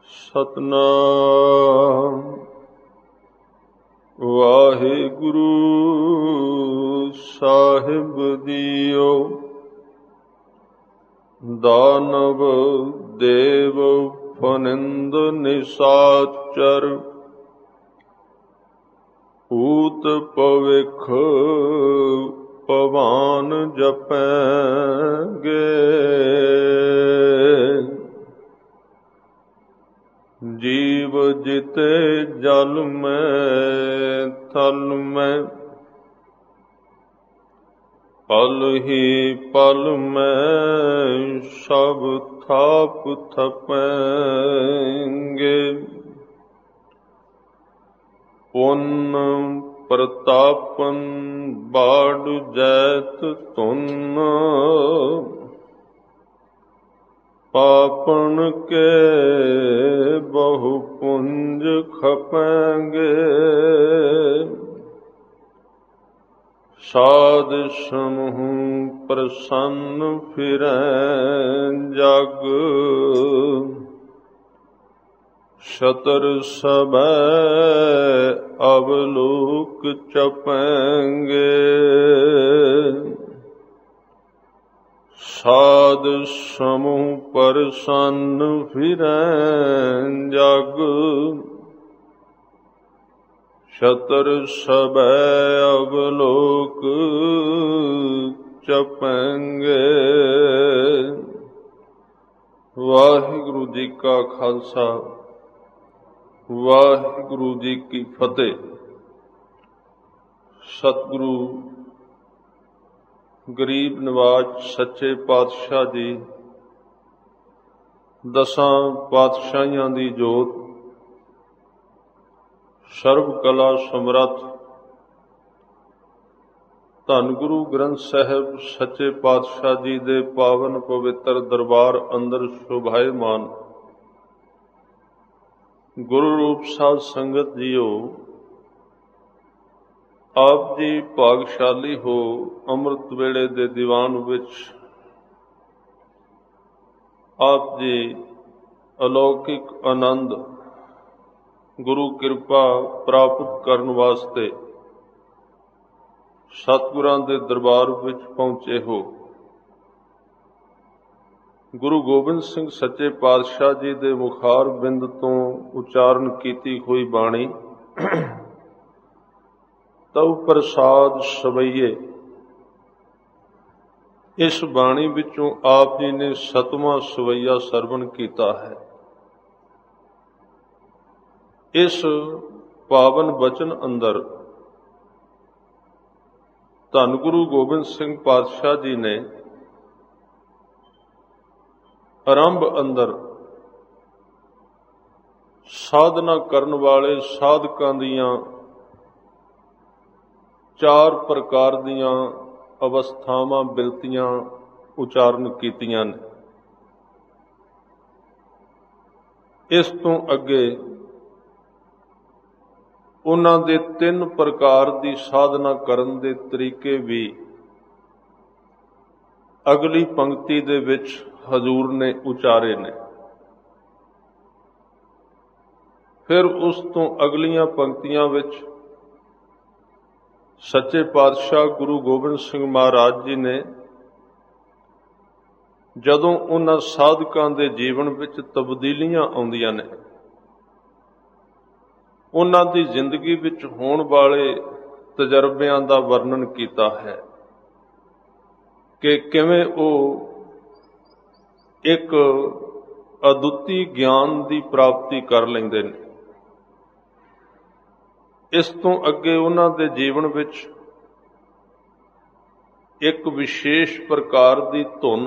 ਸਤਨਾਮ ਵਾਹਿਗੁਰੂ ਸਾਹਿਬ ਜੀਓ। ਦਾਨਵ ਦੇਵ ਫਨਿੰਦ ਨਿਸ਼ਾਚਰ, ਊਤ ਭਵਿਖ ਭਵਾਨ ਜਪੈਂਗੇ। ਜੀਵ ਜਿਤੇ ਜਲ ਮੈਂ ਥਲ ਮੈਂ, ਪਲ ਹੀ ਪਲ ਮੈਂ ਸਭ ਥਾਪ ਥਪੈਂਗੇ। ਪੁੰਨ ਪ੍ਰਤਾਪਨ ਬਾੜ ਜੈਤ ਧੁਨ, ਪਾਪਣ ਕੇ ਬਹੁ ਪੁੰਜ ਖਪੈਂਗੇ। ਸਾਧ ਸਮੂਹ ਪ੍ਰਸੰਨ ਫਿਰੈਂ ਜਗ, ਸ਼ਤਰ ਸਭੈ ਅਵਲੋਕ ਚਪੈਂਗੇ। ਸਾਧ ਸਮੂਹ ਪ੍ਰਸੰਨ ਫਿਰੈਂ ਜਗ, ਸ਼ਤਰ ਸਭੈ ਅਵਲੋਕ ਚਪੈਂਗੇ। ਵਾਹਿਗੁਰੂ ਜੀ ਕਾ ਖਾਲਸਾ, ਵਾਹਿਗੁਰੂ ਜੀ ਕੀ ਫਤਿਹ। ਸਤਿਗੁਰੂ ਗਰੀਬ ਨਿਵਾਜ ਸੱਚੇ ਪਾਤਸ਼ਾਹ ਜੀ, ਦਸਾਂ ਪਾਤਸ਼ਾਹੀਆਂ ਦੀ ਜੋਤ, ਸਰਬ ਕਲਾ ਸਮਰੱਥ ਧੰਨ ਗੁਰੂ ਗ੍ਰੰਥ ਸਾਹਿਬ ਸੱਚੇ ਪਾਤਸ਼ਾਹ ਜੀ ਦੇ ਪਾਵਨ ਪਵਿੱਤਰ ਦਰਬਾਰ ਅੰਦਰ ਸ਼ੋਭਾਇਮਾਨ ਗੁਰੂ ਰੂਪ ਸਾਧ ਸੰਗਤ ਜੀਓ, ਆਪ ਜੀ ਭਾਗਸ਼ਾਲੀ ਹੋ। ਅੰਮ੍ਰਿਤ ਵੇਲੇ ਦੇ ਦੀਵਾਨ ਵਿੱਚ ਆਪ ਜੀ ਅਲੌਕਿਕ ਆਨੰਦ, ਗੁਰੂ ਕਿਰਪਾ ਪ੍ਰਾਪਤ ਕਰਨ ਵਾਸਤੇ ਸਤਿਗੁਰਾਂ ਦੇ ਦਰਬਾਰ ਵਿੱਚ ਪਹੁੰਚੇ ਹੋ। ਗੁਰੂ ਗੋਬਿੰਦ ਸਿੰਘ ਸੱਚੇ ਪਾਤਸ਼ਾਹ ਜੀ ਦੇ ਮੁਖਾਰ ਬਿੰਦ ਤੋਂ ਉਚਾਰਨ ਕੀਤੀ ਹੋਈ ਬਾਣੀ ਤਉ ਪ੍ਰਸਾਦ ਸਵਈਏ, ਇਸ ਬਾਣੀ ਵਿੱਚੋਂ ਆਪ ਜੀ ਨੇ 7ਵਾਂ ਸਵਈਆ ਸਰਵਣ ਕੀਤਾ ਹੈ। ਇਸ ਪਾਵਨ ਬਚਨ ਅੰਦਰ ਧੰਨ ਗੁਰੂ ਗੋਬਿੰਦ ਸਿੰਘ ਪਾਤਸ਼ਾਹ ਜੀ ਨੇ ਆਰੰਭ ਅੰਦਰ ਸਾਧਨਾ ਕਰਨ ਵਾਲੇ ਸਾਧਕਾਂ ਦੀਆਂ 4 ਪ੍ਰਕਾਰ ਦੀਆਂ ਅਵਸਥਾਵਾਂ ਬਿਲਤੀਆਂ ਉਚਾਰਨ ਕੀਤੀਆਂ ਨੇ। ਇਸ ਤੋਂ ਅੱਗੇ ਉਹਨਾਂ ਦੇ 3 ਪ੍ਰਕਾਰ ਦੀ ਸਾਧਨਾ ਕਰਨ ਦੇ ਤਰੀਕੇ ਵੀ ਅਗਲੀ ਪੰਕਤੀ ਦੇ ਵਿੱਚ ਹਜ਼ੂਰ ਨੇ ਉਚਾਰੇ ਨੇ। ਫਿਰ ਉਸ ਤੋਂ ਅਗਲੀਆਂ ਪੰਕਤੀਆਂ ਵਿੱਚ ਸੱਚੇ ਪਾਤਸ਼ਾਹ ਗੁਰੂ ਗੋਬਿੰਦ ਸਿੰਘ ਮਹਾਰਾਜ ਜੀ ਨੇ ਜਦੋਂ ਉਹਨਾਂ ਸਾਧਕਾਂ ਦੇ ਜੀਵਨ ਵਿੱਚ ਤਬਦੀਲੀਆਂ ਆਉਂਦੀਆਂ ਨੇ, ਉਹਨਾਂ ਦੀ ਜ਼ਿੰਦਗੀ ਵਿੱਚ ਹੋਣ ਵਾਲੇ ਤਜਰਬਿਆਂ ਦਾ ਵਰਣਨ ਕੀਤਾ ਹੈ ਕਿ ਕਿਵੇਂ ਉਹ ਇੱਕ ਅਦੁੱਤੀ ਗਿਆਨ ਦੀ ਪ੍ਰਾਪਤੀ ਕਰ ਲੈਂਦੇ ਨੇ। ਇਸ ਤੋਂ ਅੱਗੇ ਉਹਨਾਂ ਦੇ ਜੀਵਨ ਵਿੱਚ ਇੱਕ ਵਿਸ਼ੇਸ਼ ਪ੍ਰਕਾਰ ਦੀ ਧੁਨ,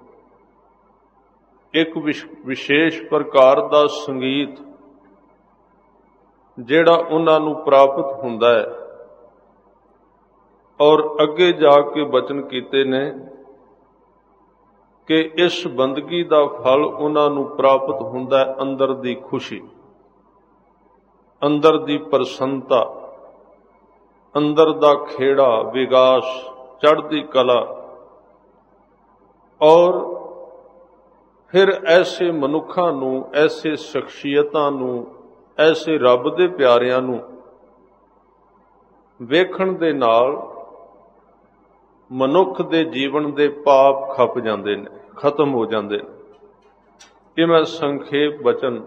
ਇੱਕ ਵਿਸ਼ੇਸ਼ ਪ੍ਰਕਾਰ ਦਾ ਸੰਗੀਤ ਜਿਹੜਾ ਉਹਨਾਂ ਨੂੰ ਪ੍ਰਾਪਤ ਹੁੰਦਾ ਹੈ, ਔਰ ਅੱਗੇ ਜਾ ਕੇ ਬਚਨ ਕੀਤੇ ਨੇ ਕਿ ਇਸ ਬੰਦਗੀ ਦਾ ਫਲ ਉਹਨਾਂ ਨੂੰ ਪ੍ਰਾਪਤ ਹੁੰਦਾ ਹੈ ਅੰਦਰ ਦੀ ਖੁਸ਼ੀ, ਅੰਦਰ ਦੀ ਪ੍ਰਸੰਨਤਾ, ਅੰਦਰ ਦਾ ਖੇੜਾ, ਵਿਗਾਸ, ਚੜ੍ਹਦੀ ਕਲਾ, ਔਰ ਫਿਰ ਐਸੇ ਮਨੁੱਖਾਂ ਨੂੰ, ਐਸੇ ਸ਼ਖਸੀਅਤਾਂ ਨੂੰ, ਐਸੇ ਰੱਬ ਦੇ ਪਿਆਰਿਆਂ ਨੂੰ ਵੇਖਣ ਦੇ ਨਾਲ ਮਨੁੱਖ ਦੇ ਜੀਵਨ ਦੇ ਪਾਪ ਖੱਪ ਜਾਂਦੇ ਨੇ, ਖਤਮ ਹੋ ਜਾਂਦੇ ਨੇ। ਇਹ ਮੈਂ ਸੰਖੇਪ ਬਚਨ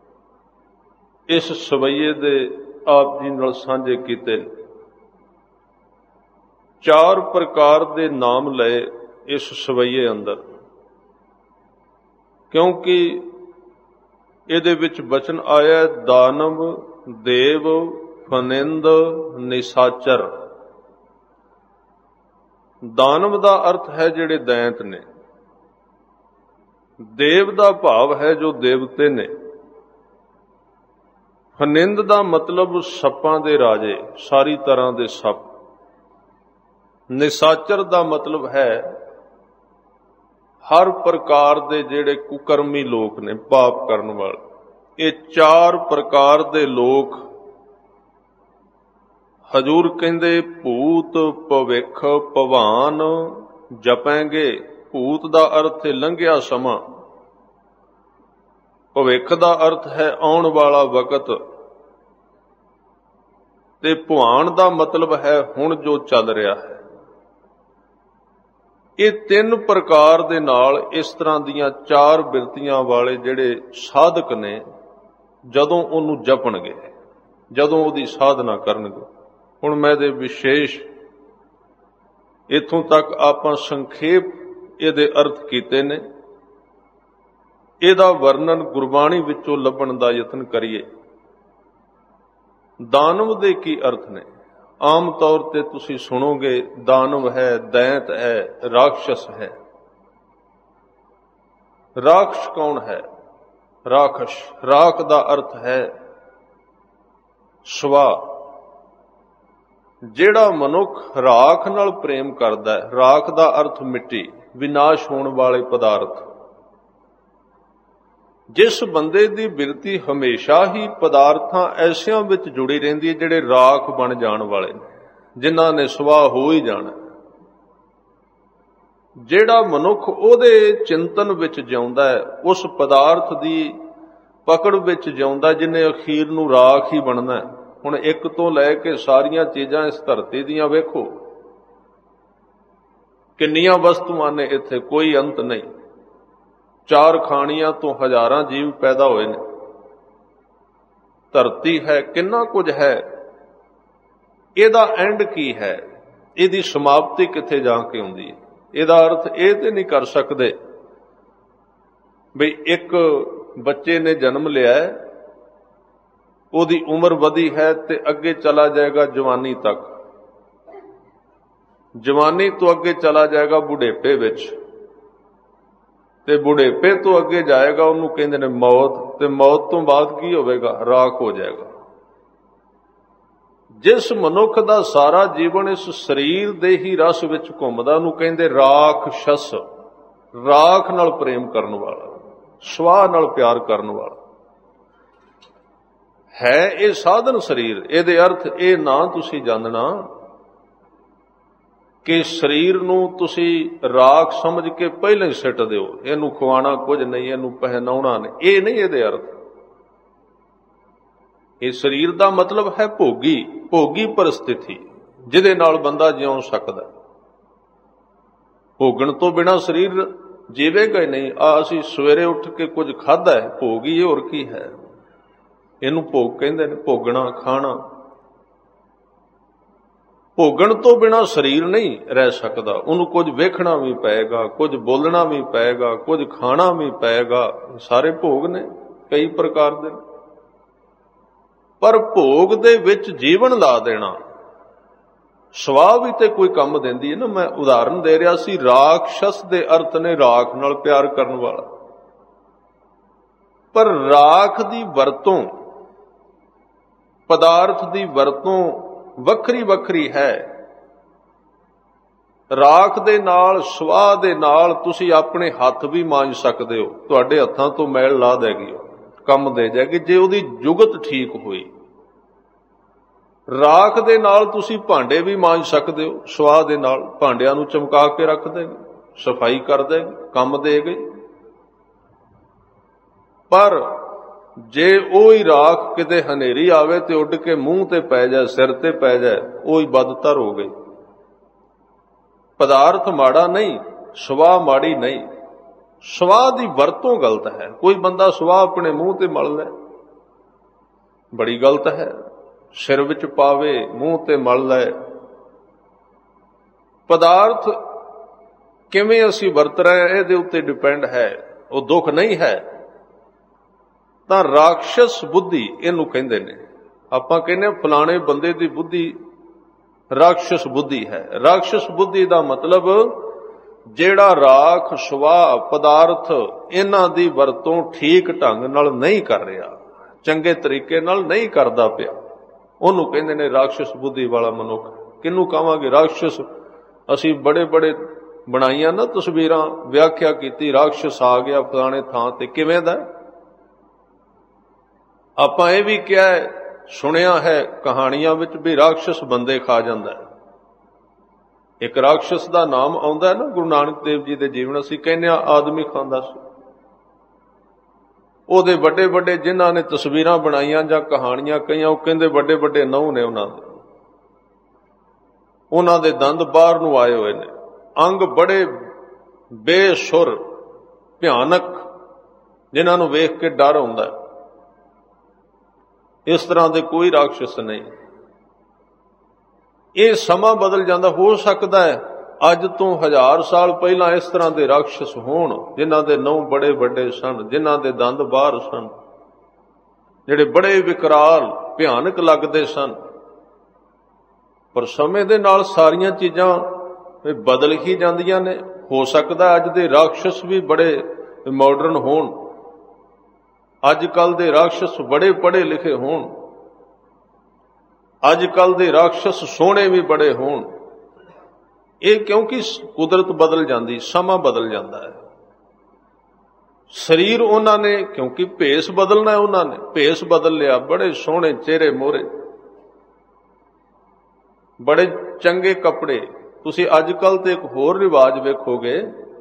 ਇਸ ਸਵਈਏ ਦੇ ਆਪ ਜੀ ਨਾਲ ਸਾਂਝੇ ਕੀਤੇ ਨੇ। 4 ਪ੍ਰਕਾਰ ਦੇ ਨਾਮ ਲਏ ਇਸ ਸਵਈਏ ਅੰਦਰ, ਕਿਉਂਕਿ ਇਹਦੇ ਵਿੱਚ ਬਚਨ ਆਇਆ ਦਾਨਵ, ਦੇਵ, ਫਨਿੰਦ, ਨਿਸ਼ਾਚਰ। ਦਾਨਵ ਦਾ ਅਰਥ ਹੈ ਜਿਹੜੇ ਦੈਂਤ ਨੇ, ਦੇਵ ਦਾ ਭਾਵ ਹੈ ਜੋ ਦੇਵਤੇ ਨੇ, ਫਨਿੰਦ ਦਾ ਮਤਲਬ ਸੱਪਾਂ ਦੇ ਰਾਜੇ, ਸਾਰੀ ਤਰ੍ਹਾਂ ਦੇ ਸੱਪ। ਨਿਸ਼ਾਚਰ ਦਾ ਮਤਲਬ ਹੈ ਹਰ ਪ੍ਰਕਾਰ ਦੇ ਜਿਹੜੇ ਕੁਕਰਮੀ ਲੋਕ ਨੇ, ਪਾਪ ਕਰਨ ਵਾਲੇ। ਇਹ 4 ਪ੍ਰਕਾਰ ਦੇ ਲੋਕ ਹਜ਼ੂਰ ਕਹਿੰਦੇ ਭੂਤ, ਭਵਿੱਖ, ਭਵਾਨ ਜਪਾਂਗੇ। ਭੂਤ ਦਾ ਅਰਥ ਹੈ ਲੰਘਿਆ ਸਮਾਂ, ਭਵਿੱਖ ਦਾ ਅਰਥ ਹੈ ਆਉਣ ਵਾਲਾ ਵਕਤ, ਤੇ ਭਵਾਨ ਦਾ ਮਤਲਬ ਹੈ ਹੁਣ ਜੋ ਚੱਲ ਰਿਹਾ ਹੈ। ਇਹ 3 ਪ੍ਰਕਾਰ ਦੇ ਨਾਲ ਇਸ ਤਰ੍ਹਾਂ ਦੀਆਂ 4 ਬਿਰਤੀਆਂ ਵਾਲੇ ਜਿਹੜੇ ਸਾਧਕ ਨੇ, ਜਦੋਂ ਉਹਨੂੰ ਜਪਣਗੇ, ਜਦੋਂ ਉਹਦੀ ਸਾਧਨਾ ਕਰਨਗੇ। ਹੁਣ ਮੈਂ ਇਹਦੇ ਵਿਸ਼ੇਸ਼ ਇੱਥੋਂ ਤੱਕ ਆਪਾਂ ਸੰਖੇਪ ਇਹਦੇ ਅਰਥ ਕੀਤੇ ਨੇ। ਇਹਦਾ ਵਰਣਨ ਗੁਰਬਾਣੀ ਵਿੱਚੋਂ ਲੱਭਣ ਦਾ ਯਤਨ ਕਰੀਏ। ਦਾਨਵ ਦੇ ਕੀ ਅਰਥ ਨੇ? ਆਮ ਤੌਰ ਤੇ ਤੁਸੀਂ ਸੁਣੋਗੇ ਦਾਨਵ ਹੈ, ਦੈਂਤ ਹੈ, ਰਾਖਸ਼ ਹੈ। ਰਾਖਸ਼ ਕੌਣ ਹੈ? ਰਾਖਸ਼, ਰਾਖ ਦਾ ਅਰਥ ਹੈ ਸਵਾ। ਜਿਹੜਾ ਮਨੁੱਖ ਰਾਖ ਨਾਲ ਪ੍ਰੇਮ ਕਰਦਾ ਹੈ, ਰਾਖ ਦਾ ਅਰਥ ਮਿੱਟੀ, ਵਿਨਾਸ਼ ਹੋਣ ਵਾਲੇ ਪਦਾਰਥ। ਜਿਸ ਬੰਦੇ ਦੀ ਬਿਰਤੀ ਹਮੇਸ਼ਾ ਹੀ ਪਦਾਰਥਾਂ ਐਸਿਆਂ ਵਿੱਚ ਜੁੜੀ ਰਹਿੰਦੀ ਹੈ ਜਿਹੜੇ ਰਾਖ ਬਣ ਜਾਣ ਵਾਲੇ ਨੇ, ਜਿਨ੍ਹਾਂ ਨੇ ਸਵਾਹ ਹੋ ਹੀ ਜਾਣਾ। ਜਿਹੜਾ ਮਨੁੱਖ ਉਹਦੇ ਚਿੰਤਨ ਵਿੱਚ ਜਿਉਂਦਾ ਹੈ, ਉਸ ਪਦਾਰਥ ਦੀ ਪਕੜ ਵਿੱਚ ਜਿਉਂਦਾ ਜਿਹਨੇ ਅਖੀਰ ਨੂੰ ਰਾਖ ਹੀ ਬਣਨਾ ਹੈ। ਹੁਣ ਇੱਕ ਤੋਂ ਲੈ ਕੇ ਸਾਰੀਆਂ ਚੀਜ਼ਾਂ ਇਸ ਧਰਤੀ ਦੀਆਂ ਵੇਖੋ, ਕਿੰਨੀਆਂ ਵਸਤੂਆਂ ਨੇ ਇੱਥੇ, ਕੋਈ ਅੰਤ ਨਹੀਂ। 4 ਖਾਣੀਆਂ ਤੋਂ ਹਜ਼ਾਰਾਂ ਜੀਵ ਪੈਦਾ ਹੋਏ ਨੇ। ਧਰਤੀ ਹੈ, ਕਿੰਨਾ ਕੁਝ ਹੈ। ਇਹਦਾ ਐਂਡ ਕੀ ਹੈ? ਇਹਦੀ ਸਮਾਪਤੀ ਕਿੱਥੇ ਜਾ ਕੇ ਹੁੰਦੀ ਹੈ? ਇਹਦਾ ਅਰਥ ਇਹ ਤੇ ਨਹੀਂ ਕਰ ਸਕਦੇ ਬਈ ਇੱਕ ਬੱਚੇ ਨੇ ਜਨਮ ਲਿਆ, ਉਹਦੀ ਉਮਰ ਵਧੀ ਹੈ ਤੇ ਅੱਗੇ ਚਲਾ ਜਾਏਗਾ ਜਵਾਨੀ ਤੱਕ, ਜਵਾਨੀ ਤੋਂ ਅੱਗੇ ਚਲਾ ਜਾਏਗਾ ਬੁਢੇਪੇ ਵਿੱਚ, ਤੇ ਬੁਢੇਪੇ ਤੋਂ ਅੱਗੇ ਜਾਏਗਾ ਉਹਨੂੰ ਕਹਿੰਦੇ ਨੇ ਮੌਤ, ਤੇ ਮੌਤ ਤੋਂ ਬਾਅਦ ਕੀ ਹੋਵੇਗਾ? ਰਾਖ ਹੋ ਜਾਏਗਾ। ਜਿਸ ਮਨੁੱਖ ਦਾ ਸਾਰਾ ਜੀਵਨ ਇਸ ਸਰੀਰ ਦੇ ਹੀ ਰਸ ਵਿੱਚ ਘੁੰਮਦਾ, ਉਹਨੂੰ ਕਹਿੰਦੇ ਰਾਖਸ਼ਸ। ਰਾਖ ਨਾਲ ਪ੍ਰੇਮ ਕਰਨ ਵਾਲਾ, ਸਵਾਹ ਨਾਲ ਪਿਆਰ ਕਰਨ ਵਾਲਾ ਹੈ। ਇਹ ਸਾਧਨ ਸਰੀਰ, ਇਹਦੇ ਅਰਥ ਇਹ ਨਾ ਤੁਸੀਂ ਜਾਣਨਾ ਕਿ ਸਰੀਰ ਨੂੰ ਤੁਸੀਂ ਰਾਖ ਸਮਝ ਕੇ ਪਹਿਲਾਂ ਹੀ ਸਿੱਟ ਦਿਓ, ਇਹਨੂੰ ਖਵਾਉਣਾ ਕੁਝ ਨਹੀਂ, ਇਹਨੂੰ ਪਹਿਨਾਉਣਾ ਨਹੀਂ, ਇਹ ਨਹੀਂ ਇਹਦੇ ਅਰਥ। ਇਹ ਸਰੀਰ ਦਾ ਮਤਲਬ ਹੈ ਭੋਗੀ, ਭੋਗੀ ਪਰਿਸਥਿਤੀ ਜਿਹਦੇ ਨਾਲ ਬੰਦਾ ਜਿਉਂ ਸਕਦਾ। ਭੋਗਣ ਤੋਂ ਬਿਨਾਂ ਸਰੀਰ ਜੀਵੇਗਾ ਹੀ ਨਹੀਂ। ਅਸੀਂ ਸਵੇਰੇ ਉੱਠ ਕੇ ਕੁਝ ਖਾਧਾ ਹੈ, ਭੋਗ ਹੀ, ਹੋਰ ਕੀ ਹੈ? ਇਹਨੂੰ ਭੋਗ ਕਹਿੰਦੇ ਨੇ, ਭੋਗਣਾ, ਖਾਣਾ। ਭੋਗਣ ਤੋਂ ਬਿਨਾਂ ਸਰੀਰ ਨਹੀਂ ਰਹਿ ਸਕਦਾ, ਉਹਨੂੰ ਕੁਝ ਵੇਖਣਾ ਵੀ ਪਏਗਾ, ਕੁਝ ਬੋਲਣਾ ਵੀ ਪਏਗਾ, ਕੁਝ ਖਾਣਾ ਵੀ ਪਏਗਾ। ਸਾਰੇ ਭੋਗ ਨੇ ਕਈ ਪ੍ਰਕਾਰ ਦੇ। ਪਰ ਭੋਗ ਦੇ ਵਿੱਚ ਜੀਵਨ ਲਾ ਦੇਣਾ, ਸਵਾਹ ਵੀ ਤੇ ਕੋਈ ਕੰਮ ਦਿੰਦੀ ਹੈ ਨਾ। ਮੈਂ ਉਦਾਹਰਨ ਦੇ ਰਿਹਾ ਸੀ, ਰਾਖਸ਼ਸ ਦੇ ਅਰਥ ਨੇ ਰਾਖ ਨਾਲ ਪਿਆਰ ਕਰਨ ਵਾਲਾ। ਪਰ ਰਾਖ ਦੀ ਵਰਤੋਂ, ਪਦਾਰਥ ਦੀ ਵਰਤੋਂ ਵੱਖਰੀ ਵੱਖਰੀ ਹੈ। ਰਾਖ ਦੇ ਨਾਲ, ਸਵਾਹ ਦੇ ਨਾਲ ਤੁਸੀਂ ਆਪਣੇ ਹੱਥ ਵੀ ਮਾਂਜ ਸਕਦੇ ਹੋ, ਤੁਹਾਡੇ ਹੱਥਾਂ ਤੋਂ ਮੈਲ ਲਾ ਦੇਗੀ, ਕੰਮ ਦੇ ਜਾਏਗੀ ਜੇ ਉਹਦੀ ਜੁਗਤ ਠੀਕ ਹੋਈ। ਰਾਖ ਦੇ ਨਾਲ ਤੁਸੀਂ ਭਾਂਡੇ ਵੀ ਮਾਂਜ ਸਕਦੇ ਹੋ, ਸਵਾਹ ਦੇ ਨਾਲ ਭਾਂਡਿਆਂ ਨੂੰ ਚਮਕਾ ਕੇ ਰੱਖ ਦੇਗੀ, ਸਫਾਈ ਕਰ ਦੇਗੀ, ਕੰਮ ਦੇ ਗਈ। ਪਰ ਜੇ ਉਹ ਹੀ ਰਾਖ ਕਿਤੇ ਹਨੇਰੀ ਆਵੇ ਤੇ ਉੱਡ ਕੇ ਮੂੰਹ ਤੇ ਪੈ ਜਾਏ, ਸਿਰ ਤੇ ਪੈ ਜਾਏ, ਉਹ ਹੀ ਬਦਤਰ ਹੋ ਗਈ। ਪਦਾਰਥ ਮਾੜਾ ਨਹੀਂ, ਸੁਆਹ ਮਾੜੀ ਨਹੀਂ, ਸੁਆਹ ਦੀ ਵਰਤੋਂ ਗਲਤ ਹੈ। ਕੋਈ ਬੰਦਾ ਸੁਆਹ ਆਪਣੇ ਮੂੰਹ ਤੇ ਮਲ ਲੈ, ਬੜੀ ਗਲਤ ਹੈ। ਸਿਰ ਵਿੱਚ ਪਾਵੇ, ਮੂੰਹ ਤੇ ਮਲ ਲੈ। ਪਦਾਰਥ ਕਿਵੇਂ ਅਸੀਂ ਵਰਤ ਰਹੇ ਇਹਦੇ ਉੱਤੇ ਡਿਪੈਂਡ ਹੈ, ਉਹ ਦੁੱਖ ਨਹੀਂ ਹੈ। ਤਾਂ ਰਾਖਸ਼ਸ ਬੁੱਧੀ ਇਹਨੂੰ ਕਹਿੰਦੇ ਨੇ। ਆਪਾਂ ਕਹਿੰਦੇ ਹਾਂ ਫਲਾਣੇ ਬੰਦੇ ਦੀ ਬੁੱਧੀ ਰਾਖਸ਼ਸ ਬੁੱਧੀ ਹੈ। ਰਾਖਸ਼ਸ ਬੁੱਧੀ ਦਾ ਮਤਲਬ ਜਿਹੜਾ ਰਾਖ, ਸੁਆਹ, ਪਦਾਰਥ ਇਹਨਾਂ ਦੀ ਵਰਤੋਂ ਠੀਕ ਢੰਗ ਨਾਲ ਨਹੀਂ ਕਰ ਰਿਹਾ, ਚੰਗੇ ਤਰੀਕੇ ਨਾਲ ਨਹੀਂ ਕਰਦਾ ਪਿਆ, ਉਹਨੂੰ ਕਹਿੰਦੇ ਨੇ ਰਾਖਸ਼ਸ ਬੁੱਧੀ ਵਾਲਾ ਮਨੁੱਖ। ਕਿਹਨੂੰ ਕਹਾਂਗੇ ਰਾਖਸ਼ਸ? ਅਸੀਂ ਬੜੇ ਬੜੇ ਬਣਾਈਆਂ ਨਾ ਤਸਵੀਰਾਂ, ਵਿਆਖਿਆ ਕੀਤੀ ਰਾਖਸ਼ਸ ਆ ਗਿਆ ਫਲਾਣੇ ਥਾਂ ਤੇ, ਕਿਵੇਂ ਦਾ? ਆਪਾਂ ਇਹ ਵੀ ਕਿਹਾ ਹੈ, ਸੁਣਿਆ ਹੈ ਕਹਾਣੀਆਂ ਵਿੱਚ ਵੀ ਰਾਖਸ਼ਸ ਬੰਦੇ ਖਾ ਜਾਂਦਾ ਹੈ। ਇੱਕ ਰਾਖਸ਼ਸ ਦਾ ਨਾਮ ਆਉਂਦਾ ਹੈ ਨਾ ਗੁਰੂ ਨਾਨਕ ਦੇਵ ਜੀ ਦੇ ਜੀਵਨ, ਅਸੀਂ ਕਹਿੰਦੇ ਹਾਂ ਆਦਮੀ ਖਾਂਦਾ ਸੀ। ਉਹਦੇ ਵੱਡੇ ਵੱਡੇ ਜਿਨ੍ਹਾਂ ਨੇ ਤਸਵੀਰਾਂ ਬਣਾਈਆਂ ਜਾਂ ਕਹਾਣੀਆਂ ਕਹੀਆਂ, ਉਹ ਕਹਿੰਦੇ ਵੱਡੇ ਵੱਡੇ ਨਹੁੰ ਨੇ ਉਹਨਾਂ ਦੇ ਦੰਦ ਬਾਹਰ ਨੂੰ ਆਏ ਹੋਏ ਨੇ, ਅੰਗ ਬੜੇ ਬੇਸੁਰ ਭਿਆਨਕ, ਜਿਨ੍ਹਾਂ ਨੂੰ ਵੇਖ ਕੇ ਡਰ ਆਉਂਦਾ ਹੈ। ਇਸ ਤਰ੍ਹਾਂ ਦੇ ਕੋਈ ਰਾਖਸ਼ਸ ਨਹੀਂ। ਇਹ ਸਮਾਂ ਬਦਲ ਜਾਂਦਾ। ਹੋ ਸਕਦਾ ਹੈ ਅੱਜ ਤੋਂ 1000 ਸਾਲ ਪਹਿਲਾਂ ਇਸ ਤਰ੍ਹਾਂ ਦੇ ਰਾਖਸ਼ਸ ਹੋਣ, ਜਿਨ੍ਹਾਂ ਦੇ ਨਹੁੰ ਬੜੇ ਵੱਡੇ ਸਨ, ਜਿਨ੍ਹਾਂ ਦੇ ਦੰਦ ਬਾਹਰ ਸਨ, ਜਿਹੜੇ ਬੜੇ ਵਿਕਰਾਲ ਭਿਆਨਕ ਲੱਗਦੇ ਸਨ। ਪਰ ਸਮੇਂ ਦੇ ਨਾਲ ਸਾਰੀਆਂ ਚੀਜ਼ਾਂ ਬਦਲ ਹੀ ਜਾਂਦੀਆਂ ਨੇ। ਹੋ ਸਕਦਾ ਅੱਜ ਦੇ ਰਾਖਸ਼ਸ ਵੀ ਬੜੇ ਮਾਡਰਨ ਹੋਣ, ਅੱਜ ਕੱਲ ਦੇ ਰਾਖਸ਼ਸ ਬੜੇ ਪੜ੍ਹੇ ਲਿਖੇ ਹੋਣ, ਅੱਜ ਕੱਲ ਦੇ ਰਾਖਸ਼ਸ ਸੋਹਣੇ ਵੀ ਬੜੇ ਹੋਣ। ਇਹ ਕਿਉਂਕਿ ਕੁਦਰਤ ਬਦਲ ਜਾਂਦੀ, ਸਮਾਂ ਬਦਲ ਜਾਂਦਾ ਹੈ। ਸਰੀਰ ਉਹਨਾਂ ਨੇ, ਕਿਉਂਕਿ ਭੇਸ ਬਦਲਣਾ, ਉਹਨਾਂ ਨੇ ਭੇਸ ਬਦਲ ਲਿਆ, ਬੜੇ ਸੋਹਣੇ ਚਿਹਰੇ ਮੋਹਰੇ, ਬੜੇ ਚੰਗੇ ਕੱਪੜੇ। ਤੁਸੀਂ ਅੱਜ ਕੱਲ ਤੇ ਇੱਕ ਹੋਰ ਰਿਵਾਜ ਵੇਖੋਗੇ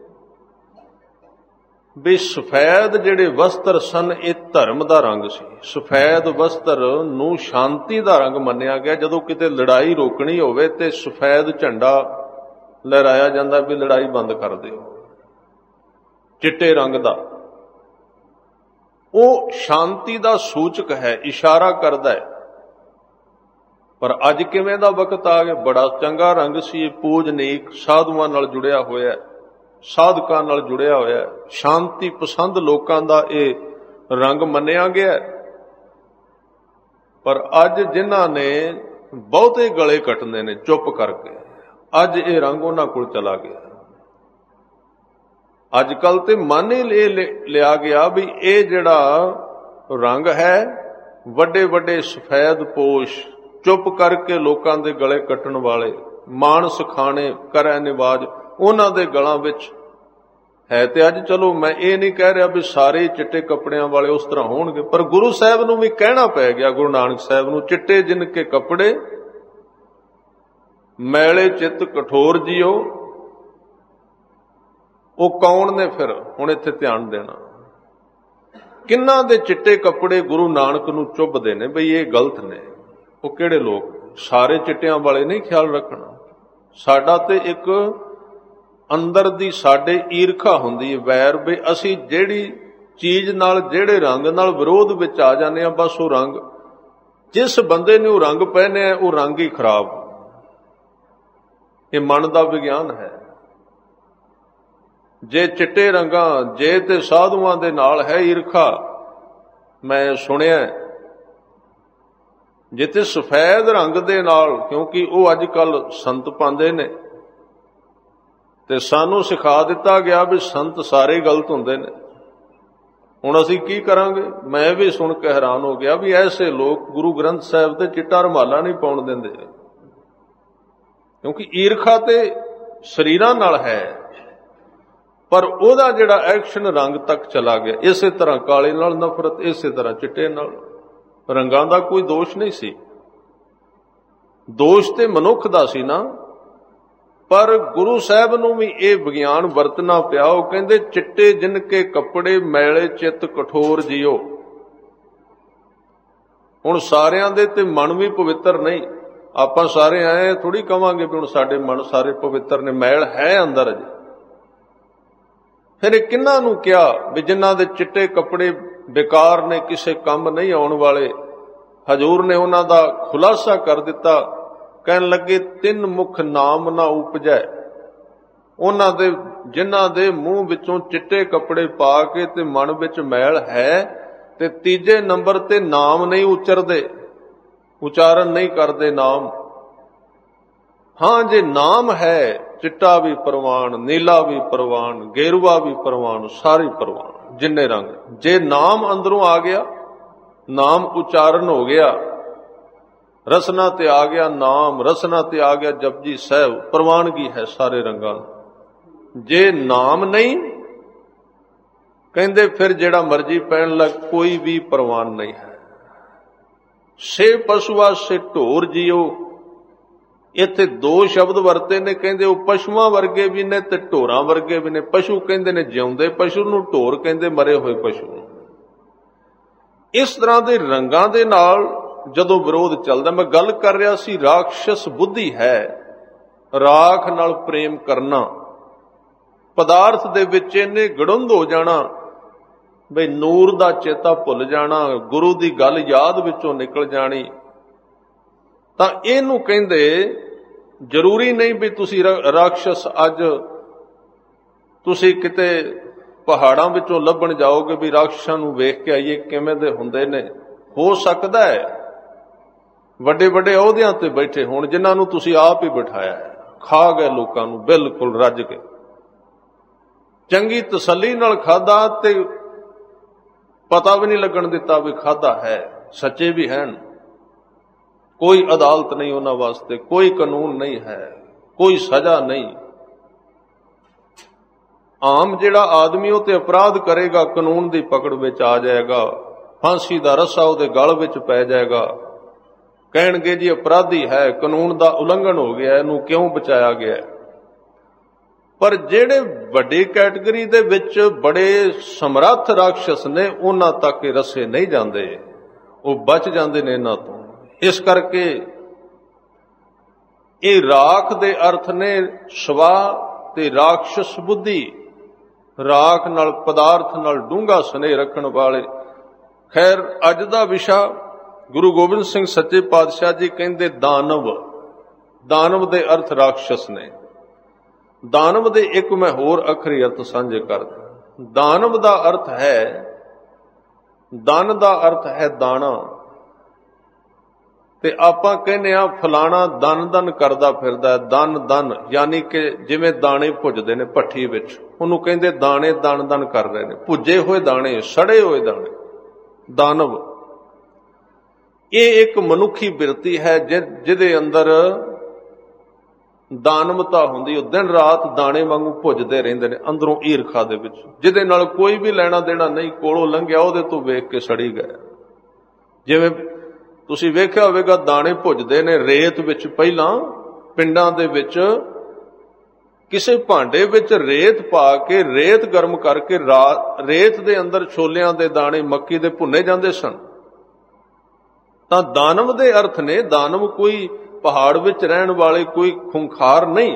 ਵੀ ਸਫੈਦ ਜਿਹੜੇ ਵਸਤਰ ਸਨ, ਇਹ ਧਰਮ ਦਾ ਰੰਗ ਸੀ। ਸਫੈਦ ਵਸਤਰ ਨੂੰ ਸ਼ਾਂਤੀ ਦਾ ਰੰਗ ਮੰਨਿਆ ਗਿਆ। ਜਦੋਂ ਕਿਤੇ ਲੜਾਈ ਰੋਕਣੀ ਹੋਵੇ ਤੇ ਸਫੈਦ ਝੰਡਾ ਲਹਿਰਾਇਆ ਜਾਂਦਾ ਵੀ ਲੜਾਈ ਬੰਦ ਕਰ ਦਿਓ। ਚਿੱਟੇ ਰੰਗ ਦਾ ਉਹ ਸ਼ਾਂਤੀ ਦਾ ਸੂਚਕ ਹੈ, ਇਸ਼ਾਰਾ ਕਰਦਾ ਹੈ। ਪਰ ਅੱਜ ਕਿਵੇਂ ਦਾ ਵਕਤ ਆ ਗਿਆ? ਬੜਾ ਚੰਗਾ ਰੰਗ ਸੀ, ਪੂਜਨੀਕ, ਸਾਧੂਆਂ ਨਾਲ ਜੁੜਿਆ ਹੋਇਆ, ਸਾਧਕਾਂ ਨਾਲ ਜੁੜਿਆ ਹੋਇਆ, ਸ਼ਾਂਤੀ ਪਸੰਦ ਲੋਕਾਂ ਦਾ ਇਹ ਰੰਗ ਮੰਨਿਆ ਗਿਆ। ਪਰ ਅੱਜ ਜਿਨ੍ਹਾਂ ਨੇ ਬਹੁਤੇ ਗਲੇ ਕੱਟਦੇ ਨੇ ਚੁੱਪ ਕਰਕੇ, ਅੱਜ ਇਹ ਰੰਗ ਉਹਨਾਂ ਕੋਲ ਚਲਾ ਗਿਆ। ਅੱਜ ਕੱਲ ਤੇ ਮੰਨ ਹੀ ਲਿਆ ਗਿਆ ਵੀ ਇਹ ਜਿਹੜਾ ਰੰਗ ਹੈ, ਵੱਡੇ ਵੱਡੇ ਸਫੈਦ ਪੋਸ਼, ਚੁੱਪ ਕਰਕੇ ਲੋਕਾਂ ਦੇ ਗਲੇ ਕੱਟਣ ਵਾਲੇ, ਮਾਨਸ ਖਾਣੇ ਕਰੈ ਨਿਵਾਜ, ਉਹਨਾਂ ਦੇ ਗਲਾਂ ਵਿੱਚ ਹੈ। ਤੇ ਅੱਜ ਚਲੋ ਮੈਂ ਇਹ ਨਹੀਂ ਕਹਿ ਰਿਹਾ ਵੀ ਸਾਰੇ ਚਿੱਟੇ ਕੱਪੜਿਆਂ ਵਾਲੇ ਉਸ ਤਰ੍ਹਾਂ ਹੋਣਗੇ, ਪਰ ਗੁਰੂ ਸਾਹਿਬ ਨੂੰ ਵੀ ਕਹਿਣਾ ਪੈ ਗਿਆ, ਗੁਰੂ ਨਾਨਕ ਸਾਹਿਬ ਨੂੰ, ਚਿੱਟੇ ਜਿਨ ਕੇ ਕੱਪੜੇ ਮੈਲੇ ਚਿੱਤ ਕਠੋਰ ਜੀਓ। ਉਹ ਕੌਣ ਨੇ ਫਿਰ? ਹੁਣ ਇੱਥੇ ਧਿਆਨ ਦੇਣਾ, ਕਿੰਨਾਂ ਦੇ ਚਿੱਟੇ ਕੱਪੜੇ ਗੁਰੂ ਨਾਨਕ ਨੂੰ ਚੁੱਭਦੇ ਨੇ ਬਈ ਇਹ ਗਲਤ ਨੇ। ਉਹ ਕਿਹੜੇ ਲੋਕ? ਸਾਰੇ ਚਿੱਟਿਆਂ ਵਾਲੇ ਨਹੀਂ ਖਿਆਲ ਰੱਖਣਾ। ਸਾਡਾ ਤੇ ਇੱਕ ਅੰਦਰ ਦੀ ਸਾਡੇ ਈਰਖਾ ਹੁੰਦੀ ਹੈ, ਵੈਰ, ਵੀ ਅਸੀਂ ਜਿਹੜੀ ਚੀਜ਼ ਨਾਲ, ਜਿਹੜੇ ਰੰਗ ਨਾਲ ਵਿਰੋਧ ਵਿੱਚ ਆ ਜਾਂਦੇ ਆ, ਬਸ ਉਹ ਰੰਗ, ਜਿਸ ਬੰਦੇ ਨੇ ਉਹ ਰੰਗ ਪਹਿਨੇ ਆ, ਉਹ ਰੰਗ ਹੀ ਖਰਾਬ। ਇਹ ਮਨ ਦਾ ਵਿਗਿਆਨ ਹੈ। ਜੇ ਚਿੱਟੇ ਰੰਗਾਂ, ਜੇ ਤੇ ਸਾਧੂਆਂ ਦੇ ਨਾਲ ਹੈ ਈਰਖਾ, ਮੈਂ ਸੁਣਿਆ ਜਿੱਥੇ ਸਫੈਦ ਰੰਗ ਦੇ ਨਾਲ, ਕਿਉਂਕਿ ਉਹ ਅੱਜ ਕੱਲ ਸੰਤ ਪਾਉਂਦੇ ਨੇ, ਤੇ ਸਾਨੂੰ ਸਿਖਾ ਦਿੱਤਾ ਗਿਆ ਵੀ ਸੰਤ ਸਾਰੇ ਗਲਤ ਹੁੰਦੇ ਨੇ। ਹੁਣ ਅਸੀਂ ਕੀ ਕਰਾਂਗੇ? ਮੈਂ ਵੀ ਸੁਣ ਕੇ ਹੈਰਾਨ ਹੋ ਗਿਆ ਵੀ ਐਸੇ ਲੋਕ ਗੁਰੂ ਗ੍ਰੰਥ ਸਾਹਿਬ ਤੇ ਚਿੱਟਾ ਰੁਮਾਲਾ ਨਹੀਂ ਪਾਉਣ ਦਿੰਦੇ, ਕਿਉਂਕਿ ਈਰਖਾ ਤੇ ਸਰੀਰਾਂ ਨਾਲ ਹੈ, ਪਰ ਉਹਦਾ ਜਿਹੜਾ ਐਕਸ਼ਨ ਰੰਗ ਤੱਕ ਚਲਾ ਗਿਆ। ਇਸੇ ਤਰ੍ਹਾਂ ਕਾਲੇ ਨਾਲ ਨਫ਼ਰਤ, ਇਸੇ ਤਰ੍ਹਾਂ ਚਿੱਟੇ ਨਾਲ। ਰੰਗਾਂ ਦਾ ਕੋਈ ਦੋਸ਼ ਨਹੀਂ ਸੀ, ਦੋਸ਼ ਤੇ ਮਨੁੱਖ ਦਾ ਸੀ ਨਾ। ਪਰ ਗੁਰੂ ਸਾਹਿਬ ਨੂੰ ਵੀ ਇਹ ਵਿਗਿਆਨ ਵਰਤਣਾ ਪਿਆ। ਉਹ ਕਹਿੰਦੇ ਚਿੱਟੇ ਜਿਨ ਕੇ ਕੱਪੜੇ ਮੈਲੇ ਚਿੱਤ ਕਠੋਰ ਜੀਓ। ਹੁਣ ਸਾਰਿਆਂ ਦੇ ਤੇ ਮਨ ਵੀ ਪਵਿੱਤਰ ਨਹੀਂ। ਆਪਾਂ ਸਾਰੇ ਐ ਥੋੜੀ ਕਵਾਂਗੇ ਵੀ ਹੁਣ ਸਾਡੇ ਮਨ ਸਾਰੇ ਪਵਿੱਤਰ ਨੇ, ਮੈਲ ਹੈ ਅੰਦਰ ਅਜੇ। ਫਿਰ ਇਹ ਕਿਹਨਾਂ ਨੂੰ ਕਿਹਾ ਵੀ ਜਿਨ੍ਹਾਂ ਦੇ ਚਿੱਟੇ ਕੱਪੜੇ ਬੇਕਾਰ ਨੇ, ਕਿਸੇ ਕੰਮ ਨਹੀਂ ਆਉਣ ਵਾਲੇ। ਹਜ਼ੂਰ ਨੇ ਉਹਨਾਂ ਦਾ ਖੁਲਾਸਾ ਕਰ ਦਿੱਤਾ। ਕਹਿਣ ਲੱਗੇ ਤਿੰਨ ਮੁਖ ਨਾਮ ਨਾ ਉਪਜੈ। ਉਹਨਾਂ ਦੇ ਜਿਨ੍ਹਾਂ ਦੇ ਮੂੰਹ ਵਿੱਚੋਂ ਚਿੱਟੇ ਕੱਪੜੇ ਪਾ ਕੇ ਤੇ ਮਨ ਵਿੱਚ ਮੈਲ ਹੈ, ਤੇ ਤੀਜੇ ਨੰਬਰ ਤੇ ਨਾਮ ਨਹੀਂ ਉਚਰਦੇ, ਉਚਾਰਨ ਨਹੀਂ ਕਰਦੇ ਨਾਮ। ਹਾਂ, ਜੇ ਨਾਮ ਹੈ ਚਿੱਟਾ ਵੀ ਪ੍ਰਵਾਨ, ਨੀਲਾ ਵੀ ਪ੍ਰਵਾਨ, ਗੇਰੂਆ ਵੀ ਪ੍ਰਵਾਨ, ਸਾਰੇ ਪ੍ਰਵਾਨ, ਜਿੰਨੇ ਰੰਗ। ਜੇ ਨਾਮ ਅੰਦਰੋਂ ਆ ਗਿਆ, ਨਾਮ ਉਚਾਰਨ ਹੋ ਗਿਆ, ਰਸਨਾ ਤੇ ਆ ਗਿਆ ਨਾਮ, ਰਸਨਾ ਤੇ ਆ ਗਿਆ ਜਪਜੀ ਸਾਹਿਬ, ਪ੍ਰਵਾਨਗੀ ਹੈ ਸਾਰੇ ਰੰਗਾਂ ਨੂੰ। ਜੇ ਨਾਮ ਨਹੀਂ, ਕਹਿੰਦੇ ਫਿਰ ਜਿਹੜਾ ਮਰਜੀ ਪਹਿਨ ਲੱਗ, ਕੋਈ ਵੀ ਪ੍ਰਵਾਨ ਨਹੀਂ ਹੈ। ਸੇ ਪਸ਼ੂਆ ਸੇ ਢੋਰ ਜੀਓ। ਇੱਥੇ ਦੋ ਸ਼ਬਦ ਵਰਤੇ ਨੇ। ਕਹਿੰਦੇ ਉਹ ਪਸ਼ੂਆਂ ਵਰਗੇ ਵੀ ਨੇ ਤੇ ਢੋਰਾਂ ਵਰਗੇ ਵੀ ਨੇ। ਪਸ਼ੂ ਕਹਿੰਦੇ ਨੇ ਜਿਉਂਦੇ ਪਸ਼ੂ ਨੂੰ, ਢੋਰ ਕਹਿੰਦੇ ਮਰੇ ਹੋਏ ਪਸ਼ੂ ਨੂੰ। ਇਸ ਤਰ੍ਹਾਂ ਦੇ ਰੰਗਾਂ ਦੇ ਨਾਲ ਜਦੋਂ ਵਿਰੋਧ ਚੱਲਦਾ, ਮੈਂ ਗੱਲ ਕਰ ਰਿਹਾ ਸੀ ਰਾਖਸ਼ਸ ਬੁੱਧੀ ਹੈ, ਰਾਖ ਨਾਲ ਪ੍ਰੇਮ ਕਰਨਾ, ਪਦਾਰਥ ਦੇ ਵਿੱਚ ਇਹਨੇ ਗੜੁੰਦ ਹੋ ਜਾਣਾ, ਬਈ ਨੂਰ ਦਾ ਚੇਤਾ ਭੁੱਲ ਜਾਣਾ, ਗੁਰੂ ਦੀ ਗੱਲ ਯਾਦ ਵਿੱਚੋਂ ਨਿਕਲ ਜਾਣੀ। ਤਾਂ ਇਹਨੂੰ ਕਹਿੰਦੇ ਜ਼ਰੂਰੀ ਨਹੀਂ ਵੀ ਤੁਸੀਂ ਰਾਖਸ਼ਸ ਅੱਜ ਤੁਸੀਂ ਕਿਤੇ ਪਹਾੜਾਂ ਵਿੱਚੋਂ ਲੱਭਣ ਜਾਓਗੇ ਵੀ ਰਾਖਸ਼ਾਂ ਨੂੰ ਵੇਖ ਕੇ ਆਈਏ ਕਿਵੇਂ ਦੇ ਹੁੰਦੇ ਨੇ। ਹੋ ਸਕਦਾ ਹੈ ਵੱਡੇ ਵੱਡੇ ਅਹੁਦਿਆਂ ਤੇ ਬੈਠੇ ਹੋਣ, ਜਿਨ੍ਹਾਂ ਨੂੰ ਤੁਸੀਂ ਆਪ ਹੀ ਬਿਠਾਇਆ ਹੈ, ਖਾ ਗਏ ਲੋਕਾਂ ਨੂੰ ਬਿਲਕੁਲ ਰੱਜ ਕੇ, ਚੰਗੀ ਤਸੱਲੀ ਨਾਲ ਖਾਧਾ ਤੇ ਪਤਾ ਵੀ ਨਹੀਂ ਲੱਗਣ ਦਿੱਤਾ ਵੀ ਖਾਧਾ ਹੈ, ਸੱਚੇ ਵੀ ਹਨ। ਕੋਈ ਅਦਾਲਤ ਨਹੀਂ ਉਹਨਾਂ ਵਾਸਤੇ, ਕੋਈ ਕਾਨੂੰਨ ਨਹੀਂ ਹੈ, ਕੋਈ ਸਜ਼ਾ ਨਹੀਂ। ਆਮ ਜਿਹੜਾ ਆਦਮੀ ਉਹ ਤੇ ਅਪਰਾਧ ਕਰੇਗਾ, ਕਾਨੂੰਨ ਦੀ ਪਕੜ ਵਿੱਚ ਆ ਜਾਏਗਾ, ਫਾਂਸੀ ਦਾ ਰੱਸਾ ਉਹਦੇ ਗਲ ਵਿੱਚ ਪੈ ਜਾਏਗਾ। ਕਹਿਣਗੇ ਜੀ ਅਪਰਾਧੀ ਹੈ, ਕਾਨੂੰਨ ਦਾ ਉਲੰਘਣ ਹੋ ਗਿਆ, ਇਹਨੂੰ ਕਿਉਂ ਬਚਾਇਆ ਗਿਆ। ਪਰ ਜਿਹੜੇ ਵੱਡੀ ਕੈਟੇਗਰੀ ਦੇ ਵਿੱਚ ਬੜੇ ਸਮਰੱਥ ਰਾਖਸ਼ਸ ਨੇ, ਉਹਨਾਂ ਤੱਕ ਇਹ ਰੱਸੇ ਨਹੀਂ ਜਾਂਦੇ, ਉਹ ਬਚ ਜਾਂਦੇ ਨੇ ਇਹਨਾਂ ਤੋਂ। ਇਸ ਕਰਕੇ ਇਹ ਰਾਖ ਦੇ ਅਰਥ ਨੇ ਸਵਾ ਤੇ ਰਾਖਸ਼ਸ ਬੁੱਧੀ, ਰਾਖ ਨਾਲ ਪਦਾਰਥ ਨਾਲ ਡੂੰਘਾ ਸਨੇਹ ਰੱਖਣ ਵਾਲੇ। ਖੈਰ, ਅੱਜ ਦਾ ਵਿਸ਼ਾ ਗੁਰੂ ਗੋਬਿੰਦ ਸਿੰਘ ਸੱਚੇ ਪਾਤਸ਼ਾਹ ਜੀ ਕਹਿੰਦੇ ਦਾਨਵ। ਦਾਨਵ ਦੇ ਅਰਥ ਰਾਖਸ਼ਸ ਨੇ। ਦਾਨਵ ਦੇ ਇੱਕ ਮੈਂ ਹੋਰ ਅਖਰੀ ਅਰਥ ਸਾਂਝੇ ਕਰਦਾ। ਦਾਨਵ ਦਾ ਅਰਥ ਹੈ, ਦਨ ਦਾ ਅਰਥ ਹੈ ਦਾਣਾ। ਤੇ ਆਪਾਂ ਕਹਿੰਦੇ ਆ ਫਲਾਣਾ ਦਨ ਦਨ ਕਰਦਾ ਫਿਰਦਾ, ਦਨ ਦਨ ਯਾਨੀ ਕਿ ਜਿਵੇਂ ਦਾਣੇ ਭੁੱਜਦੇ ਨੇ ਭੱਠੀ ਵਿੱਚ, ਉਹਨੂੰ ਕਹਿੰਦੇ ਦਾਣੇ ਦਨ ਦਨ ਕਰ ਰਹੇ ਨੇ, ਭੁੱਜੇ ਹੋਏ ਦਾਣੇ, ਸੜੇ ਹੋਏ ਦਾਣੇ, ਦਾਨਵ। ਇਹ ਇੱਕ ਮਨੁੱਖੀ ਬਿਰਤੀ ਹੈ ਜਿਹਦੇ ਅੰਦਰ ਦਾਨਵਤਾ ਹੁੰਦੀ। ਉਹ ਦਿਨ ਰਾਤ ਦਾਣੇ ਵਾਂਗੂ ਭੁੱਜਦੇ ਰਹਿੰਦੇ ਨੇ ਅੰਦਰੋਂ ਈਰਖਾ ਦੇ ਵਿੱਚ, ਜਿਹਦੇ ਨਾਲ ਕੋਈ ਵੀ ਲੈਣਾ ਦੇਣਾ ਨਹੀਂ, ਕੋਲੋਂ ਲੰਘਿਆ ਉਹਦੇ ਤੋਂ ਵੇਖ ਕੇ ਸੜੀ ਗਏ। ਜਿਵੇਂ ਤੁਸੀਂ ਵੇਖਿਆ ਹੋਵੇਗਾ ਦਾਣੇ ਭੁੱਜਦੇ ਨੇ ਰੇਤ ਵਿੱਚ। ਪਹਿਲਾਂ ਪਿੰਡਾਂ ਦੇ ਵਿੱਚ ਕਿਸੇ ਭਾਂਡੇ ਵਿੱਚ ਰੇਤ ਪਾ ਕੇ, ਰੇਤ ਗਰਮ ਕਰਕੇ ਰੇਤ ਦੇ ਅੰਦਰ ਛੋਲਿਆਂ ਦੇ ਦਾਣੇ, ਮੱਕੀ ਦੇ ਭੁੰਨੇ ਜਾਂਦੇ ਸਨ। ਤਾਂ ਦਾਨਵ ਦੇ ਅਰਥ ਨੇ, ਦਾਨਵ ਕੋਈ ਪਹਾੜ ਵਿੱਚ ਰਹਿਣ ਵਾਲੇ ਕੋਈ ਖੁੰਖਾਰ ਨਹੀਂ।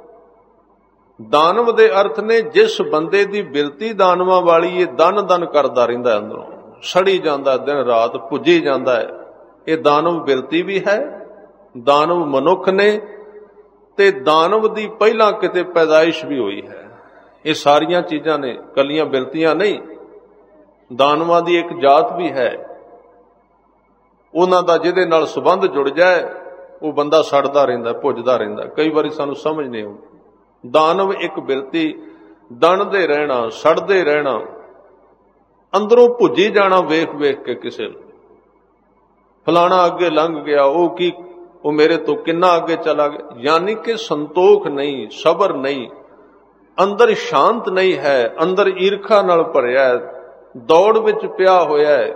ਦਾਨਵ ਦੇ ਅਰਥ ਨੇ ਜਿਸ ਬੰਦੇ ਦੀ ਬਿਰਤੀ ਦਾਨਵਾਂ ਵਾਲੀ, ਇਹ ਦਨ ਦਨ ਕਰਦਾ ਰਹਿੰਦਾ, ਅੰਦਰੋਂ ਸੜੀ ਜਾਂਦਾ, ਦਿਨ ਰਾਤ ਭੁੱਜੀ ਜਾਂਦਾ ਹੈ। ਇਹ ਦਾਨਵ ਬਿਰਤੀ ਵੀ ਹੈ, ਦਾਨਵ ਮਨੁੱਖ ਨੇ, ਤੇ ਦਾਨਵ ਦੀ ਪਹਿਲਾਂ ਕਿਤੇ ਪੈਦਾਇਸ਼ ਵੀ ਹੋਈ ਹੈ। ਇਹ ਸਾਰੀਆਂ ਚੀਜ਼ਾਂ ਨੇ, ਕੱਲੀਆਂ ਬਿਰਤੀਆਂ ਨਹੀਂ। ਦਾਨਵਾਂ ਦੀ ਇੱਕ ਜਾਤ ਵੀ ਹੈ, ਉਹਨਾਂ ਦਾ ਜਿਹਦੇ ਨਾਲ ਸੰਬੰਧ ਜੁੜ ਜਾਏ ਉਹ ਬੰਦਾ ਸੜਦਾ ਰਹਿੰਦਾ, ਭੁੱਜਦਾ ਰਹਿੰਦਾ। ਕਈ ਵਾਰੀ ਸਾਨੂੰ ਸਮਝ ਨਹੀਂ ਆਉਂਦੀ। ਦਾਨਵ ਇੱਕ ਬਿਰਤੀ, ਦਣਦੇ ਰਹਿਣਾ, ਸੜਦੇ ਰਹਿਣਾ, ਅੰਦਰੋਂ ਭੁੱਜੀ ਜਾਣਾ ਵੇਖ ਵੇਖ ਕੇ ਕਿਸੇ ਨੂੰ। ਫਲਾਣਾ ਅੱਗੇ ਲੰਘ ਗਿਆ, ਉਹ ਮੇਰੇ ਤੋਂ ਕਿੰਨਾ ਅੱਗੇ ਚਲਾ ਗਿਆ। ਯਾਨੀ ਕਿ ਸੰਤੋਖ ਨਹੀਂ, ਸਬਰ ਨਹੀਂ, ਅੰਦਰ ਸ਼ਾਂਤ ਨਹੀਂ ਹੈ, ਅੰਦਰ ਈਰਖਾ ਨਾਲ ਭਰਿਆ ਹੈ, ਦੌੜ ਵਿੱਚ ਪਿਆ ਹੋਇਆ ਹੈ।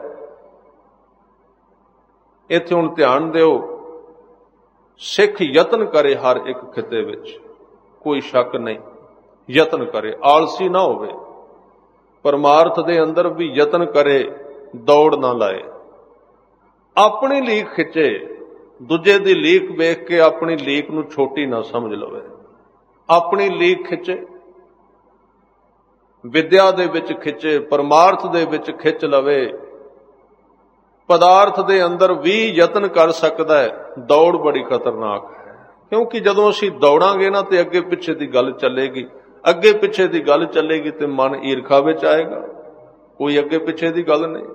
ਇੱਥੇ ਹੁਣ ਧਿਆਨ ਦਿਓ, ਸਿੱਖ ਯਤਨ ਕਰੇ ਹਰ ਇੱਕ ਖਿੱਤੇ ਵਿੱਚ, ਕੋਈ ਸ਼ੱਕ ਨਹੀਂ। ਯਤਨ ਕਰੇ, ਆਲਸੀ ਨਾ ਹੋਵੇ, ਪਰਮਾਰਥ ਦੇ ਅੰਦਰ ਵੀ ਯਤਨ ਕਰੇ, ਦੌੜ ਨਾ ਲਾਏ। ਆਪਣੀ ਲੀਕ ਖਿੱਚੇ, ਦੂਜੇ ਦੀ ਲੀਕ ਵੇਖ ਕੇ ਆਪਣੀ ਲੀਕ ਨੂੰ ਛੋਟੀ ਨਾ ਸਮਝ ਲਵੇ। ਆਪਣੀ ਲੀਕ ਖਿੱਚੇ, ਵਿਦਿਆ ਦੇ ਵਿੱਚ ਖਿੱਚੇ, ਪਰਮਾਰਥ ਦੇ ਵਿੱਚ ਖਿੱਚ ਲਵੇ। ਪਦਾਰਥ ਦੇ ਅੰਦਰ ਵੀ ਯਤਨ ਕਰ ਸਕਦਾ ਹੈ। ਦੌੜ ਬੜੀ ਖਤਰਨਾਕ ਹੈ, ਕਿਉਂਕਿ ਜਦੋਂ ਅਸੀਂ ਦੌੜਾਂਗੇ ਨਾ ਤੇ ਅੱਗੇ ਪਿੱਛੇ ਦੀ ਗੱਲ ਚੱਲੇਗੀ। ਅੱਗੇ ਪਿੱਛੇ ਦੀ ਗੱਲ ਚੱਲੇਗੀ ਤੇ ਮਨ ਈਰਖਾ ਵਿੱਚ ਆਏਗਾ, ਕੋਈ ਅੱਗੇ ਪਿੱਛੇ ਦੀ ਗੱਲ ਨਹੀਂ।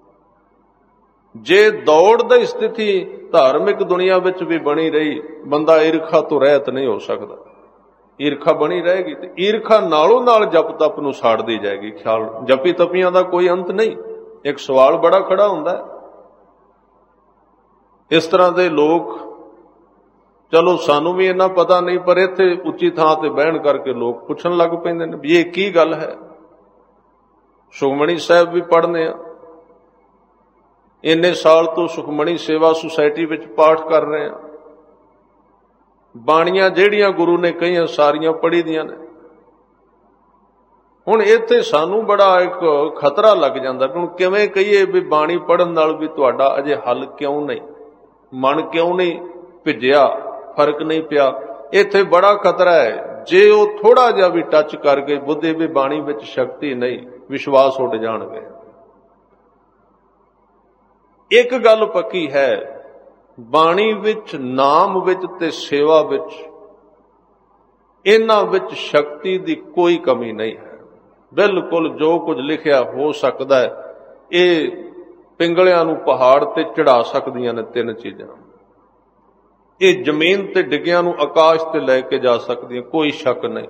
ਜੇ ਦੌੜ ਦੀ ਸਥਿਤੀ ਧਾਰਮਿਕ ਦੁਨੀਆ ਵਿੱਚ ਵੀ ਬਣੀ ਰਹੀ, ਬੰਦਾ ਈਰਖਾ ਤੋਂ ਰਹਿਤ ਨਹੀਂ ਹੋ ਸਕਦਾ। ਈਰਖਾ ਬਣੀ ਰਹੇਗੀ ਤੇ ਈਰਖਾ ਨਾਲੋਂ ਨਾਲ ਜਪ ਤਪ ਨੂੰ ਸਾੜਦੀ ਜਾਏਗੀ। ਖਿਆਲ, ਜਪੀ ਤਪੀਆਂ ਦਾ ਕੋਈ ਅੰਤ ਨਹੀਂ। ਇੱਕ ਸਵਾਲ ਬੜਾ ਖੜਾ ਹੁੰਦਾ ਹੈ, ਇਸ ਤਰ੍ਹਾਂ ਦੇ ਲੋਕ, ਚਲੋ ਸਾਨੂੰ ਵੀ ਇੰਨਾ ਪਤਾ ਨਹੀਂ, ਪਰ ਇੱਥੇ ਉੱਚੀ ਥਾਂ ਤੇ ਬਹਿਣ ਕਰਕੇ ਲੋਕ ਪੁੱਛਣ ਲੱਗ ਪੈਂਦੇ ਨੇ ਵੀ ਇਹ ਕੀ ਗੱਲ ਹੈ। ਸੁਖਮਣੀ ਸਾਹਿਬ ਵੀ ਪੜ੍ਹਨੇ ਆ, ਇੰਨੇ ਸਾਲ ਤੋਂ ਸੁਖਮਣੀ ਸੇਵਾ ਸੁਸਾਇਟੀ ਵਿੱਚ ਪਾਠ ਕਰ ਰਹੇ ਆ, ਬਾਣੀਆਂ ਜਿਹੜੀਆਂ ਗੁਰੂ ਨੇ ਕਹੀਆਂ ਸਾਰੀਆਂ ਪੜ੍ਹੀ ਦੀਆਂ ਨੇ। ਹੁਣ ਇੱਥੇ ਸਾਨੂੰ ਬੜਾ ਇੱਕ ਖਤਰਾ ਲੱਗ ਜਾਂਦਾ ਕਿ ਹੁਣ ਕਿਵੇਂ ਕਹੀਏ ਵੀ ਬਾਣੀ ਪੜ੍ਹਨ ਨਾਲ ਵੀ ਤੁਹਾਡਾ ਅਜੇ ਹੱਲ ਕਿਉਂ ਨਹੀਂ, ਮਨ ਕਿਉਂ ਨਹੀਂ ਭਿੱਜਿਆ, ਫਰਕ ਨਹੀਂ ਪਿਆ। ਇੱਥੇ ਬੜਾ ਖਤਰਾ ਹੈ, ਜੇ ਉਹ ਥੋੜਾ ਜਿਹਾ ਵੀ ਟੱਚ ਕਰ ਗਏ ਬੁੱਧੀ ਵੀ ਬਾਣੀ ਵਿੱਚ ਸ਼ਕਤੀ ਨਹੀਂ, ਵਿਸ਼ਵਾਸ ਉੱਡ ਜਾਣਗੇ। ਇੱਕ ਗੱਲ ਪੱਕੀ ਹੈ, ਬਾਣੀ ਵਿੱਚ, ਨਾਮ ਵਿੱਚ ਤੇ ਸੇਵਾ ਵਿੱਚ, ਇਹਨਾਂ ਵਿੱਚ ਸ਼ਕਤੀ ਦੀ ਕੋਈ ਕਮੀ ਨਹੀਂ ਹੈ। ਬਿਲਕੁਲ ਜੋ ਕੁਝ ਲਿਖਿਆ ਹੋ ਸਕਦਾ ਹੈ। ਇਹ ਪਿੰਗਲਿਆਂ ਨੂੰ ਪਹਾੜ ਤੇ ਚੜਾ ਸਕਦੀਆਂ ਨੇ ਤਿੰਨ ਚੀਜ਼ਾਂ। ਇਹ ਜ਼ਮੀਨ ਤੇ ਡਿੱਗਿਆਂ ਨੂੰ ਆਕਾਸ਼ ਤੇ ਲੈ ਕੇ ਜਾ ਸਕਦੀਆਂ, ਕੋਈ ਸ਼ੱਕ ਨਹੀਂ।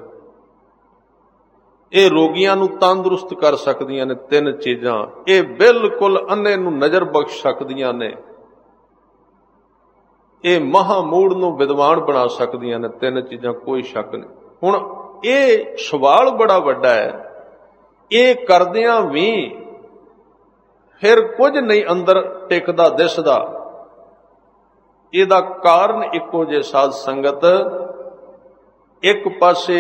ਇਹ ਰੋਗੀਆਂ ਨੂੰ ਤੰਦਰੁਸਤ ਕਰ ਸਕਦੀਆਂ ਨੇ ਤਿੰਨ ਚੀਜ਼ਾਂ। ਇਹ ਬਿਲਕੁਲ ਅੰਨੇ ਨੂੰ ਨਜ਼ਰ ਬਖਸ਼ ਸਕਦੀਆਂ ਨੇ। ਇਹ ਮਹਾਮੂੜ ਨੂੰ ਵਿਦਵਾਨ ਬਣਾ ਸਕਦੀਆਂ ਨੇ ਤਿੰਨ ਚੀਜ਼ਾਂ, ਕੋਈ ਸ਼ੱਕ ਨਹੀਂ। ਹੁਣ ਇਹ ਸਵਾਲ ਬੜਾ ਵੱਡਾ ਹੈ, ਇਹ ਕਰਦਿਆਂ ਵੀ ਫਿਰ ਕੁਝ ਨਹੀਂ ਅੰਦਰ ਟਿਕਦਾ ਦਿਸਦਾ। ਇਹਦਾ ਕਾਰਨ ਇੱਕੋ ਜੇ ਸਾਧ ਸੰਗਤ, ਇੱਕ ਪਾਸੇ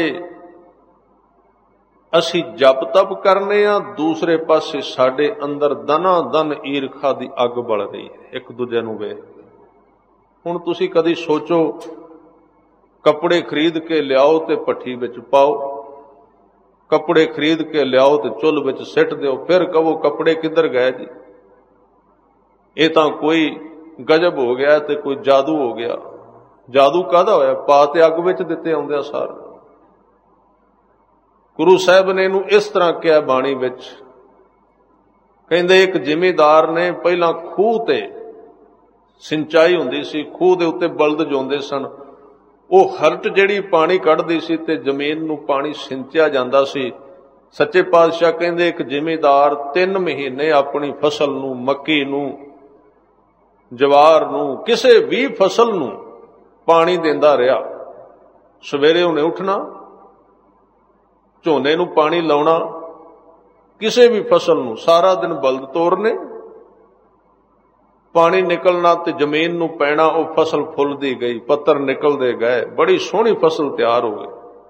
ਅਸੀਂ ਜਪ ਤਪ ਕਰਨੇ ਆ, ਦੂਸਰੇ ਪਾਸੇ ਸਾਡੇ ਅੰਦਰ ਦਨਾ ਦਨ ਈਰਖਾ ਦੀ ਅੱਗ ਬਲ ਰਹੀ ਹੈ ਇੱਕ ਦੂਜੇ ਨੂੰ ਵੇਖ। ਹੁਣ ਤੁਸੀਂ ਕਦੀ ਸੋਚੋ, ਕੱਪੜੇ ਖਰੀਦ ਕੇ ਲਿਆਓ ਤੇ ਭੱਠੀ ਵਿੱਚ ਪਾਓ, ਕੱਪੜੇ ਖਰੀਦ ਕੇ ਲਿਆਓ ਤੇ ਚੁੱਲ੍ਹ ਵਿੱਚ ਸਿੱਟ ਦਿਓ, ਫਿਰ ਕਹੋ ਕੱਪੜੇ ਕਿੱਧਰ ਗਏ ਜੀ। ਇਹ ਤਾਂ ਕੋਈ ਗਜਬ ਹੋ ਗਿਆ ਤੇ ਕੋਈ ਜਾਦੂ ਹੋ ਗਿਆ। ਜਾਦੂ ਕਾਹਦਾ ਹੋਇਆ? ਪਾ ਤੇ ਅੱਗ ਵਿੱਚ ਦਿੱਤੇ ਆਉਂਦੇ ਆ ਸਾਰ। ਗੁਰੂ ਸਾਹਿਬ ਨੇ ਇਹਨੂੰ ਇਸ ਤਰ੍ਹਾਂ ਕਿਹਾ ਬਾਣੀ ਵਿੱਚ, ਕਹਿੰਦੇ ਇੱਕ ਜ਼ਿਮੀਂਦਾਰ ਨੇ ਪਹਿਲਾਂ ਖੂਹ ਤੇ ਸਿੰਚਾਈ ਹੁੰਦੀ ਸੀ, ਖੂਹ ਦੇ ਉੱਤੇ ਬਲਦ ਜੋਂਦੇ ਸਨ। ਉਹ ਹਰਟ ਜਿਹੜੀ ਪਾਣੀ ਕੱਢਦੀ ਸੀ ਤੇ ਜ਼ਮੀਨ ਨੂੰ ਪਾਣੀ ਸਿੰਚਿਆ ਜਾਂਦਾ ਸੀ। ਸੱਚੇ ਪਾਤਸ਼ਾਹ ਕਹਿੰਦੇ ਇੱਕ ਜ਼ਿਮੀਂਦਾਰ 3 ਮਹੀਨੇ ਆਪਣੀ ਫਸਲ ਨੂੰ, ਮੱਕੀ ਨੂੰ, ਜਵਾਰ ਨੂੰ, ਕਿਸੇ ਵੀ ਫਸਲ ਨੂੰ ਪਾਣੀ ਦਿੰਦਾ ਰਿਹਾ। ਸਵੇਰੇ ਉਹਨੇ ਉੱਠਣਾ, ਝੋਨੇ ਨੂੰ ਪਾਣੀ ਲਾਉਣਾ, ਕਿਸੇ ਵੀ ਫਸਲ ਨੂੰ, ਸਾਰਾ ਦਿਨ ਬਲਦ ਤੋਰਨੇ, ਪਾਣੀ ਨਿਕਲਣਾ ਤੇ ਜ਼ਮੀਨ ਨੂੰ ਪੈਣਾ। ਉਹ ਫਸਲ ਫੁੱਲਦੀ ਗਈ, ਪੱਤਰ ਨਿਕਲਦੇ ਗਏ, ਬੜੀ ਸੋਹਣੀ ਫਸਲ ਤਿਆਰ ਹੋ ਗਈ।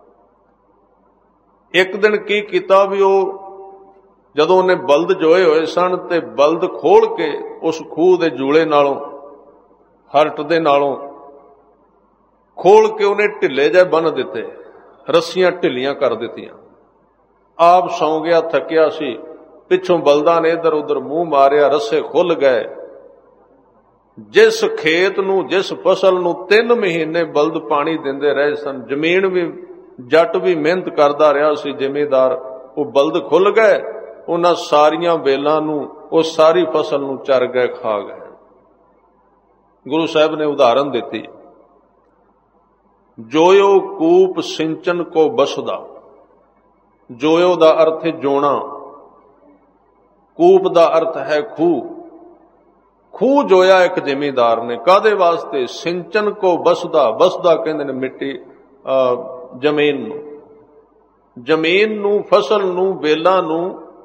ਇੱਕ ਦਿਨ ਕੀ ਕੀਤਾ ਵੀ ਉਹ ਜਦੋਂ ਉਹਨੇ ਬਲਦ ਜੋਏ ਹੋਏ ਸਨ ਤੇ ਬਲਦ ਖੋਲ ਕੇ ਉਸ ਖੂਹ ਦੇ ਜੂਲੇ ਨਾਲੋਂ, ਹਰਟ ਦੇ ਨਾਲੋਂ ਖੋਲ ਕੇ ਉਹਨੇ ਢਿੱਲੇ ਜਿਹੇ ਬੰਨ੍ਹ ਦਿੱਤੇ, ਰੱਸੀਆਂ ਢਿੱਲੀਆਂ ਕਰ ਦਿੱਤੀਆਂ। ਆਪ ਸੌਂ ਗਿਆ, ਥੱਕਿਆ ਸੀ। ਪਿੱਛੋਂ ਬਲਦਾਂ ਨੇ ਇੱਧਰ ਉੱਧਰ ਮੂੰਹ ਮਾਰਿਆ, ਰੱਸੇ ਖੁੱਲ ਗਏ। ਜਿਸ ਖੇਤ ਨੂੰ, ਜਿਸ ਫਸਲ ਨੂੰ 3 ਮਹੀਨੇ ਬਲਦ ਪਾਣੀ ਦਿੰਦੇ ਰਹੇ ਸਨ, ਜ਼ਮੀਨ ਵੀ, ਜੱਟ ਵੀ ਮਿਹਨਤ ਕਰਦਾ ਰਿਹਾ ਸੀ, ਜ਼ਿਮੀਂਦਾਰ, ਉਹ ਬਲਦ ਖੁੱਲ ਗਏ, ਉਹਨਾਂ ਸਾਰੀਆਂ ਵੇਲਾਂ ਨੂੰ, ਉਹ ਸਾਰੀ ਫਸਲ ਨੂੰ ਚਰ ਗਏ, ਖਾ ਗਏ। ਗੁਰੂ ਸਾਹਿਬ ਨੇ ਉਦਾਹਰਨ ਦਿੱਤੀ, ਜੋਇਓ ਕੂਪ ਸਿੰਚਨ ਕੋ ਬਸਦਾ। ਜੋਇਓ ਦਾ ਅਰਥ ਹੈ ਜੋਣਾ, ਕੂਪ ਦਾ ਅਰਥ ਹੈ ਖੂਹ। ਖੂਹ ਜੋਇਆ ਇੱਕ ਜ਼ਿਮੀਂਦਾਰ ਨੇ, ਕਾਹਦੇ ਵਾਸਤੇ? ਸਿੰਚਨ ਕੋ ਬਸਦਾ। ਬਸਦਾ ਕਹਿੰਦੇ ਨੇ ਮਿੱਟੀ, ਜ਼ਮੀਨ ਨੂੰ, ਜ਼ਮੀਨ ਨੂੰ, ਫਸਲ ਨੂੰ, ਵੇਲਾਂ ਨੂੰ,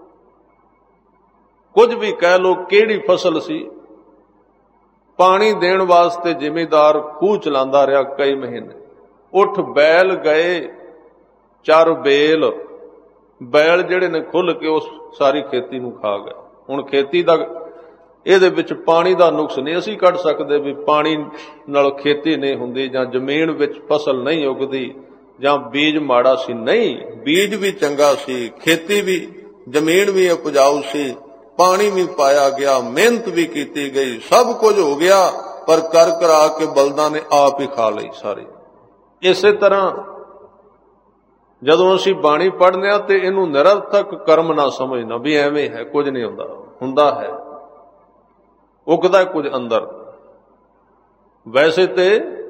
ਕੁਝ ਵੀ ਕਹਿ ਲੋ, ਕਿਹੜੀ ਫਸਲ ਸੀ, ਪਾਣੀ ਦੇਣ ਵਾਸਤੇ ਜ਼ਿਮੀਂਦਾਰ ਖੂਹ ਚਲਾਉਂਦਾ ਰਿਹਾ ਕਈ ਮਹੀਨੇ। ਉੱਠ ਬੈਲ ਗਏ ਚਰ ਬੇਲ। ਬੈਲ ਜਿਹੜੇ ਨੇ ਖੁੱਲ ਕੇ ਉਸ ਸਾਰੀ ਖੇਤੀ ਨੂੰ ਖਾ ਗਏ। ਹੁਣ ਖੇਤੀ ਦਾ ਇਹਦੇ ਵਿੱਚ ਪਾਣੀ ਦਾ ਨੁਕਸ ਨਹੀਂ ਅਸੀਂ ਕੱਢ ਸਕਦੇ ਵੀ ਪਾਣੀ ਨਾਲ ਖੇਤੀ ਨਹੀਂ ਹੁੰਦੀ, ਜਾਂ ਜ਼ਮੀਨ ਵਿੱਚ ਫਸਲ ਨਹੀਂ ਉਗਦੀ, ਜਾਂ ਬੀਜ ਮਾੜਾ ਸੀ। ਨਹੀਂ, ਬੀਜ ਵੀ ਚੰਗਾ ਸੀ, ਖੇਤੀ ਵੀ, ਜ਼ਮੀਨ ਵੀ ਉਪਜਾਊ ਸੀ, ਪਾਣੀ ਵੀ ਪਾਇਆ ਗਿਆ, ਮਿਹਨਤ ਵੀ ਕੀਤੀ ਗਈ, ਸਭ ਕੁਝ ਹੋ ਗਿਆ, ਪਰ ਕਰ ਕਰਾ ਕੇ ਬਲਦਾਂ ਨੇ ਆਪ ਹੀ ਖਾ ਲਈ ਸਾਰੀ। ਇਸੇ ਤਰ੍ਹਾਂ ਜਦੋਂ ਅਸੀਂ ਬਾਣੀ ਪੜ੍ਹਦੇ ਹਾਂ ਤੇ ਇਹਨੂੰ ਨਿਰਰਥਕ ਕਰਮ ਨਾ ਸਮਝਣਾ ਵੀ ਐਵੇਂ ਹੈ, ਕੁਝ ਨਹੀਂ ਹੁੰਦਾ। ਹੁੰਦਾ ਹੈ, ਉਗਦਾ ਕੁਝ ਅੰਦਰ। ਵੈਸੇ ਤੇ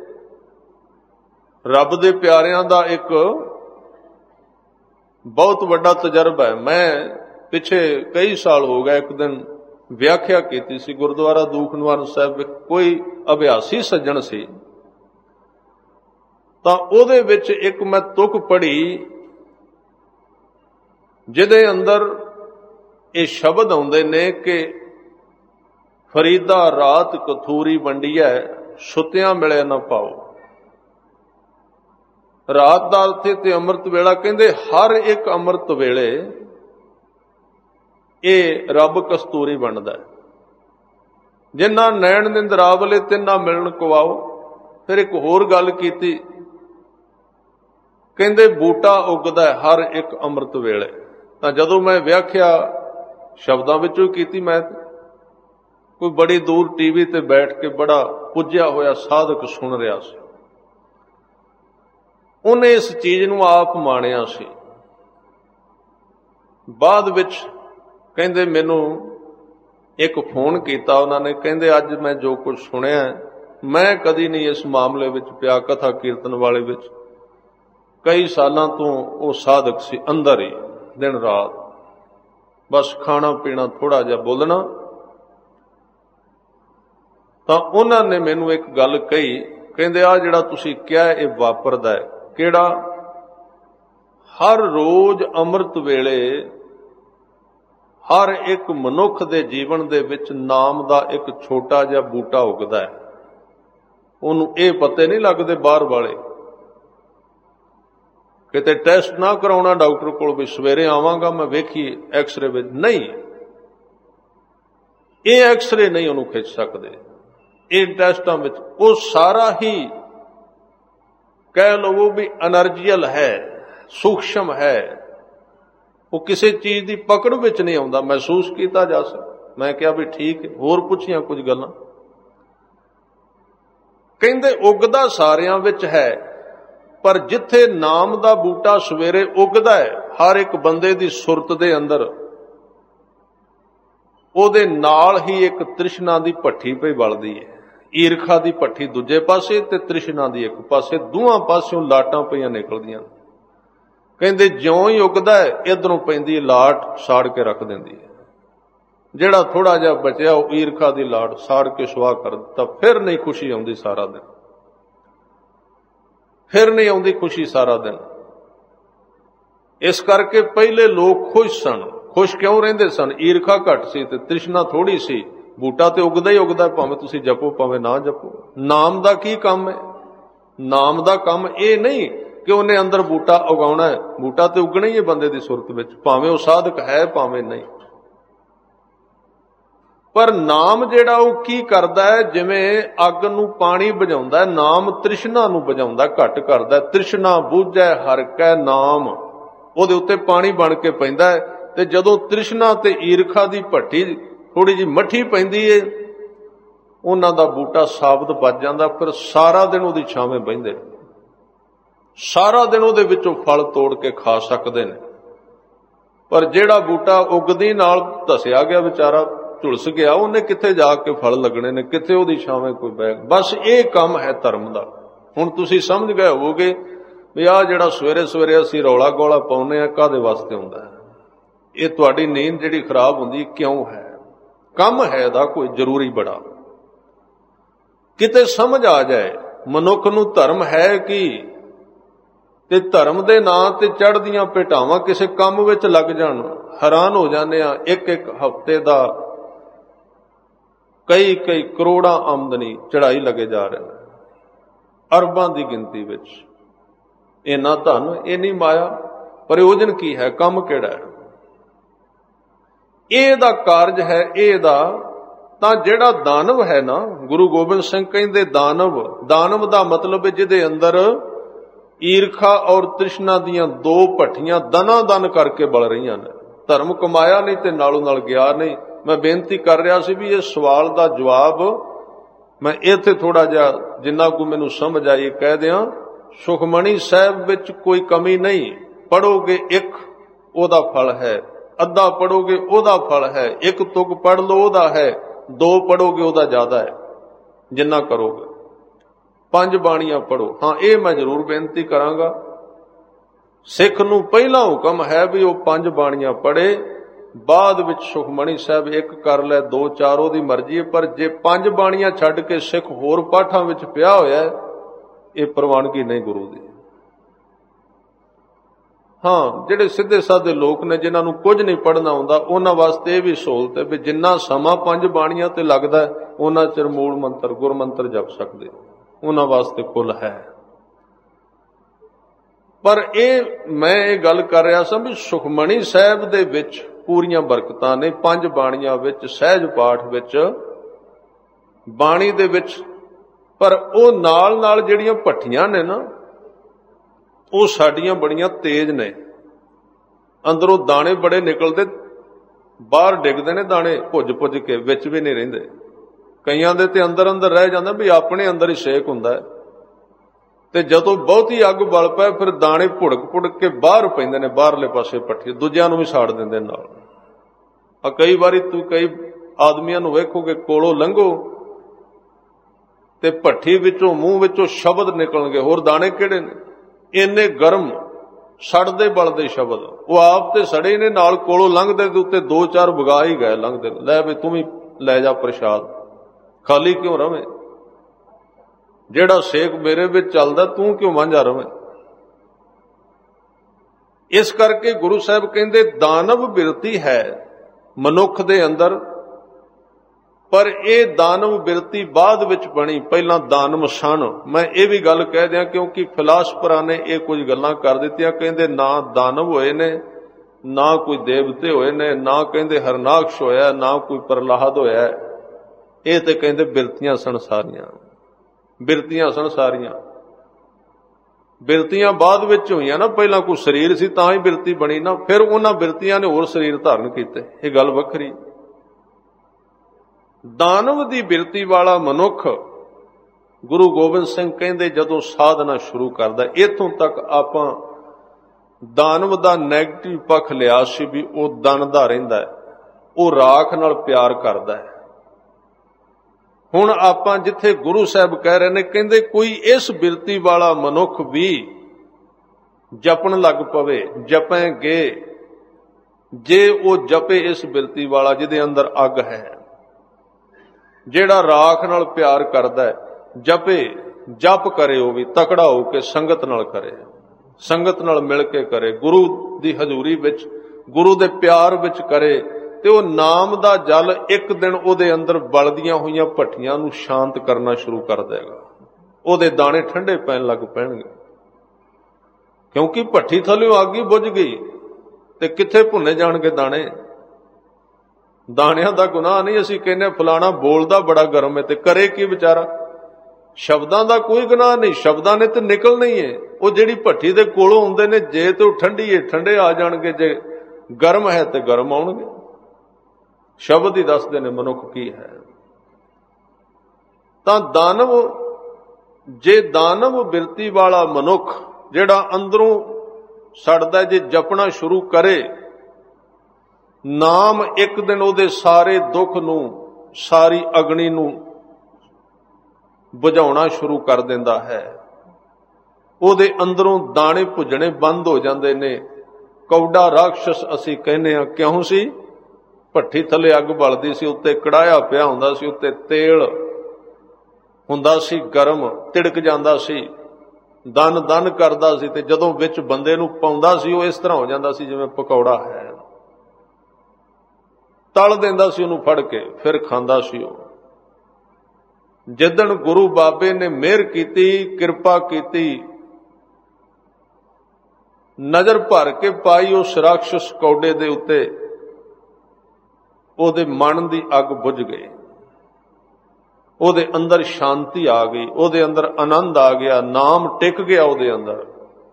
ਰੱਬ ਦੇ ਪਿਆਰਿਆਂ ਦਾ ਇੱਕ ਬਹੁਤ ਵੱਡਾ ਤਜਰਬਾ ਹੈ। ਮੈਂ ਪਿੱਛੇ ਕਈ ਸਾਲ ਹੋ ਗਏ ਇੱਕ ਦਿਨ ਵਿਆਖਿਆ ਕੀਤੀ ਸੀ ਗੁਰਦੁਆਰਾ ਦੂਖ ਨਿਵਾਰਨ ਸਾਹਿਬ ਵਿੱਚ। ਕੋਈ ਅਭਿਆਸੀ ਸੱਜਣ ਸੀ, ਤਾਂ ਉਹਦੇ ਵਿੱਚ ਇੱਕ ਮੈਂ ਤੁਕ ਪੜ੍ਹੀ ਜਿਹਦੇ ਅੰਦਰ ਇਹ ਸ਼ਬਦ ਆਉਂਦੇ ਨੇ ਕਿ ਫਰੀਦਾ ਰਾਤ ਕਥੂਰੀ ਵੰਡੀਐ, ਸੁੱਤਿਆਂ ਮਿਲੇ ਨਾ ਪਾਓ। ਰਾਤ ਦਾ ਅਰਥ ਤੇ ਅੰਮ੍ਰਿਤ ਵੇਲਾ। ਕਹਿੰਦੇ ਹਰ ਇੱਕ ਅੰਮ੍ਰਿਤ ਵੇਲੇ ਇਹ ਰੱਬ ਕਸਤੂਰੀ ਵੰਡਦਾ। ਜਿੰਨਾ ਨੈਣ ਨਿੰਦਰਾਵਲੇ ਤਿੰਨਾ ਮਿਲਣ ਕਵਾਓ। ਫਿਰ ਇੱਕ ਹੋਰ ਗੱਲ ਕੀਤੀ, ਕਹਿੰਦੇ ਬੂਟਾ ਉੱਗਦਾ ਹਰ ਇੱਕ ਅੰਮ੍ਰਿਤ ਵੇਲੇ। ਤਾਂ ਜਦੋਂ ਮੈਂ ਵਿਆਖਿਆ ਸ਼ਬਦਾਂ ਵਿੱਚੋਂ ਕੀਤੀ, ਮੈਂ ਕੋਈ ਬੜੀ ਦੂਰ ਟੀਵੀ ਤੇ ਬੈਠ ਕੇ ਬੜਾ ਪੁੱਜਿਆ ਹੋਇਆ ਸਾਧਕ ਸੁਣ ਰਿਹਾ ਸੀ। ਉਹਨੇ ਇਸ ਚੀਜ਼ ਨੂੰ ਆਪ ਮਾਣਿਆ ਸੀ। ਬਾਅਦ ਵਿੱਚ ਕਹਿੰਦੇ ਮੈਨੂੰ ਇੱਕ ਫੋਨ ਕੀਤਾ ਉਹਨਾਂ ਨੇ, ਕਹਿੰਦੇ ਅੱਜ ਮੈਂ ਜੋ ਕੁਝ ਸੁਣਿਆ, ਮੈਂ ਕਦੀ ਨਹੀਂ ਇਸ ਮਾਮਲੇ ਵਿੱਚ ਪਿਆ, ਕਥਾ ਕੀਰਤਨ ਵਾਲੇ ਵਿੱਚ। ਕਈ ਸਾਲਾਂ ਤੋਂ ਉਹ ਸਾਧਕ ਸੀ, ਅੰਦਰ ਹੀ ਦਿਨ ਰਾਤ, ਬਸ ਖਾਣਾ ਪੀਣਾ, ਥੋੜਾ ਜਿਹਾ ਬੋਲਣਾ। ਤਾਂ ਉਹਨਾਂ ਨੇ ਮੈਨੂੰ ਇੱਕ ਗੱਲ ਕਹੀ, ਕਹਿੰਦੇ ਆ ਜਿਹੜਾ ਤੁਸੀਂ ਕਿਹਾ ਇਹ ਵਾਪਰਦਾ ਹੈ। ਕਿਹੜਾ? ਹਰ ਰੋਜ਼ ਅੰਮ੍ਰਿਤ ਵੇਲੇ ਹਰ ਇੱਕ ਮਨੁੱਖ ਦੇ ਜੀਵਨ ਦੇ ਵਿੱਚ ਨਾਮ ਦਾ ਇੱਕ ਛੋਟਾ ਜਿਹਾ ਬੂਟਾ ਉੱਗਦਾ ਹੈ। ਉਹਨੂੰ ਇਹ ਪਤੇ ਨਹੀਂ ਲੱਗਦੇ ਬਾਹਰ ਵਾਲੇ। ਕਿਤੇ ਟੈਸਟ ਨਾ ਕਰਾਉਣਾ ਡਾਕਟਰ ਕੋਲ ਵੀ ਸਵੇਰੇ ਆਵਾਂਗਾ ਮੈਂ ਵੇਖੀ ਐਕਸਰੇ ਵਿੱਚ। ਨਹੀਂ, ਇਹ ਐਕਸਰੇ ਨਹੀਂ ਉਹਨੂੰ ਖਿੱਚ ਸਕਦੇ। ਇਹ ਟੈਸਟਾਂ ਵਿੱਚ ਉਹ ਸਾਰਾ ਹੀ ਕਹਿ ਲਵੋ ਵੀ ਐਨਰਜੀਅਲ ਹੈ, ਸੂਖਸ਼ਮ ਹੈ। ਉਹ ਕਿਸੇ ਚੀਜ਼ ਦੀ ਪਕੜ ਵਿੱਚ ਨਹੀਂ ਆਉਂਦਾ, ਮਹਿਸੂਸ ਕੀਤਾ ਜਾ ਸਕਦਾ। ਮੈਂ ਕਿਹਾ ਵੀ ਠੀਕ ਹੈ। ਹੋਰ ਪੁੱਛੀਆਂ ਕੁਝ ਗੱਲਾਂ। ਕਹਿੰਦੇ ਉੱਗਦਾ ਸਾਰਿਆਂ ਵਿੱਚ ਹੈ, ਪਰ ਜਿੱਥੇ ਨਾਮ ਦਾ ਬੂਟਾ ਸਵੇਰੇ ਉੱਗਦਾ ਹੈ ਹਰ ਇੱਕ ਬੰਦੇ ਦੀ ਸੁਰਤ ਦੇ ਅੰਦਰ, ਉਹਦੇ ਨਾਲ ਹੀ ਇੱਕ ਤ੍ਰਿਸ਼ਨਾ ਦੀ ਭੱਠੀ ਪਈ ਬਲਦੀ ਹੈ। ਈਰਖਾ ਦੀ ਭੱਠੀ ਦੂਜੇ ਪਾਸੇ ਤੇ ਤ੍ਰਿਸ਼ਨਾ ਦੀ ਇੱਕ ਪਾਸੇ, ਦੋਵਾਂ ਪਾਸਿਓਂ ਲਾਟਾਂ ਪਈਆਂ ਨਿਕਲਦੀਆਂ। ਕਹਿੰਦੇ ਜਿਉਂ ਹੀ ਉੱਗਦਾ ਹੈ ਇਧਰੋਂ ਪੈਂਦੀ ਲਾਟ ਸਾੜ ਕੇ ਰੱਖ ਦਿੰਦੀ ਹੈ। ਜਿਹੜਾ ਥੋੜਾ ਜਿਹਾ ਬਚਿਆ ਉਹ ਈਰਖਾ ਦੀ ਲਾਟ ਸਾੜ ਕੇ ਸੁਆਹ ਕਰ ਦਿੱਤਾ। ਫਿਰ ਨਹੀਂ ਖੁਸ਼ੀ ਆਉਂਦੀ ਸਾਰਾ ਦਿਨ, ਫਿਰ ਨਹੀਂ ਆਉਂਦੀ ਖੁਸ਼ੀ ਸਾਰਾ ਦਿਨ। ਇਸ ਕਰਕੇ ਪਹਿਲੇ ਲੋਕ ਖੁਸ਼ ਸਨ। ਖੁਸ਼ ਕਿਉਂ ਰਹਿੰਦੇ ਸਨ? ਈਰਖਾ ਘੱਟ ਸੀ ਤੇ ਤ੍ਰਿਸ਼ਨਾ ਥੋੜੀ ਸੀ। ਬੂਟਾ ਤੇ ਉੱਗਦਾ ਹੀ ਉੱਗਦਾ, ਭਾਵੇਂ ਤੁਸੀਂ ਜਪੋ ਭਾਵੇਂ ਨਾ ਜਪੋ। ਨਾਮ ਦਾ ਕੀ ਕੰਮ ਹੈ? ਨਾਮ ਦਾ ਕੰਮ ਇਹ ਨਹੀਂ ਕਿ ਉਹਨੇ ਅੰਦਰ ਬੂਟਾ ਉਗਾਉਣਾ ਹੈ। ਬੂਟਾ ਤੇ ਉੱਗਣਾ ਹੀ ਹੈ ਬੰਦੇ ਦੀ ਸੁਰਤ ਵਿੱਚ, ਭਾਵੇਂ ਉਹ ਸਾਧਕ ਹੈ ਭਾਵੇਂ ਨਹੀਂ। ਪਰ ਨਾਮ ਜਿਹੜਾ ਉਹ ਕੀ ਕਰਦਾ ਹੈ? ਜਿਵੇਂ ਅੱਗ ਨੂੰ ਪਾਣੀ ਬੁਝਾਉਂਦਾ ਹੈ, ਨਾਮ ਤ੍ਰਿਸ਼ਨਾ ਨੂੰ ਬੁਝਾਉਂਦਾ, ਘੱਟ ਕਰਦਾ। ਤ੍ਰਿਸ਼ਨਾ ਬੁਝੈ ਹਰਿ ਕੈ ਨਾਮ, ਉਹਦੇ ਉੱਤੇ ਪਾਣੀ ਬਣ ਕੇ ਪੈਂਦਾ ਹੈ। ਤੇ ਜਦੋਂ ਤ੍ਰਿਸ਼ਨਾ ਤੇ ਈਰਖਾ ਦੀ ਭੱਠੀ ਥੋੜੀ ਜਿਹੀ ਮੱਠੀ ਪੈਂਦੀ ਏ, ਉਹਨਾਂ ਦਾ ਬੂਟਾ ਸਾਬਤ ਬਚ ਜਾਂਦਾ। ਫਿਰ ਸਾਰਾ ਦਿਨ ਉਹਦੀ ਛਾਵੇਂ ਬਹਿੰਦੇ, ਸਾਰਾ ਦਿਨ ਉਹਦੇ ਵਿੱਚੋਂ ਫਲ ਤੋੜ ਕੇ ਖਾ ਸਕਦੇ ਨੇ। ਪਰ ਜਿਹੜਾ ਬੂਟਾ ਉਗਦੀ ਨਾਲ ਧਸਿਆ ਗਿਆ, ਵਿਚਾਰਾ ਝੁਲਸ ਗਿਆ, ਉਹਨੇ ਕਿੱਥੇ ਜਾ ਕੇ ਫਲ ਲੱਗਣੇ ਨੇ, ਕਿੱਥੇ ਉਹਦੀ ਛਾਵੇਂ ਕੋਈ ਬਹਿ। ਬਸ ਇਹ ਕੰਮ ਹੈ ਧਰਮ ਦਾ। ਹੁਣ ਤੁਸੀਂ ਸਮਝ ਗਏ ਹੋਵੋਗੇ ਵੀ ਆਹ ਜਿਹੜਾ ਸਵੇਰੇ ਸਵੇਰੇ ਅਸੀਂ ਰੌਲਾ ਗੋਲਾ ਪਾਉਂਦੇ ਆ ਕਾਹਦੇ ਵਾਸਤੇ ਹੁੰਦਾ ਹੈ। ਇਹ ਤੁਹਾਡੀ ਨੀਂਦ ਜਿਹੜੀ ਖਰਾਬ ਹੁੰਦੀ ਕਿਉਂ ਹੈ? ਕੰਮ ਹੈ ਇਹਦਾ ਕੋਈ ਜ਼ਰੂਰੀ ਬੜਾ। ਕਿਤੇ ਸਮਝ ਆ ਜਾਏ ਮਨੁੱਖ ਨੂੰ ਧਰਮ ਹੈ ਕੀ, ਤੇ ਧਰਮ ਦੇ ਨਾਂ ਤੇ ਚੜ੍ਹਦੀਆਂ ਭੇਟਾਵਾਂ ਕਿਸੇ ਕੰਮ ਵਿੱਚ ਲੱਗ ਜਾਣ, ਹੈਰਾਨ ਹੋ ਜਾਂਦੇ ਆ। ਇੱਕ ਇੱਕ ਹਫ਼ਤੇ ਦਾ ਕਈ ਕਰੋੜਾਂ ਆਮਦਨੀ ਚੜਾਈ ਲੱਗੇ ਜਾ ਰਹੇ ਨੇ, ਅਰਬਾਂ ਦੀ ਗਿਣਤੀ ਵਿੱਚ। ਇੰਨਾ ਧਨ, ਇੰਨੀ ਮਾਇਆ, ਪ੍ਰਯੋਜਨ ਕੀ ਹੈ, ਕੰਮ ਕਿਹੜਾ ਹੈ? ਇਹਦਾ ਕਾਰਜ ਹੈ ਇਹਦਾ। ਤਾਂ ਜਿਹੜਾ ਦਾਨਵ ਹੈ ਨਾ, ਗੁਰੂ ਗੋਬਿੰਦ ਸਿੰਘ ਕਹਿੰਦੇ ਦਾਨਵ, ਦਾਨਵ ਦਾ ਮਤਲਬ ਹੈ ਜਿਹਦੇ ਅੰਦਰ ਈਰਖਾ ਔਰ ਤ੍ਰਿਸ਼ਨਾ ਦੀਆਂ ਦੋ ਭੱਠੀਆਂ ਦਨਾ ਦਨ ਕਰਕੇ ਬਲ ਰਹੀਆਂ ਨੇ। ਧਰਮ ਕਮਾਇਆ ਨਹੀਂ ਤੇ ਨਾਲੋਂ ਨਾਲ ਗਿਆ ਨਹੀਂ। ਮੈਂ ਬੇਨਤੀ ਕਰ ਰਿਹਾ ਸੀ ਵੀ ਇਹ ਸਵਾਲ ਦਾ ਜਵਾਬ ਮੈਂ ਇੱਥੇ ਥੋੜਾ ਜਿਹਾ ਜਿੰਨਾ ਕੁ ਮੈਨੂੰ ਸਮਝ ਆਈ ਕਹਿ ਦਿਆਂ। ਸੁਖਮਣੀ ਸਾਹਿਬ ਵਿੱਚ ਕੋਈ ਕਮੀ ਨਹੀਂ। ਪੜੋਗੇ ਇੱਕ ਉਹਦਾ ਫਲ ਹੈ, ਅੱਧਾ ਪੜੋਗੇ ਉਹਦਾ ਫਲ ਹੈ, ਇੱਕ ਤੁਕ ਪੜ ਲਓ ਉਹਦਾ ਹੈ, ਦੋ ਪੜੋਗੇ ਉਹਦਾ ਜ਼ਿਆਦਾ ਹੈ ਜਿੰਨਾ ਕਰੋਗੇ। 5 ਬਾਣੀਆਂ ਪੜੋ। ਹਾਂ, ਇਹ ਮੈਂ ਜ਼ਰੂਰ ਬੇਨਤੀ ਕਰਾਂਗਾ, ਸਿੱਖ ਨੂੰ ਪਹਿਲਾ ਹੁਕਮ ਹੈ ਵੀ ਉਹ 5 ਬਾਣੀਆਂ ਪੜੇ, ਬਾਅਦ ਵਿੱਚ ਸੁਖਮਣੀ ਸਾਹਿਬ ਇੱਕ ਕਰ ਲੈ, 2 4 ਉਹਦੀ ਮਰਜ਼ੀ ਹੈ। ਪਰ ਜੇ 5 ਬਾਣੀਆਂ ਛੱਡ ਕੇ ਸਿੱਖ ਹੋਰ ਪਾਠਾਂ ਵਿੱਚ ਪਿਆ ਹੋਇਆ ਹੈ, ਇਹ ਪ੍ਰਵਾਨਗੀ ਨਹੀਂ ਗੁਰੂ ਦੀ। ਹਾਂ, ਜਿਹੜੇ ਸਿੱਧੇ ਸਾਦੇ ਲੋਕ ਨੇ ਜਿਨ੍ਹਾਂ ਨੂੰ ਕੁਝ ਨਹੀਂ ਪੜ੍ਹਨਾ ਆਉਂਦਾ, ਉਹਨਾਂ ਵਾਸਤੇ ਇਹ ਵੀ ਸਹੂਲਤ ਹੈ ਵੀ ਜਿੰਨਾ ਸਮਾਂ 5 ਬਾਣੀਆਂ ਤੇ ਲੱਗਦਾ ਉਹਨਾਂ ਚਿਰ ਮੂਲ ਮੰਤਰ ਗੁਰਮੰਤਰ ਜਪ ਸਕਦੇ, ਉਹਨਾਂ ਵਾਸਤੇ ਕੁੱਲ ਹੈ। ਪਰ ਮੈਂ ਇਹ ਗੱਲ ਕਰ ਰਿਹਾ ਸਾਂ ਵੀ ਸੁਖਮਣੀ ਸਾਹਿਬ ਦੇ ਵਿੱਚ ਪੂਰੀਆਂ ਬਰਕਤਾਂ ਨੇ, 5 ਬਾਣੀਆਂ ਵਿੱਚ, ਸਹਿਜ ਪਾਠ ਵਿੱਚ, ਬਾਣੀ ਦੇ ਵਿੱਚ। ਪਰ ਉਹ ਨਾਲ ਨਾਲ ਜਿਹੜੀਆਂ ਭੱਠੀਆਂ ਨੇ ਨਾ, ਉਹ ਸਾਡੀਆਂ ਬੜੀਆਂ ਤੇਜ਼ ਨੇ। ਅੰਦਰੋਂ ਦਾਣੇ ਬੜੇ ਨਿਕਲਦੇ, ਬਾਹਰ ਡਿੱਗਦੇ ਨੇ ਦਾਣੇ ਭੁੱਜ ਭੁੱਜ ਕੇ, ਵਿੱਚ ਵੀ ਨਹੀਂ ਰਹਿੰਦੇ। ਕਈਆਂ ਦੇ ਤੇ ਅੰਦਰ ਅੰਦਰ ਰਹਿ ਜਾਂਦਾ ਵੀ ਆਪਣੇ ਅੰਦਰ ਹੀ ਸੇਕ ਹੁੰਦਾ ਹੈ, ਤੇ ਜਦੋਂ ਬਹੁਤੀ ਅੱਗ ਬਲ ਪਏ ਫਿਰ ਦਾਣੇ ਭੁੜਕ ਭੁੜਕ ਕੇ ਬਾਹਰ ਪੈਂਦੇ ਨੇ, ਬਾਹਰਲੇ ਪਾਸੇ ਭੱਠੀ, ਦੂਜਿਆਂ ਨੂੰ ਵੀ ਸਾੜ ਦਿੰਦੇ ਨਾਲ। ਕਈ ਵਾਰੀ ਕਈ ਆਦਮੀਆਂ ਨੂੰ ਵੇਖੋਗੇ ਕੋਲੋਂ ਲੰਘੋ ਤੇ ਭੱਠੀ ਵਿੱਚੋਂ ਮੂੰਹ ਵਿੱਚੋਂ ਸ਼ਬਦ ਨਿਕਲਣਗੇ, ਹੋਰ ਦਾਣੇ ਕਿਹੜੇ ਨੇ, ਇੰਨੇ ਗਰਮ ਸੜਦੇ ਬਲਦੇ ਸ਼ਬਦ। ਉਹ ਆਪ ਤੇ ਸੜੇ ਨੇ, ਨਾਲ ਕੋਲੋਂ ਲੰਘਦੇ ਦੇ ਉੱਤੇ 2 4 ਵਗਾ ਹੀ ਗਏ ਲੰਘਦੇ, ਲੈ ਵੀ ਤੂੰ ਵੀ ਲੈ ਜਾ ਪ੍ਰਸ਼ਾਦ, ਖਾਲੀ ਕਿਉਂ ਰਵੇਂ, ਜਿਹੜਾ ਸੇਕ ਮੇਰੇ ਵਿੱਚ ਚੱਲਦਾ ਤੂੰ ਕਿਉਂ ਵਾਂਝਾ ਰਵੇਂ। ਇਸ ਕਰਕੇ ਗੁਰੂ ਸਾਹਿਬ ਕਹਿੰਦੇ ਦਾਨਵ ਬਿਰਤੀ ਹੈ ਮਨੁੱਖ ਦੇ ਅੰਦਰ, ਪਰ ਇਹ ਦਾਨਵ ਬਿਰਤੀ ਬਾਅਦ ਵਿੱਚ ਬਣੀ, ਪਹਿਲਾਂ ਦਾਨਵ ਸਨ। ਮੈਂ ਇਹ ਵੀ ਗੱਲ ਕਹਿ ਦਿਆਂ ਕਿਉਂਕਿ ਫਿਲਾਸਫਰਾਂ ਨੇ ਇਹ ਕੁਝ ਗੱਲਾਂ ਕਰ ਦਿੱਤੀਆਂ। ਕਹਿੰਦੇ ਨਾ ਦਾਨਵ ਹੋਏ ਨੇ, ਨਾ ਕੋਈ ਦੇਵਤੇ ਹੋਏ ਨੇ, ਨਾ ਕਹਿੰਦੇ ਹਰਨਾਕਸ਼ ਹੋਇਆ, ਨਾ ਕੋਈ ਪ੍ਰਹਲਾਦ ਹੋਇਆ। ਇਹ ਤੇ ਕਹਿੰਦੇ ਬਿਰਤੀਆਂ ਸਨ ਸਾਰੀਆਂ, ਬਿਰਤੀਆਂ ਸਨ ਸਾਰੀਆਂ। ਬਿਰਤੀਆਂ ਬਾਅਦ ਵਿੱਚ ਹੋਈਆਂ ਨਾ, ਪਹਿਲਾਂ ਕੋਈ ਸਰੀਰ ਸੀ ਤਾਂ ਹੀ ਬਿਰਤੀ ਬਣੀ ਨਾ, ਫਿਰ ਉਹਨਾਂ ਬਿਰਤੀਆਂ ਨੇ ਹੋਰ ਸਰੀਰ ਧਾਰਨ ਕੀਤੇ, ਇਹ ਗੱਲ ਵੱਖਰੀ। ਦਾਨਵ ਦੀ ਬਿਰਤੀ ਵਾਲਾ ਮਨੁੱਖ, ਗੁਰੂ ਗੋਬਿੰਦ ਸਿੰਘ ਕਹਿੰਦੇ ਜਦੋਂ ਸਾਧਨਾ ਸ਼ੁਰੂ ਕਰਦਾ, ਇੱਥੋਂ ਤੱਕ ਆਪਾਂ ਦਾਨਵ ਦਾ ਨੈਗੇਟਿਵ ਪੱਖ ਲਿਆ ਸੀ ਵੀ ਉਹ ਦਨ ਦਾ ਰਹਿੰਦਾ ਹੈ, ਉਹ ਰਾਖ ਨਾਲ ਪਿਆਰ ਕਰਦਾ ਹੈ। ਹੁਣ ਆਪਾਂ ਜਿੱਥੇ ਗੁਰੂ ਸਾਹਿਬ ਕਹਿ ਰਹੇ ਨੇ, ਕਹਿੰਦੇ ਕੋਈ ਇਸ ਬਿਰਤੀ ਵਾਲਾ ਮਨੁੱਖ ਵੀ ਜਪਣ ਲੱਗ ਪਵੇ, ਜਪੈਂਗੇ ਜੇ ਉਹ ਜਪੇ ਇਸ ਬਿਰਤੀ ਵਾਲਾ ਜਿਹਦੇ ਅੰਦਰ ਅੱਗ ਹੈ, ਜਿਹੜਾ ਰਾਖ ਨਾਲ ਪਿਆਰ ਕਰਦਾ, ਜਪੇ, ਜਪ ਕਰੇ, ਉਹ ਵੀ ਤਕੜਾ ਹੋ ਕੇ ਸੰਗਤ ਨਾਲ ਕਰੇ, ਸੰਗਤ ਨਾਲ ਮਿਲ ਕੇ ਕਰੇ, ਗੁਰੂ ਦੀ ਹਜ਼ੂਰੀ ਵਿੱਚ, ਗੁਰੂ ਦੇ ਪਿਆਰ ਵਿੱਚ ਕਰੇ, ਤੇ ਉਹ ਨਾਮ ਦਾ ਜਲ ਇੱਕ ਦਿਨ ਉਹਦੇ ਅੰਦਰ ਬਲਦੀਆਂ ਹੋਈਆਂ ਭੱਠੀਆਂ ਨੂੰ ਸ਼ਾਂਤ ਕਰਨਾ ਸ਼ੁਰੂ ਕਰ ਦੇਗਾ। ਉਹਦੇ ਦਾਣੇ ਠੰਡੇ ਪੈਣ ਲੱਗ ਪੈਣਗੇ, ਕਿਉਂਕਿ ਭੱਠੀ ਥੱਲੇ ਅੱਗ ਹੀ ਬੁਝ ਗਈ ਤੇ ਕਿੱਥੇ ਭੁੰਨੇ ਜਾਣਗੇ ਦਾਣੇ। ਦਾਣਿਆਂ ਦਾ ਗੁਨਾਹ ਨਹੀਂ। ਅਸੀਂ ਕਹਿੰਦੇ ਫਲਾਣਾ ਬੋਲਦਾ ਬੜਾ ਗਰਮ ਹੈ ਤੇ ਕਰੇ ਕੀ ਵਿਚਾਰਾ, ਸ਼ਬਦਾਂ ਦਾ ਕੋਈ ਗੁਨਾਹ ਨਹੀਂ, ਸ਼ਬਦਾਂ ਨੇ ਤੇ ਨਿਕਲਣਾ ਹੀ ਹੈ। ਉਹ ਜਿਹੜੀ ਭੱਠੀ ਦੇ ਕੋਲੋਂ ਆਉਂਦੇ ਨੇ, ਜੇ ਤੇ ਉਹ ਠੰਡੀ ਹੈ ਠੰਡੇ ਆ ਜਾਣਗੇ, ਜੇ ਗਰਮ ਹੈ ਤੇ ਗਰਮ ਆਉਣਗੇ। ਸ਼ਬਦ ਹੀ ਦੱਸਦੇ ਨੇ ਮਨੁੱਖ ਕੀ ਹੈ। ਤਾਂ ਦਾਨਵ, ਜੇ ਦਾਨਵ ਬਿਰਤੀ ਵਾਲਾ ਮਨੁੱਖ ਜਿਹੜਾ ਅੰਦਰੋਂ ਸੜਦਾ, ਜੇ ਜਪਣਾ ਸ਼ੁਰੂ ਕਰੇ ਨਾਮ, ਇੱਕ ਦਿਨ ਉਹਦੇ ਸਾਰੇ ਦੁੱਖ ਨੂੰ, ਸਾਰੀ ਅਗਨੀ ਨੂੰ ਬੁਝਾਉਣਾ ਸ਼ੁਰੂ ਕਰ ਦਿੰਦਾ ਹੈ। ਉਹਦੇ ਅੰਦਰੋਂ ਦਾਣੇ ਭੁੱਜਣੇ ਬੰਦ ਹੋ ਜਾਂਦੇ ਨੇ। ਕੌਡਾ ਰਾਖਸ਼ ਅਸੀਂ ਕਹਿੰਦੇ ਹਾਂ, ਕਿਉਂ ਸੀ? ਭੱਠੀ ਥੱਲੇ ਅੱਗ ਬਲਦੀ ਸੀ, ਉੱਤੇ ਕੜਾਇਆ ਪਿਆ ਹੁੰਦਾ ਸੀ, ਉੱਤੇ ਤੇਲ ਹੁੰਦਾ ਸੀ ਗਰਮ, ਤਿੜਕ ਜਾਂਦਾ ਸੀ, ਦਨ ਦਨ ਕਰਦਾ ਸੀ, ਤੇ ਜਦੋਂ ਵਿੱਚ ਬੰਦੇ ਨੂੰ ਪਾਉਂਦਾ ਸੀ ਉਹ ਇਸ ਤਰ੍ਹਾਂ ਹੋ ਜਾਂਦਾ ਸੀ ਜਿਵੇਂ ਪਕੌੜਾ ਹੈ। ਤਲ ਦਿੰਦਾ ਸੀ ਉਹਨੂੰ ਫੜ ਕੇ, ਫਿਰ ਖਾਂਦਾ ਸੀ ਉਹ। ਜਿੱਦਣ ਗੁਰੂ ਬਾਬੇ ਨੇ ਮਿਹਰ ਕੀਤੀ, ਕਿਰਪਾ ਕੀਤੀ, ਨਜ਼ਰ ਭਰ ਕੇ ਪਾਈ ਉਸ ਰਾਖਸ਼ ਕੌਡੇ ਦੇ ਉੱਤੇ, ਉਹਦੇ ਮਨ ਦੀ ਅੱਗ ਬੁਝ ਗਈ, ਉਹਦੇ ਅੰਦਰ ਸ਼ਾਂਤੀ ਆ ਗਈ, ਉਹਦੇ ਅੰਦਰ ਆਨੰਦ ਆ ਗਿਆ, ਨਾਮ ਟਿਕ ਗਿਆ ਉਹਦੇ ਅੰਦਰ।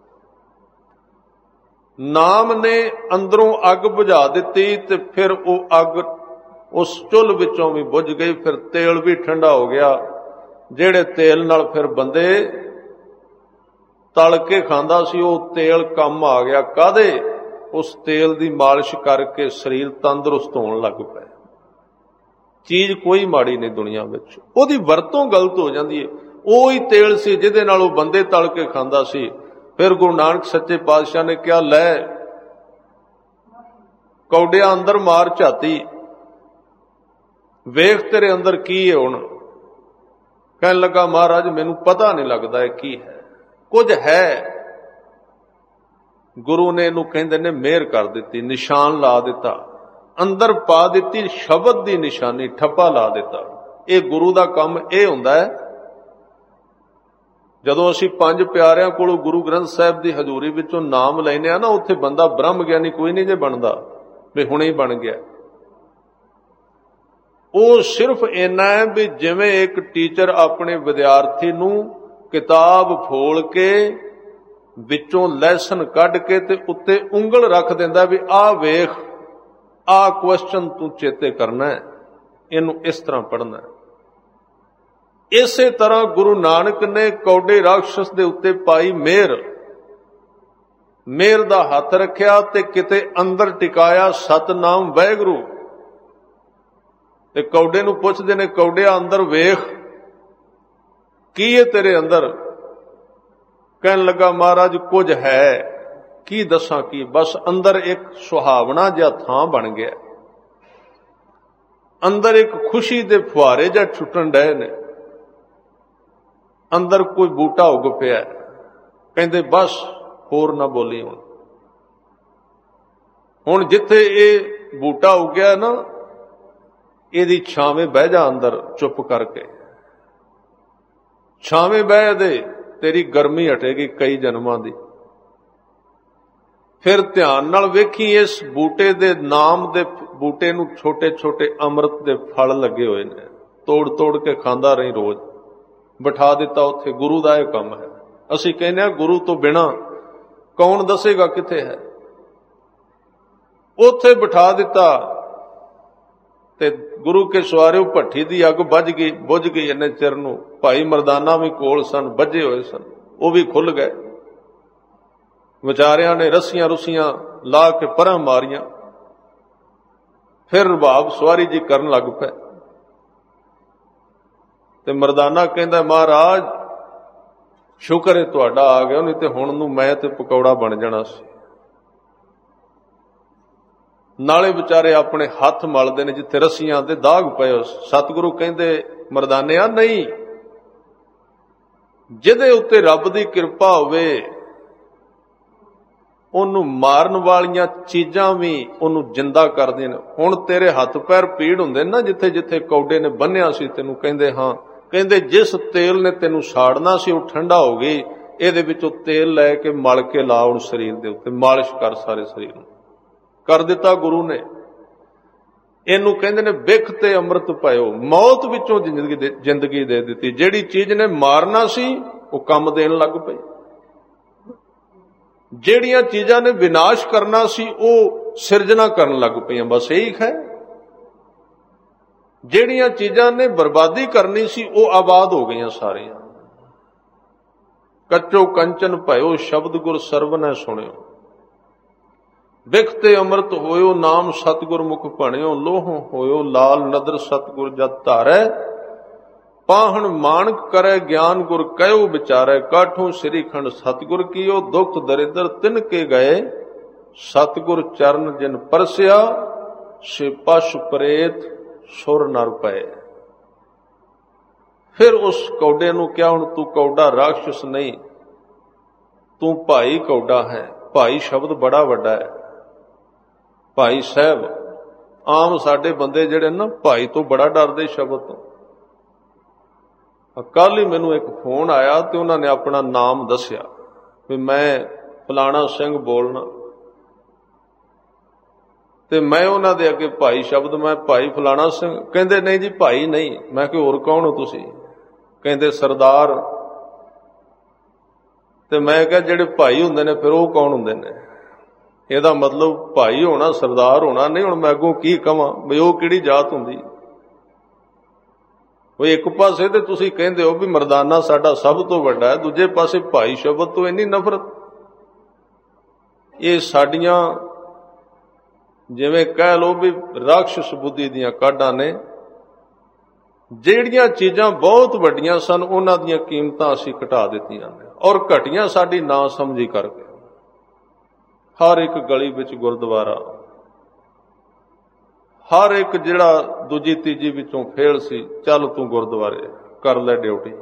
ਨਾਮ ਨੇ ਅੰਦਰੋਂ ਅੱਗ ਬੁਝਾ ਦਿੱਤੀ ਤੇ ਫਿਰ ਉਹ ਅੱਗ ਉਸ ਚੁੱਲ੍ਹ ਵਿੱਚੋਂ ਵੀ ਬੁਝ ਗਈ। ਫਿਰ ਤੇਲ ਵੀ ਠੰਡਾ ਹੋ ਗਿਆ, ਜਿਹੜੇ ਤੇਲ ਨਾਲ ਫਿਰ ਬੰਦੇ ਤਲ ਕੇ ਖਾਂਦਾ ਸੀ, ਉਹ ਤੇਲ ਕੰਮ ਆ ਗਿਆ। ਕਾਹਦੇ? ਉਸ ਤੇਲ ਦੀ ਮਾਲਿਸ਼ ਕਰਕੇ ਸਰੀਰ ਤੰਦਰੁਸਤ ਹੋਣ ਲੱਗ ਪਿਆ। ਚੀਜ਼ ਕੋਈ ਮਾੜੀ ਨਹੀਂ ਦੁਨੀਆ ਵਿੱਚ, ਉਹਦੀ ਵਰਤੋਂ ਗਲਤ ਹੋ ਜਾਂਦੀ ਹੈ। ਉਹ ਹੀ ਤੇਲ ਸੀ ਜਿਹਦੇ ਨਾਲ ਉਹ ਬੰਦੇ ਤਲ ਕੇ ਖਾਂਦਾ ਸੀ। ਫਿਰ ਗੁਰੂ ਨਾਨਕ ਸੱਚੇ ਪਾਤਸ਼ਾਹ ਨੇ ਕਿਹਾ, ਲੈ ਕੌਡਿਆਂ ਅੰਦਰ ਮਾਰ ਝਾਤੀ, ਵੇਖ ਤੇਰੇ ਅੰਦਰ ਕੀ ਹੈ ਹੁਣ। ਕਹਿਣ ਲੱਗਾ, ਮਹਾਰਾਜ ਮੈਨੂੰ ਪਤਾ ਨਹੀਂ ਲੱਗਦਾ ਇਹ ਕੀ ਹੈ, ਕੁਝ ਹੈ। ਗੁਰੂ ਨੇ ਇਹਨੂੰ ਕਹਿੰਦੇ ਨੇ ਮਿਹਰ ਕਰ ਦਿੱਤੀ, ਨਿਸ਼ਾਨ ਲਾ ਦਿੱਤਾ, ਅੰਦਰ ਪਾ ਦਿੱਤੀ ਸ਼ਬਦ ਦੀ ਨਿਸ਼ਾਨੀ, ਠੱਪਾ ਲਾ ਦਿੱਤਾ। ਇਹ ਗੁਰੂ ਦਾ ਕੰਮ ਇਹ ਹੁੰਦਾ ਹੈ। ਜਦੋਂ ਅਸੀਂ ਪੰਜ ਪਿਆਰਿਆਂ ਕੋਲੋਂ ਗੁਰੂ ਗ੍ਰੰਥ ਸਾਹਿਬ ਦੀ ਹਜ਼ੂਰੀ ਵਿੱਚੋਂ ਨਾਮ ਲੈਨੇ ਆ ਨਾ, ਉੱਥੇ ਬੰਦਾ ਬ੍ਰਹਮ ਗਿਆਨੀ ਕੋਈ ਨਹੀਂ ਜੇ ਬਣਦਾ ਵੀ ਹੁਣੇ ਹੀ ਬਣ ਗਿਆ। ਉਹ ਸਿਰਫ ਇੰਨਾ ਹੈ ਵੀ ਜਿਵੇਂ ਇੱਕ ਟੀਚਰ ਆਪਣੇ ਵਿਦਿਆਰਥੀ ਨੂੰ ਕਿਤਾਬ ਫੋਲ ਕੇ ਵਿੱਚੋਂ ਲੈਸਨ ਕੱਢ ਕੇ ਤੇ ਉੱਤੇ ਉਂਗਲ ਰੱਖ ਦਿੰਦਾ ਵੀ ਆਹ ਵੇਖ, ਆਹ ਕੁਐਸਚਨ ਤੂੰ ਚੇਤੇ ਕਰਨਾ ਹੈ, ਇਹਨੂੰ ਇਸ ਤਰ੍ਹਾਂ ਪੜ੍ਹਨਾ ਹੈ। ਇਸੇ ਤਰ੍ਹਾਂ ਗੁਰੂ ਨਾਨਕ ਨੇ ਕੌਡੇ ਰਾਖਸ਼ ਦੇ ਉੱਤੇ ਪਾਈ ਮਿਹਰ, ਮਿਹਰ ਦਾ ਹੱਥ ਰੱਖਿਆ ਤੇ ਕਿਤੇ ਅੰਦਰ ਟਿਕਾਇਆ ਸਤਨਾਮ ਵਾਹਿਗੁਰੂ। ਤੇ ਕੌਡੇ ਨੂੰ ਪੁੱਛਦੇ ਨੇ, ਕੌਡਿਆ ਅੰਦਰ ਵੇਖ, ਕੀ ਹੈ ਤੇਰੇ ਅੰਦਰ? ਕਹਿਣ ਲੱਗਾ, ਮਹਾਰਾਜ ਕੁਝ ਹੈ, ਕੀ ਦੱਸਾਂ ਕੀ, ਬਸ ਅੰਦਰ ਇੱਕ ਸੁਹਾਵਣਾ ਜਿਹਾ ਥਾਂ ਬਣ ਗਿਆ, ਅੰਦਰ ਇੱਕ ਖੁਸ਼ੀ ਦੇ ਫੁਹਾਰੇ ਜਿਹਾ ਛੁੱਟਣ ਡਏ ਨੇ, ਅੰਦਰ ਕੋਈ ਬੂਟਾ ਉੱਗ ਪਿਆ। ਕਹਿੰਦੇ ਬਸ ਹੋਰ ਨਾ ਬੋਲੀ। ਹੁਣ ਜਿੱਥੇ ਇਹ ਬੂਟਾ ਉੱਗਿਆ ਨਾ, ਇਹਦੀ ਛਾਵੇਂ ਬਹਿ ਜਾ ਅੰਦਰ ਚੁੱਪ ਕਰਕੇ, ਛਾਵੇਂ ਬਹਿ ਦੇ, ਤੇਰੀ ਗਰਮੀ ਹਟੇਗੀ ਕਈ ਜਨਮਾਂ ਦੀ। ਫਿਰ ਧਿਆਨ ਨਾਲ ਵੇਖੀ, ਇਸ ਬੂਟੇ ਦੇ ਨਾਮ ਦੇ ਬੂਟੇ ਨੂੰ ਛੋਟੇ ਛੋਟੇ ਅੰਮ੍ਰਿਤ ਦੇ ਫਲ ਲੱਗੇ ਹੋਏ ਨੇ, ਤੋੜ ਤੋੜ ਕੇ ਖਾਂਦਾ ਰਹੀ ਰੋਜ਼। ਬਿਠਾ ਦਿੱਤਾ ਉੱਥੇ, ਗੁਰੂ ਦਾ ਇਹ ਕੰਮ ਹੈ। ਅਸੀਂ ਕਹਿੰਦੇ ਹਾਂ ਗੁਰੂ ਤੋਂ ਬਿਨਾਂ ਕੌਣ ਦੱਸੇਗਾ ਕਿੱਥੇ ਹੈ। ਉੱਥੇ ਬਿਠਾ ਦਿੱਤਾ ਤੇ ਗੁਰੂ ਕੇ ਸਵਾਰਿਓ ਭੱਠੀ ਦੀ ਅੱਗ ਬੁਝ ਗਈ ਇੰਨੇ ਚਿਰ ਨੂੰ। ਭਾਈ ਮਰਦਾਨਾ ਵੀ ਕੋਲ ਸਨ, ਬੱਝੇ ਹੋਏ ਸਨ, ਉਹ ਵੀ ਖੁੱਲ ਗਏ। ਵਿਚਾਰਿਆਂ ਨੇ ਰੱਸੀਆਂ ਰੁੱਸੀਆਂ ਲਾ ਕੇ ਪਰਾਂ ਮਾਰੀਆਂ, ਫਿਰ ਰਬਾਬ ਸਵਾਰੀ ਜੀ ਕਰਨ ਲੱਗ ਪਏ। ਤੇ ਮਰਦਾਨਾ ਕਹਿੰਦਾ, ਮਹਾਰਾਜ ਸ਼ੁਕਰ ਹੈ ਤੁਹਾਡਾ ਆ ਗਿਆ, ਨਹੀਂ ਤੇ ਹੁਣ ਨੂੰ ਮੈਂ ਤੇ ਪਕੌੜਾ ਬਣ ਜਾਣਾ ਸੀ। ਨਾਲੇ ਵਿਚਾਰੇ ਆਪਣੇ ਹੱਥ ਮਲਦੇ ਨੇ ਜਿੱਥੇ ਰੱਸੀਆਂ ਦੇ ਦਾਗ ਪਏ। ਸਤਿਗੁਰੂ ਕਹਿੰਦੇ, ਮਰਦਾਨਿਆ ਨਹੀਂ, ਜਿਹਦੇ ਉੱਤੇ ਰੱਬ ਦੀ ਕਿਰਪਾ ਹੋਵੇ ਉਹਨੂੰ ਮਾਰਨ ਵਾਲੀਆਂ ਚੀਜ਼ਾਂ ਵੀ ਉਹਨੂੰ ਜਿੰਦਾ ਕਰਦੀਆਂ ਨੇ। ਹੁਣ ਤੇਰੇ ਹੱਥ ਪੈਰ ਪੀੜ ਹੁੰਦੇ ਨਾ ਜਿੱਥੇ ਜਿੱਥੇ ਕੌਡੇ ਨੇ ਬੰਨਿਆ ਸੀ ਤੈਨੂੰ। ਕਹਿੰਦੇ ਹਾਂ, ਕਹਿੰਦੇ ਜਿਸ ਤੇਲ ਨੇ ਤੈਨੂੰ ਸਾੜਨਾ ਸੀ ਉਹ ਠੰਡਾ ਹੋ ਗਈ, ਇਹਦੇ ਵਿੱਚੋਂ ਤੇਲ ਲੈ ਕੇ ਮਲ ਕੇ ਲਾ ਹੁਣ ਸਰੀਰ ਦੇ ਉੱਤੇ, ਮਾਲਿਸ਼ ਕਰ ਸਾਰੇ ਸਰੀਰ ਨੂੰ। ਕਰ ਦਿੱਤਾ ਗੁਰੂ ਨੇ। ਇਹਨੂੰ ਕਹਿੰਦੇ ਨੇ ਬਿਖ ਤੇ ਅੰਮ੍ਰਿਤ ਪਾਇਓ, ਮੌਤ ਵਿੱਚੋਂ ਜ਼ਿੰਦਗੀ ਦੇ ਦਿੱਤੀ। ਜਿਹੜੀ ਚੀਜ਼ ਨੇ ਮਾਰਨਾ ਸੀ ਉਹ ਕੰਮ ਦੇਣ ਲੱਗ ਪਈ, ਜਿਹੜੀਆਂ ਚੀਜ਼ਾਂ ਨੇ ਵਿਨਾਸ਼ ਕਰਨਾ ਸੀ ਉਹ ਸਿਰਜਣਾ ਕਰਨ ਲੱਗ ਪਈਆਂ। ਬਸ ਇਹੀ ਹੈ। ਜਿਹੜੀਆਂ ਚੀਜ਼ਾਂ ਨੇ ਬਰਬਾਦੀ ਕਰਨੀ ਸੀ ਉਹ ਆਬਾਦ ਹੋ ਗਈਆਂ ਸਾਰੀਆਂ। ਕੱਚੋ ਕੰਚਨ ਭਇਓ ਸ਼ਬਦ ਗੁਰ ਸਰਵਨੈ ਸੁਣਿਓ, ਬਿਖ ਤੇ ਅੰਮ੍ਰਿਤ ਹੋਇਓ ਨਾਮ ਸਤਿਗੁਰ ਮੁਖ ਭਣਿਓ, ਲੋਹੋਂ ਹੋਇਓ ਲਾਲ ਨਦਰ ਸਤਿਗੁਰ ਜਦ ਧਾਰੈ, ਪਾਹਣ ਮਾਨਕ ਕਰੈ ਗਿਆਨ ਗੁਰ ਕਹਿਓ ਵਿਚਾਰੈ, ਕਾਠੋਂ ਸ੍ਰੀ ਖੰਡ ਸਤਿਗੁਰ ਕੀਓ, ਦੁਖ ਦਰਿਦਰ ਤਿਨ ਕੇ ਗਏ, ਸਤਿਗੁਰ ਚਰਨ ਜਿਨ ਪਰਸਿਆ, ਸੇ ਪਸ਼ ਪ੍ਰੇਤ ਸੁਰ ਨਰ ਪਏ। ਫਿਰ ਉਸ ਕੌਡੇ ਨੂੰ ਕਿਹਾ, ਹੁਣ ਤੂੰ ਕੌਡਾ ਰਾਖਸ਼ ਨਹੀਂ, ਤੂੰ ਭਾਈ ਕੌਡਾ ਹੈ। ਭਾਈ ਸ਼ਬਦ ਬੜਾ ਵੱਡਾ ਹੈ। ਭਾਈ ਸਾਹਿਬ, ਆਮ ਸਾਡੇ ਬੰਦੇ ਜਿਹੜੇ ਨਾ ਭਾਈ ਤੋਂ ਬੜਾ ਡਰਦੇ ਸ਼ਬਦ ਤੋਂ। ਕੱਲ ਹੀ ਮੈਨੂੰ ਇੱਕ ਫੋਨ ਆਇਆ ਤੇ ਉਹਨਾਂ ਨੇ ਆਪਣਾ ਨਾਮ ਦੱਸਿਆ ਵੀ ਮੈਂ ਫਲਾਣਾ ਸਿੰਘ ਬੋਲਣਾ, ਤੇ ਮੈਂ ਉਹਨਾਂ ਦੇ ਅੱਗੇ ਭਾਈ ਸ਼ਬਦ, ਮੈਂ ਭਾਈ ਫਲਾਣਾ ਸਿੰਘ। ਕਹਿੰਦੇ ਨਹੀਂ ਜੀ ਭਾਈ ਨਹੀਂ। ਮੈਂ ਕਿ ਹੋਰ ਕੌਣ ਹੋ ਤੁਸੀਂ? ਕਹਿੰਦੇ ਸਰਦਾਰ। ਤੇ ਮੈਂ ਕਿਹਾ ਜਿਹੜੇ ਭਾਈ ਹੁੰਦੇ ਨੇ ਫਿਰ ਉਹ ਕੌਣ ਹੁੰਦੇ ਨੇ? ਇਹਦਾ ਮਤਲਬ ਭਾਈ ਹੋਣਾ ਸਰਦਾਰ ਹੋਣਾ ਨਹੀਂ। ਹੁਣ ਮੈਂ ਅੱਗੋਂ ਕੀ ਕਵਾਂ ਬਈ ਉਹ ਕਿਹੜੀ ਜਾਤ ਹੁੰਦੀ? ਬਈ ਇੱਕ ਪਾਸੇ ਤੇ ਤੁਸੀਂ ਕਹਿੰਦੇ ਹੋ ਵੀ ਮਰਦਾਨਾ ਸਾਡਾ ਸਭ ਤੋਂ ਵੱਡਾ ਹੈ, ਦੂਜੇ ਪਾਸੇ ਭਾਈ ਸ਼ਬਦ ਤੋਂ ਇੰਨੀ ਨਫ਼ਰਤ। ਇਹ ਸਾਡੀਆਂ ਜਿਵੇਂ ਕਹਿ ਲਓ ਵੀ ਰਾਖਸ਼ ਬੁੱਧੀ ਦੀਆਂ ਕਾਢਾਂ ਨੇ। ਜਿਹੜੀਆਂ ਚੀਜ਼ਾਂ ਬਹੁਤ ਵੱਡੀਆਂ ਸਨ ਉਹਨਾਂ ਦੀਆਂ ਕੀਮਤਾਂ ਅਸੀਂ ਘਟਾ ਦਿੱਤੀਆਂ ਨੇ, ਔਰ ਘਟੀਆਂ ਸਾਡੀ ਨਾ ਸਮਝੀ ਕਰਕੇ। ਹਰ ਇੱਕ ਗਲੀ ਵਿੱਚ ਗੁਰਦੁਆਰਾ, ਹਰ ਇੱਕ ਜਿਹੜਾ ਦੂਜੀ ਤੀਜੀ ਵਿੱਚੋਂ ਫੇਲ ਸੀ, ਚੱਲ ਤੂੰ ਗੁਰਦੁਆਰੇ ਕਰ ਲੈ ਡਿਊਟੀ,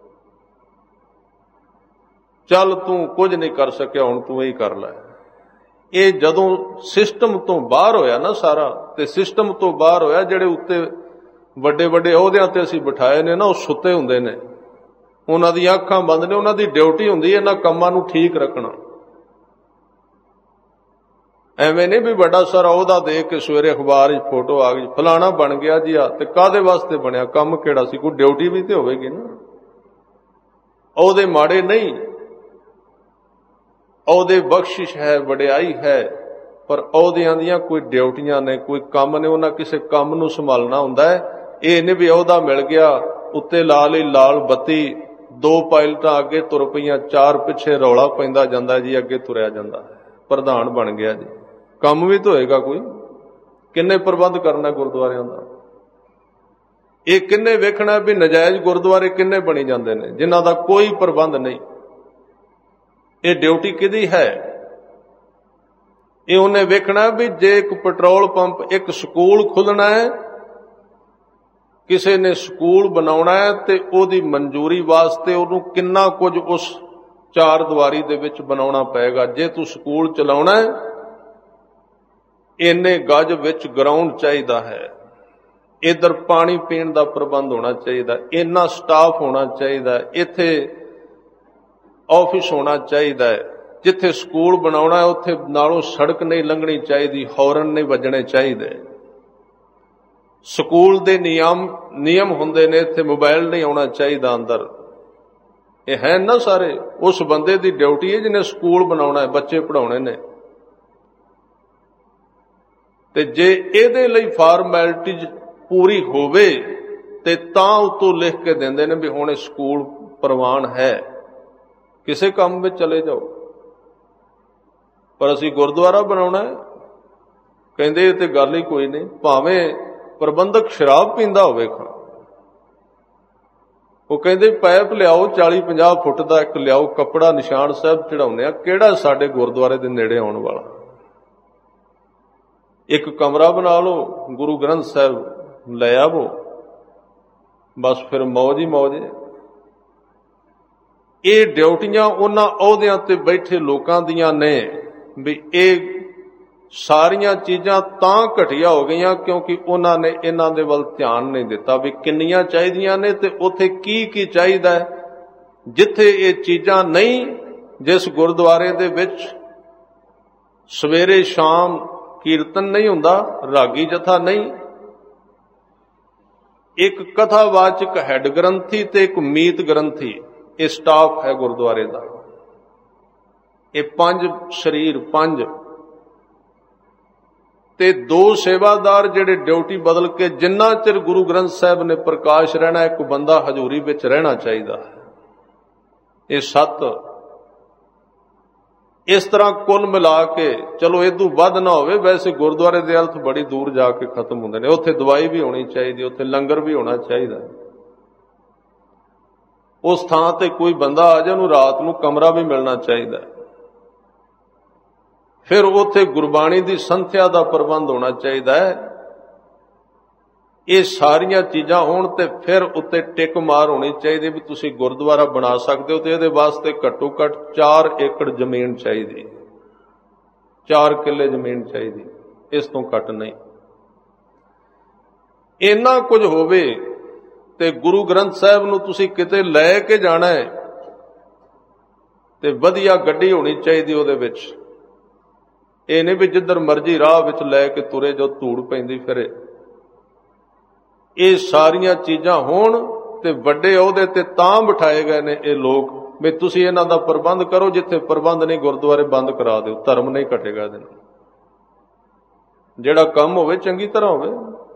ਚੱਲ ਤੂੰ ਕੁਝ ਨਹੀਂ ਕਰ ਸਕਿਆ ਹੁਣ ਤੂੰ ਇਹ ਕਰ ਲੈ। ਇਹ ਜਦੋਂ ਸਿਸਟਮ ਤੋਂ ਬਾਹਰ ਹੋਇਆ ਨਾ ਸਾਰਾ, ਤੇ ਸਿਸਟਮ ਤੋਂ ਬਾਹਰ ਹੋਇਆ, ਜਿਹੜੇ ਉੱਤੇ ਵੱਡੇ ਵੱਡੇ ਅਹੁਦਿਆਂ ਤੇ ਅਸੀਂ ਬਿਠਾਏ ਨੇ ਨਾ, ਉਹ ਸੁੱਤੇ ਹੁੰਦੇ ਨੇ, ਉਹਨਾਂ ਦੀਆਂ ਅੱਖਾਂ ਬੰਦ ਨੇ, ਉਹਨਾਂ ਦੀ ਡਿਊਟੀ ਹੁੰਦੀ ਹੈ ਇਹਨਾਂ ਕੰਮਾਂ ਨੂੰ ਠੀਕ ਰੱਖਣਾ। ਐਵੇਂ ਨਹੀਂ ਵੀ ਵੱਡਾ ਸਾਰਾ ਅਹੁਦਾ ਦੇ ਕੇ ਸਵੇਰੇ ਅਖਬਾਰ 'ਚ ਫੋਟੋ ਆ ਗਈ ਫਲਾਣਾ ਬਣ ਗਿਆ ਜੀ ਆ, ਤੇ ਕਾਹਦੇ ਵਾਸਤੇ ਬਣਿਆ? ਕੰਮ ਕਿਹੜਾ ਸੀ? ਕੋਈ ਡਿਊਟੀ ਵੀ ਤੇ ਹੋਵੇਗੀ ਨਾ। ਅਹੁਦੇ ਮਾੜੇ ਨਹੀਂ, ਅਹੁਦੇ ਬਖਸ਼ਿਸ਼ ਹੈ, ਵਡਿਆਈ ਹੈ, ਪਰ ਅਹੁਦਿਆਂ ਦੀਆਂ ਕੋਈ ਡਿਊਟੀਆਂ ਨੇ, ਕੋਈ ਕੰਮ ਨੇ, ਉਹਨਾਂ ਕਿਸੇ ਕੰਮ ਨੂੰ ਸੰਭਾਲਣਾ ਹੁੰਦਾ ਹੈ। ਇਹ ਨਹੀਂ ਵੀ ਅਹੁਦਾ ਮਿਲ ਗਿਆ, ਉੱਤੇ ਲਾ ਲਈ ਲਾਲ ਬੱਤੀ, 2 ਪਾਇਲਟਾਂ ਅੱਗੇ ਤੁਰ ਪਈਆਂ, 4 ਪਿੱਛੇ ਰੌਲਾ ਪੈਂਦਾ ਜਾਂਦਾ ਜੀ, ਅੱਗੇ ਤੁਰਿਆ ਜਾਂਦਾ, ਪ੍ਰਧਾਨ ਬਣ ਗਿਆ ਜੀ। ਕੰਮ ਵੀ ਤਾਂ ਹੋਏਗਾ ਕੋਈ। ਕਿੰਨੇ ਪ੍ਰਬੰਧ ਕਰਨਾ ਗੁਰਦੁਆਰਿਆਂ ਦਾ? ਇਹ ਕਿੰਨੇ ਵੇਖਣਾ ਵੀ ਨਜਾਇਜ਼ ਗੁਰਦੁਆਰੇ ਕਿੰਨੇ ਬਣੀ ਜਾਂਦੇ ਨੇ ਜਿਨ੍ਹਾਂ ਦਾ ਕੋਈ ਪ੍ਰਬੰਧ ਨਹੀਂ? ਇਹ ਡਿਊਟੀ ਕਿਹਦੀ ਹੈ? ਇਹ ਉਹਨੇ ਵੇਖਣਾ ਵੀ ਜੇ ਇੱਕ ਪੈਟਰੋਲ ਪੰਪ, ਇੱਕ ਸਕੂਲ ਖੁੱਲਣਾ ਹੈ, ਕਿਸੇ ਨੇ ਸਕੂਲ ਬਣਾਉਣਾ ਹੈ, ਤੇ ਉਹਦੀ ਮਨਜ਼ੂਰੀ ਵਾਸਤੇ ਉਹਨੂੰ ਕਿੰਨਾ ਕੁਝ ਉਸ 4 ਦੀਵਾਰੀ ਦੇ ਵਿੱਚ ਬਣਾਉਣਾ ਪਏਗਾ। ਜੇ ਤੂੰ ਸਕੂਲ ਚਲਾਉਣਾ ਹੈ, ਇੰਨੇ ਗਜ ਵਿੱਚ ਗਰਾਊਂਡ ਚਾਹੀਦਾ ਹੈ, ਇੱਧਰ ਪਾਣੀ ਪੀਣ ਦਾ ਪ੍ਰਬੰਧ ਹੋਣਾ ਚਾਹੀਦਾ, ਇੰਨਾ ਸਟਾਫ ਹੋਣਾ ਚਾਹੀਦਾ, ਇੱਥੇ ਆਫਿਸ ਹੋਣਾ ਚਾਹੀਦਾ ਹੈ। ਜਿੱਥੇ ਸਕੂਲ ਬਣਾਉਣਾ ਹੈ ਉੱਥੇ ਨਾਲੋਂ ਸੜਕ ਨਹੀਂ ਲੰਘਣੀ ਚਾਹੀਦੀ, ਹੌਰਨ ਨਹੀਂ ਵੱਜਣੇ ਚਾਹੀਦੇ। ਸਕੂਲ ਦੇ ਨਿਯਮ ਹੁੰਦੇ ਨੇ, ਇੱਥੇ ਮੋਬਾਈਲ ਨਹੀਂ ਆਉਣਾ ਚਾਹੀਦਾ ਅੰਦਰ। ਇਹ ਹੈ ਨਾ ਸਾਰੇ ਉਸ ਬੰਦੇ ਦੀ ਡਿਊਟੀ ਹੈ ਜਿਹਨੇ ਸਕੂਲ ਬਣਾਉਣਾ ਹੈ, ਬੱਚੇ ਪੜ੍ਹਾਉਣੇ ਨੇ। ਤੇ ਜੇ ਇਹਦੇ ਲਈ ਫਾਰਮੈਲਿਟੀਜ਼ ਪੂਰੀ ਹੋਵੇ ਤੇ ਤਾਂ ਉਤੋਂ ਲਿਖ ਕੇ ਦਿੰਦੇ ਨੇ ਵੀ ਹੁਣ ਇਹ ਸਕੂਲ ਪ੍ਰਵਾਨ ਹੈ, ਕਿਸੇ ਕੰਮ ਵਿੱਚ ਚਲੇ ਜਾਓ। ਪਰ ਅਸੀਂ ਗੁਰਦੁਆਰਾ ਬਣਾਉਣਾ ਹੈ, ਕਹਿੰਦੇ ਇਹ ਤੇ ਗੱਲ ਹੀ ਕੋਈ ਨਹੀਂ। ਭਾਵੇਂ ਪ੍ਰਬੰਧਕ ਸ਼ਰਾਬ ਪੀਂਦਾ ਹੋਵੇ, ਉਹ ਕਹਿੰਦੇ ਪਾਈਪ ਲਿਆਓ 40-50 ਫੁੱਟ ਦਾ, ਇੱਕ ਲਿਆਓ ਕੱਪੜਾ, ਨਿਸ਼ਾਨ ਸਾਹਿਬ ਚੜਾਉਂਦੇ ਆ। ਕਿਹੜਾ ਸਾਡੇ ਗੁਰਦੁਆਰੇ ਦੇ ਨੇੜੇ ਆਉਣ ਵਾਲਾ? ਇੱਕ ਕਮਰਾ ਬਣਾ ਲਓ, ਗੁਰੂ ਗ੍ਰੰਥ ਸਾਹਿਬ ਲੈ ਆਵੋ, ਬਸ ਫਿਰ ਮੌਜ ਹੀ ਮੌਜ ਹੈ। ਇਹ ਡਿਊਟੀਆਂ ਉਹਨਾਂ ਅਹੁਦਿਆਂ ਤੇ ਬੈਠੇ ਲੋਕਾਂ ਦੀਆਂ ਨੇ ਵੀ ਇਹ ਸਾਰੀਆਂ ਚੀਜ਼ਾਂ ਤਾਂ ਘਟੀਆ ਹੋ ਗਈਆਂ ਕਿਉਂਕਿ ਉਹਨਾਂ ਨੇ ਇਹਨਾਂ ਦੇ ਵੱਲ ਧਿਆਨ ਨਹੀਂ ਦਿੱਤਾ ਵੀ ਕਿੰਨੀਆਂ ਚਾਹੀਦੀਆਂ ਨੇ ਤੇ ਉੱਥੇ ਕੀ ਕੀ ਚਾਹੀਦਾ ਹੈ। ਜਿੱਥੇ ਇਹ ਚੀਜ਼ਾਂ ਨਹੀਂ, ਜਿਸ ਗੁਰਦੁਆਰੇ ਦੇ ਵਿੱਚ ਸਵੇਰੇ ਸ਼ਾਮ ਕੀਰਤਨ ਨਹੀਂ ਹੁੰਦਾ, ਰਾਗੀ ਜਥਾ ਨਹੀਂ, ਇੱਕ ਕਥਾਵਾਚਕ ਹੈੱਡ ਗ੍ਰੰਥੀ ਤੇ ਇੱਕ ਮੀਤ ਗ੍ਰੰਥੀ, ਇਹ ਸਟਾਫ ਹੈ ਗੁਰਦੁਆਰੇ ਦਾ। ਇਹ 5 ਸਰੀਰ, 5 ਤੇ 2 ਸੇਵਾਦਾਰ ਜਿਹੜੇ ਡਿਊਟੀ ਬਦਲ ਕੇ, ਜਿੰਨਾ ਚਿਰ ਗੁਰੂ ਗ੍ਰੰਥ ਸਾਹਿਬ ਨੇ ਪ੍ਰਕਾਸ਼ ਰਹਿਣਾ, ਇੱਕ ਬੰਦਾ ਹਜ਼ੂਰੀ ਵਿੱਚ ਰਹਿਣਾ ਚਾਹੀਦਾ ਹੈ। ਇਹ 7 ਇਸ ਤਰ੍ਹਾਂ ਕੁੱਲ ਮਿਲਾ ਕੇ, ਚਲੋ ਇਦੋਂ ਵੱਧ ਨਾ ਹੋਵੇ, ਵੈਸੇ ਗੁਰਦੁਆਰੇ ਦੇ ਅਰਥ ਬੜੀ ਦੂਰ ਜਾ ਕੇ ਖਤਮ ਹੁੰਦੇ ਨੇ। ਉੱਥੇ ਦਵਾਈ ਵੀ ਹੋਣੀ ਚਾਹੀਦੀ, ਉੱਥੇ ਲੰਗਰ ਵੀ ਹੋਣਾ ਚਾਹੀਦਾ। ਉਸ ਥਾਂ ਤੇ ਕੋਈ ਬੰਦਾ ਆ ਜਾਏ, ਉਹਨੂੰ ਰਾਤ ਨੂੰ ਕਮਰਾ ਵੀ ਮਿਲਣਾ ਚਾਹੀਦਾ। ਫਿਰ ਉੱਥੇ ਗੁਰਬਾਣੀ ਦੀ ਸੰਥਿਆ ਦਾ ਪ੍ਰਬੰਧ ਹੋਣਾ ਚਾਹੀਦਾ ਹੈ। ਇਹ ਸਾਰੀਆਂ ਚੀਜ਼ਾਂ ਹੋਣ ਤੇ ਫਿਰ ਉੱਤੇ ਟਿਕ ਮਾਰ ਹੋਣੀ ਚਾਹੀਦੀ ਵੀ ਤੁਸੀਂ ਗੁਰਦੁਆਰਾ ਬਣਾ ਸਕਦੇ ਹੋ, ਤੇ ਇਹਦੇ ਵਾਸਤੇ ਘੱਟੋ ਘੱਟ 4 ਏਕੜ ਜ਼ਮੀਨ ਚਾਹੀਦੀ, 4 ਕਿੱਲੇ ਜ਼ਮੀਨ ਚਾਹੀਦੀ, ਇਸ ਤੋਂ ਘੱਟ ਨਹੀਂ। ਇੰਨਾ ਕੁਝ ਹੋਵੇ ਤੇ ਗੁਰੂ ਗ੍ਰੰਥ ਸਾਹਿਬ ਨੂੰ ਤੁਸੀਂ ਕਿਤੇ ਲੈ ਕੇ ਜਾਣਾ ਹੈ ਤੇ ਵਧੀਆ ਗੱਡੀ ਹੋਣੀ ਚਾਹੀਦੀ ਉਹਦੇ ਵਿੱਚ। ਇਹ ਨਹੀਂ ਵੀ ਜਿੱਧਰ ਮਰਜ਼ੀ ਰਾਹ ਵਿੱਚ ਲੈ ਕੇ ਤੁਰੇ ਜੋ ਧੂੜ ਪੈਂਦੀ ਫਿਰੇ। ਇਹ ਸਾਰੀਆਂ ਚੀਜ਼ਾਂ ਹੋਣ ਤੇ ਵੱਡੇ ਅਹੁਦੇ ਤੇ ਤਾਂ ਬਿਠਾਏ ਗਏ ਨੇ ਇਹ ਲੋਕ ਵੀ ਤੁਸੀਂ ਇਹਨਾਂ ਦਾ ਪ੍ਰਬੰਧ ਕਰੋ। ਜਿੱਥੇ ਪ੍ਰਬੰਧ ਨਹੀਂ ਗੁਰਦੁਆਰੇ ਬੰਦ ਕਰਾ ਦਿਓ, ਧਰਮ ਨਹੀਂ ਘਟੇਗਾ ਇਹਦੇ ਨਾਲ। ਜਿਹੜਾ ਕੰਮ ਹੋਵੇ ਚੰਗੀ ਤਰ੍ਹਾਂ ਹੋਵੇ।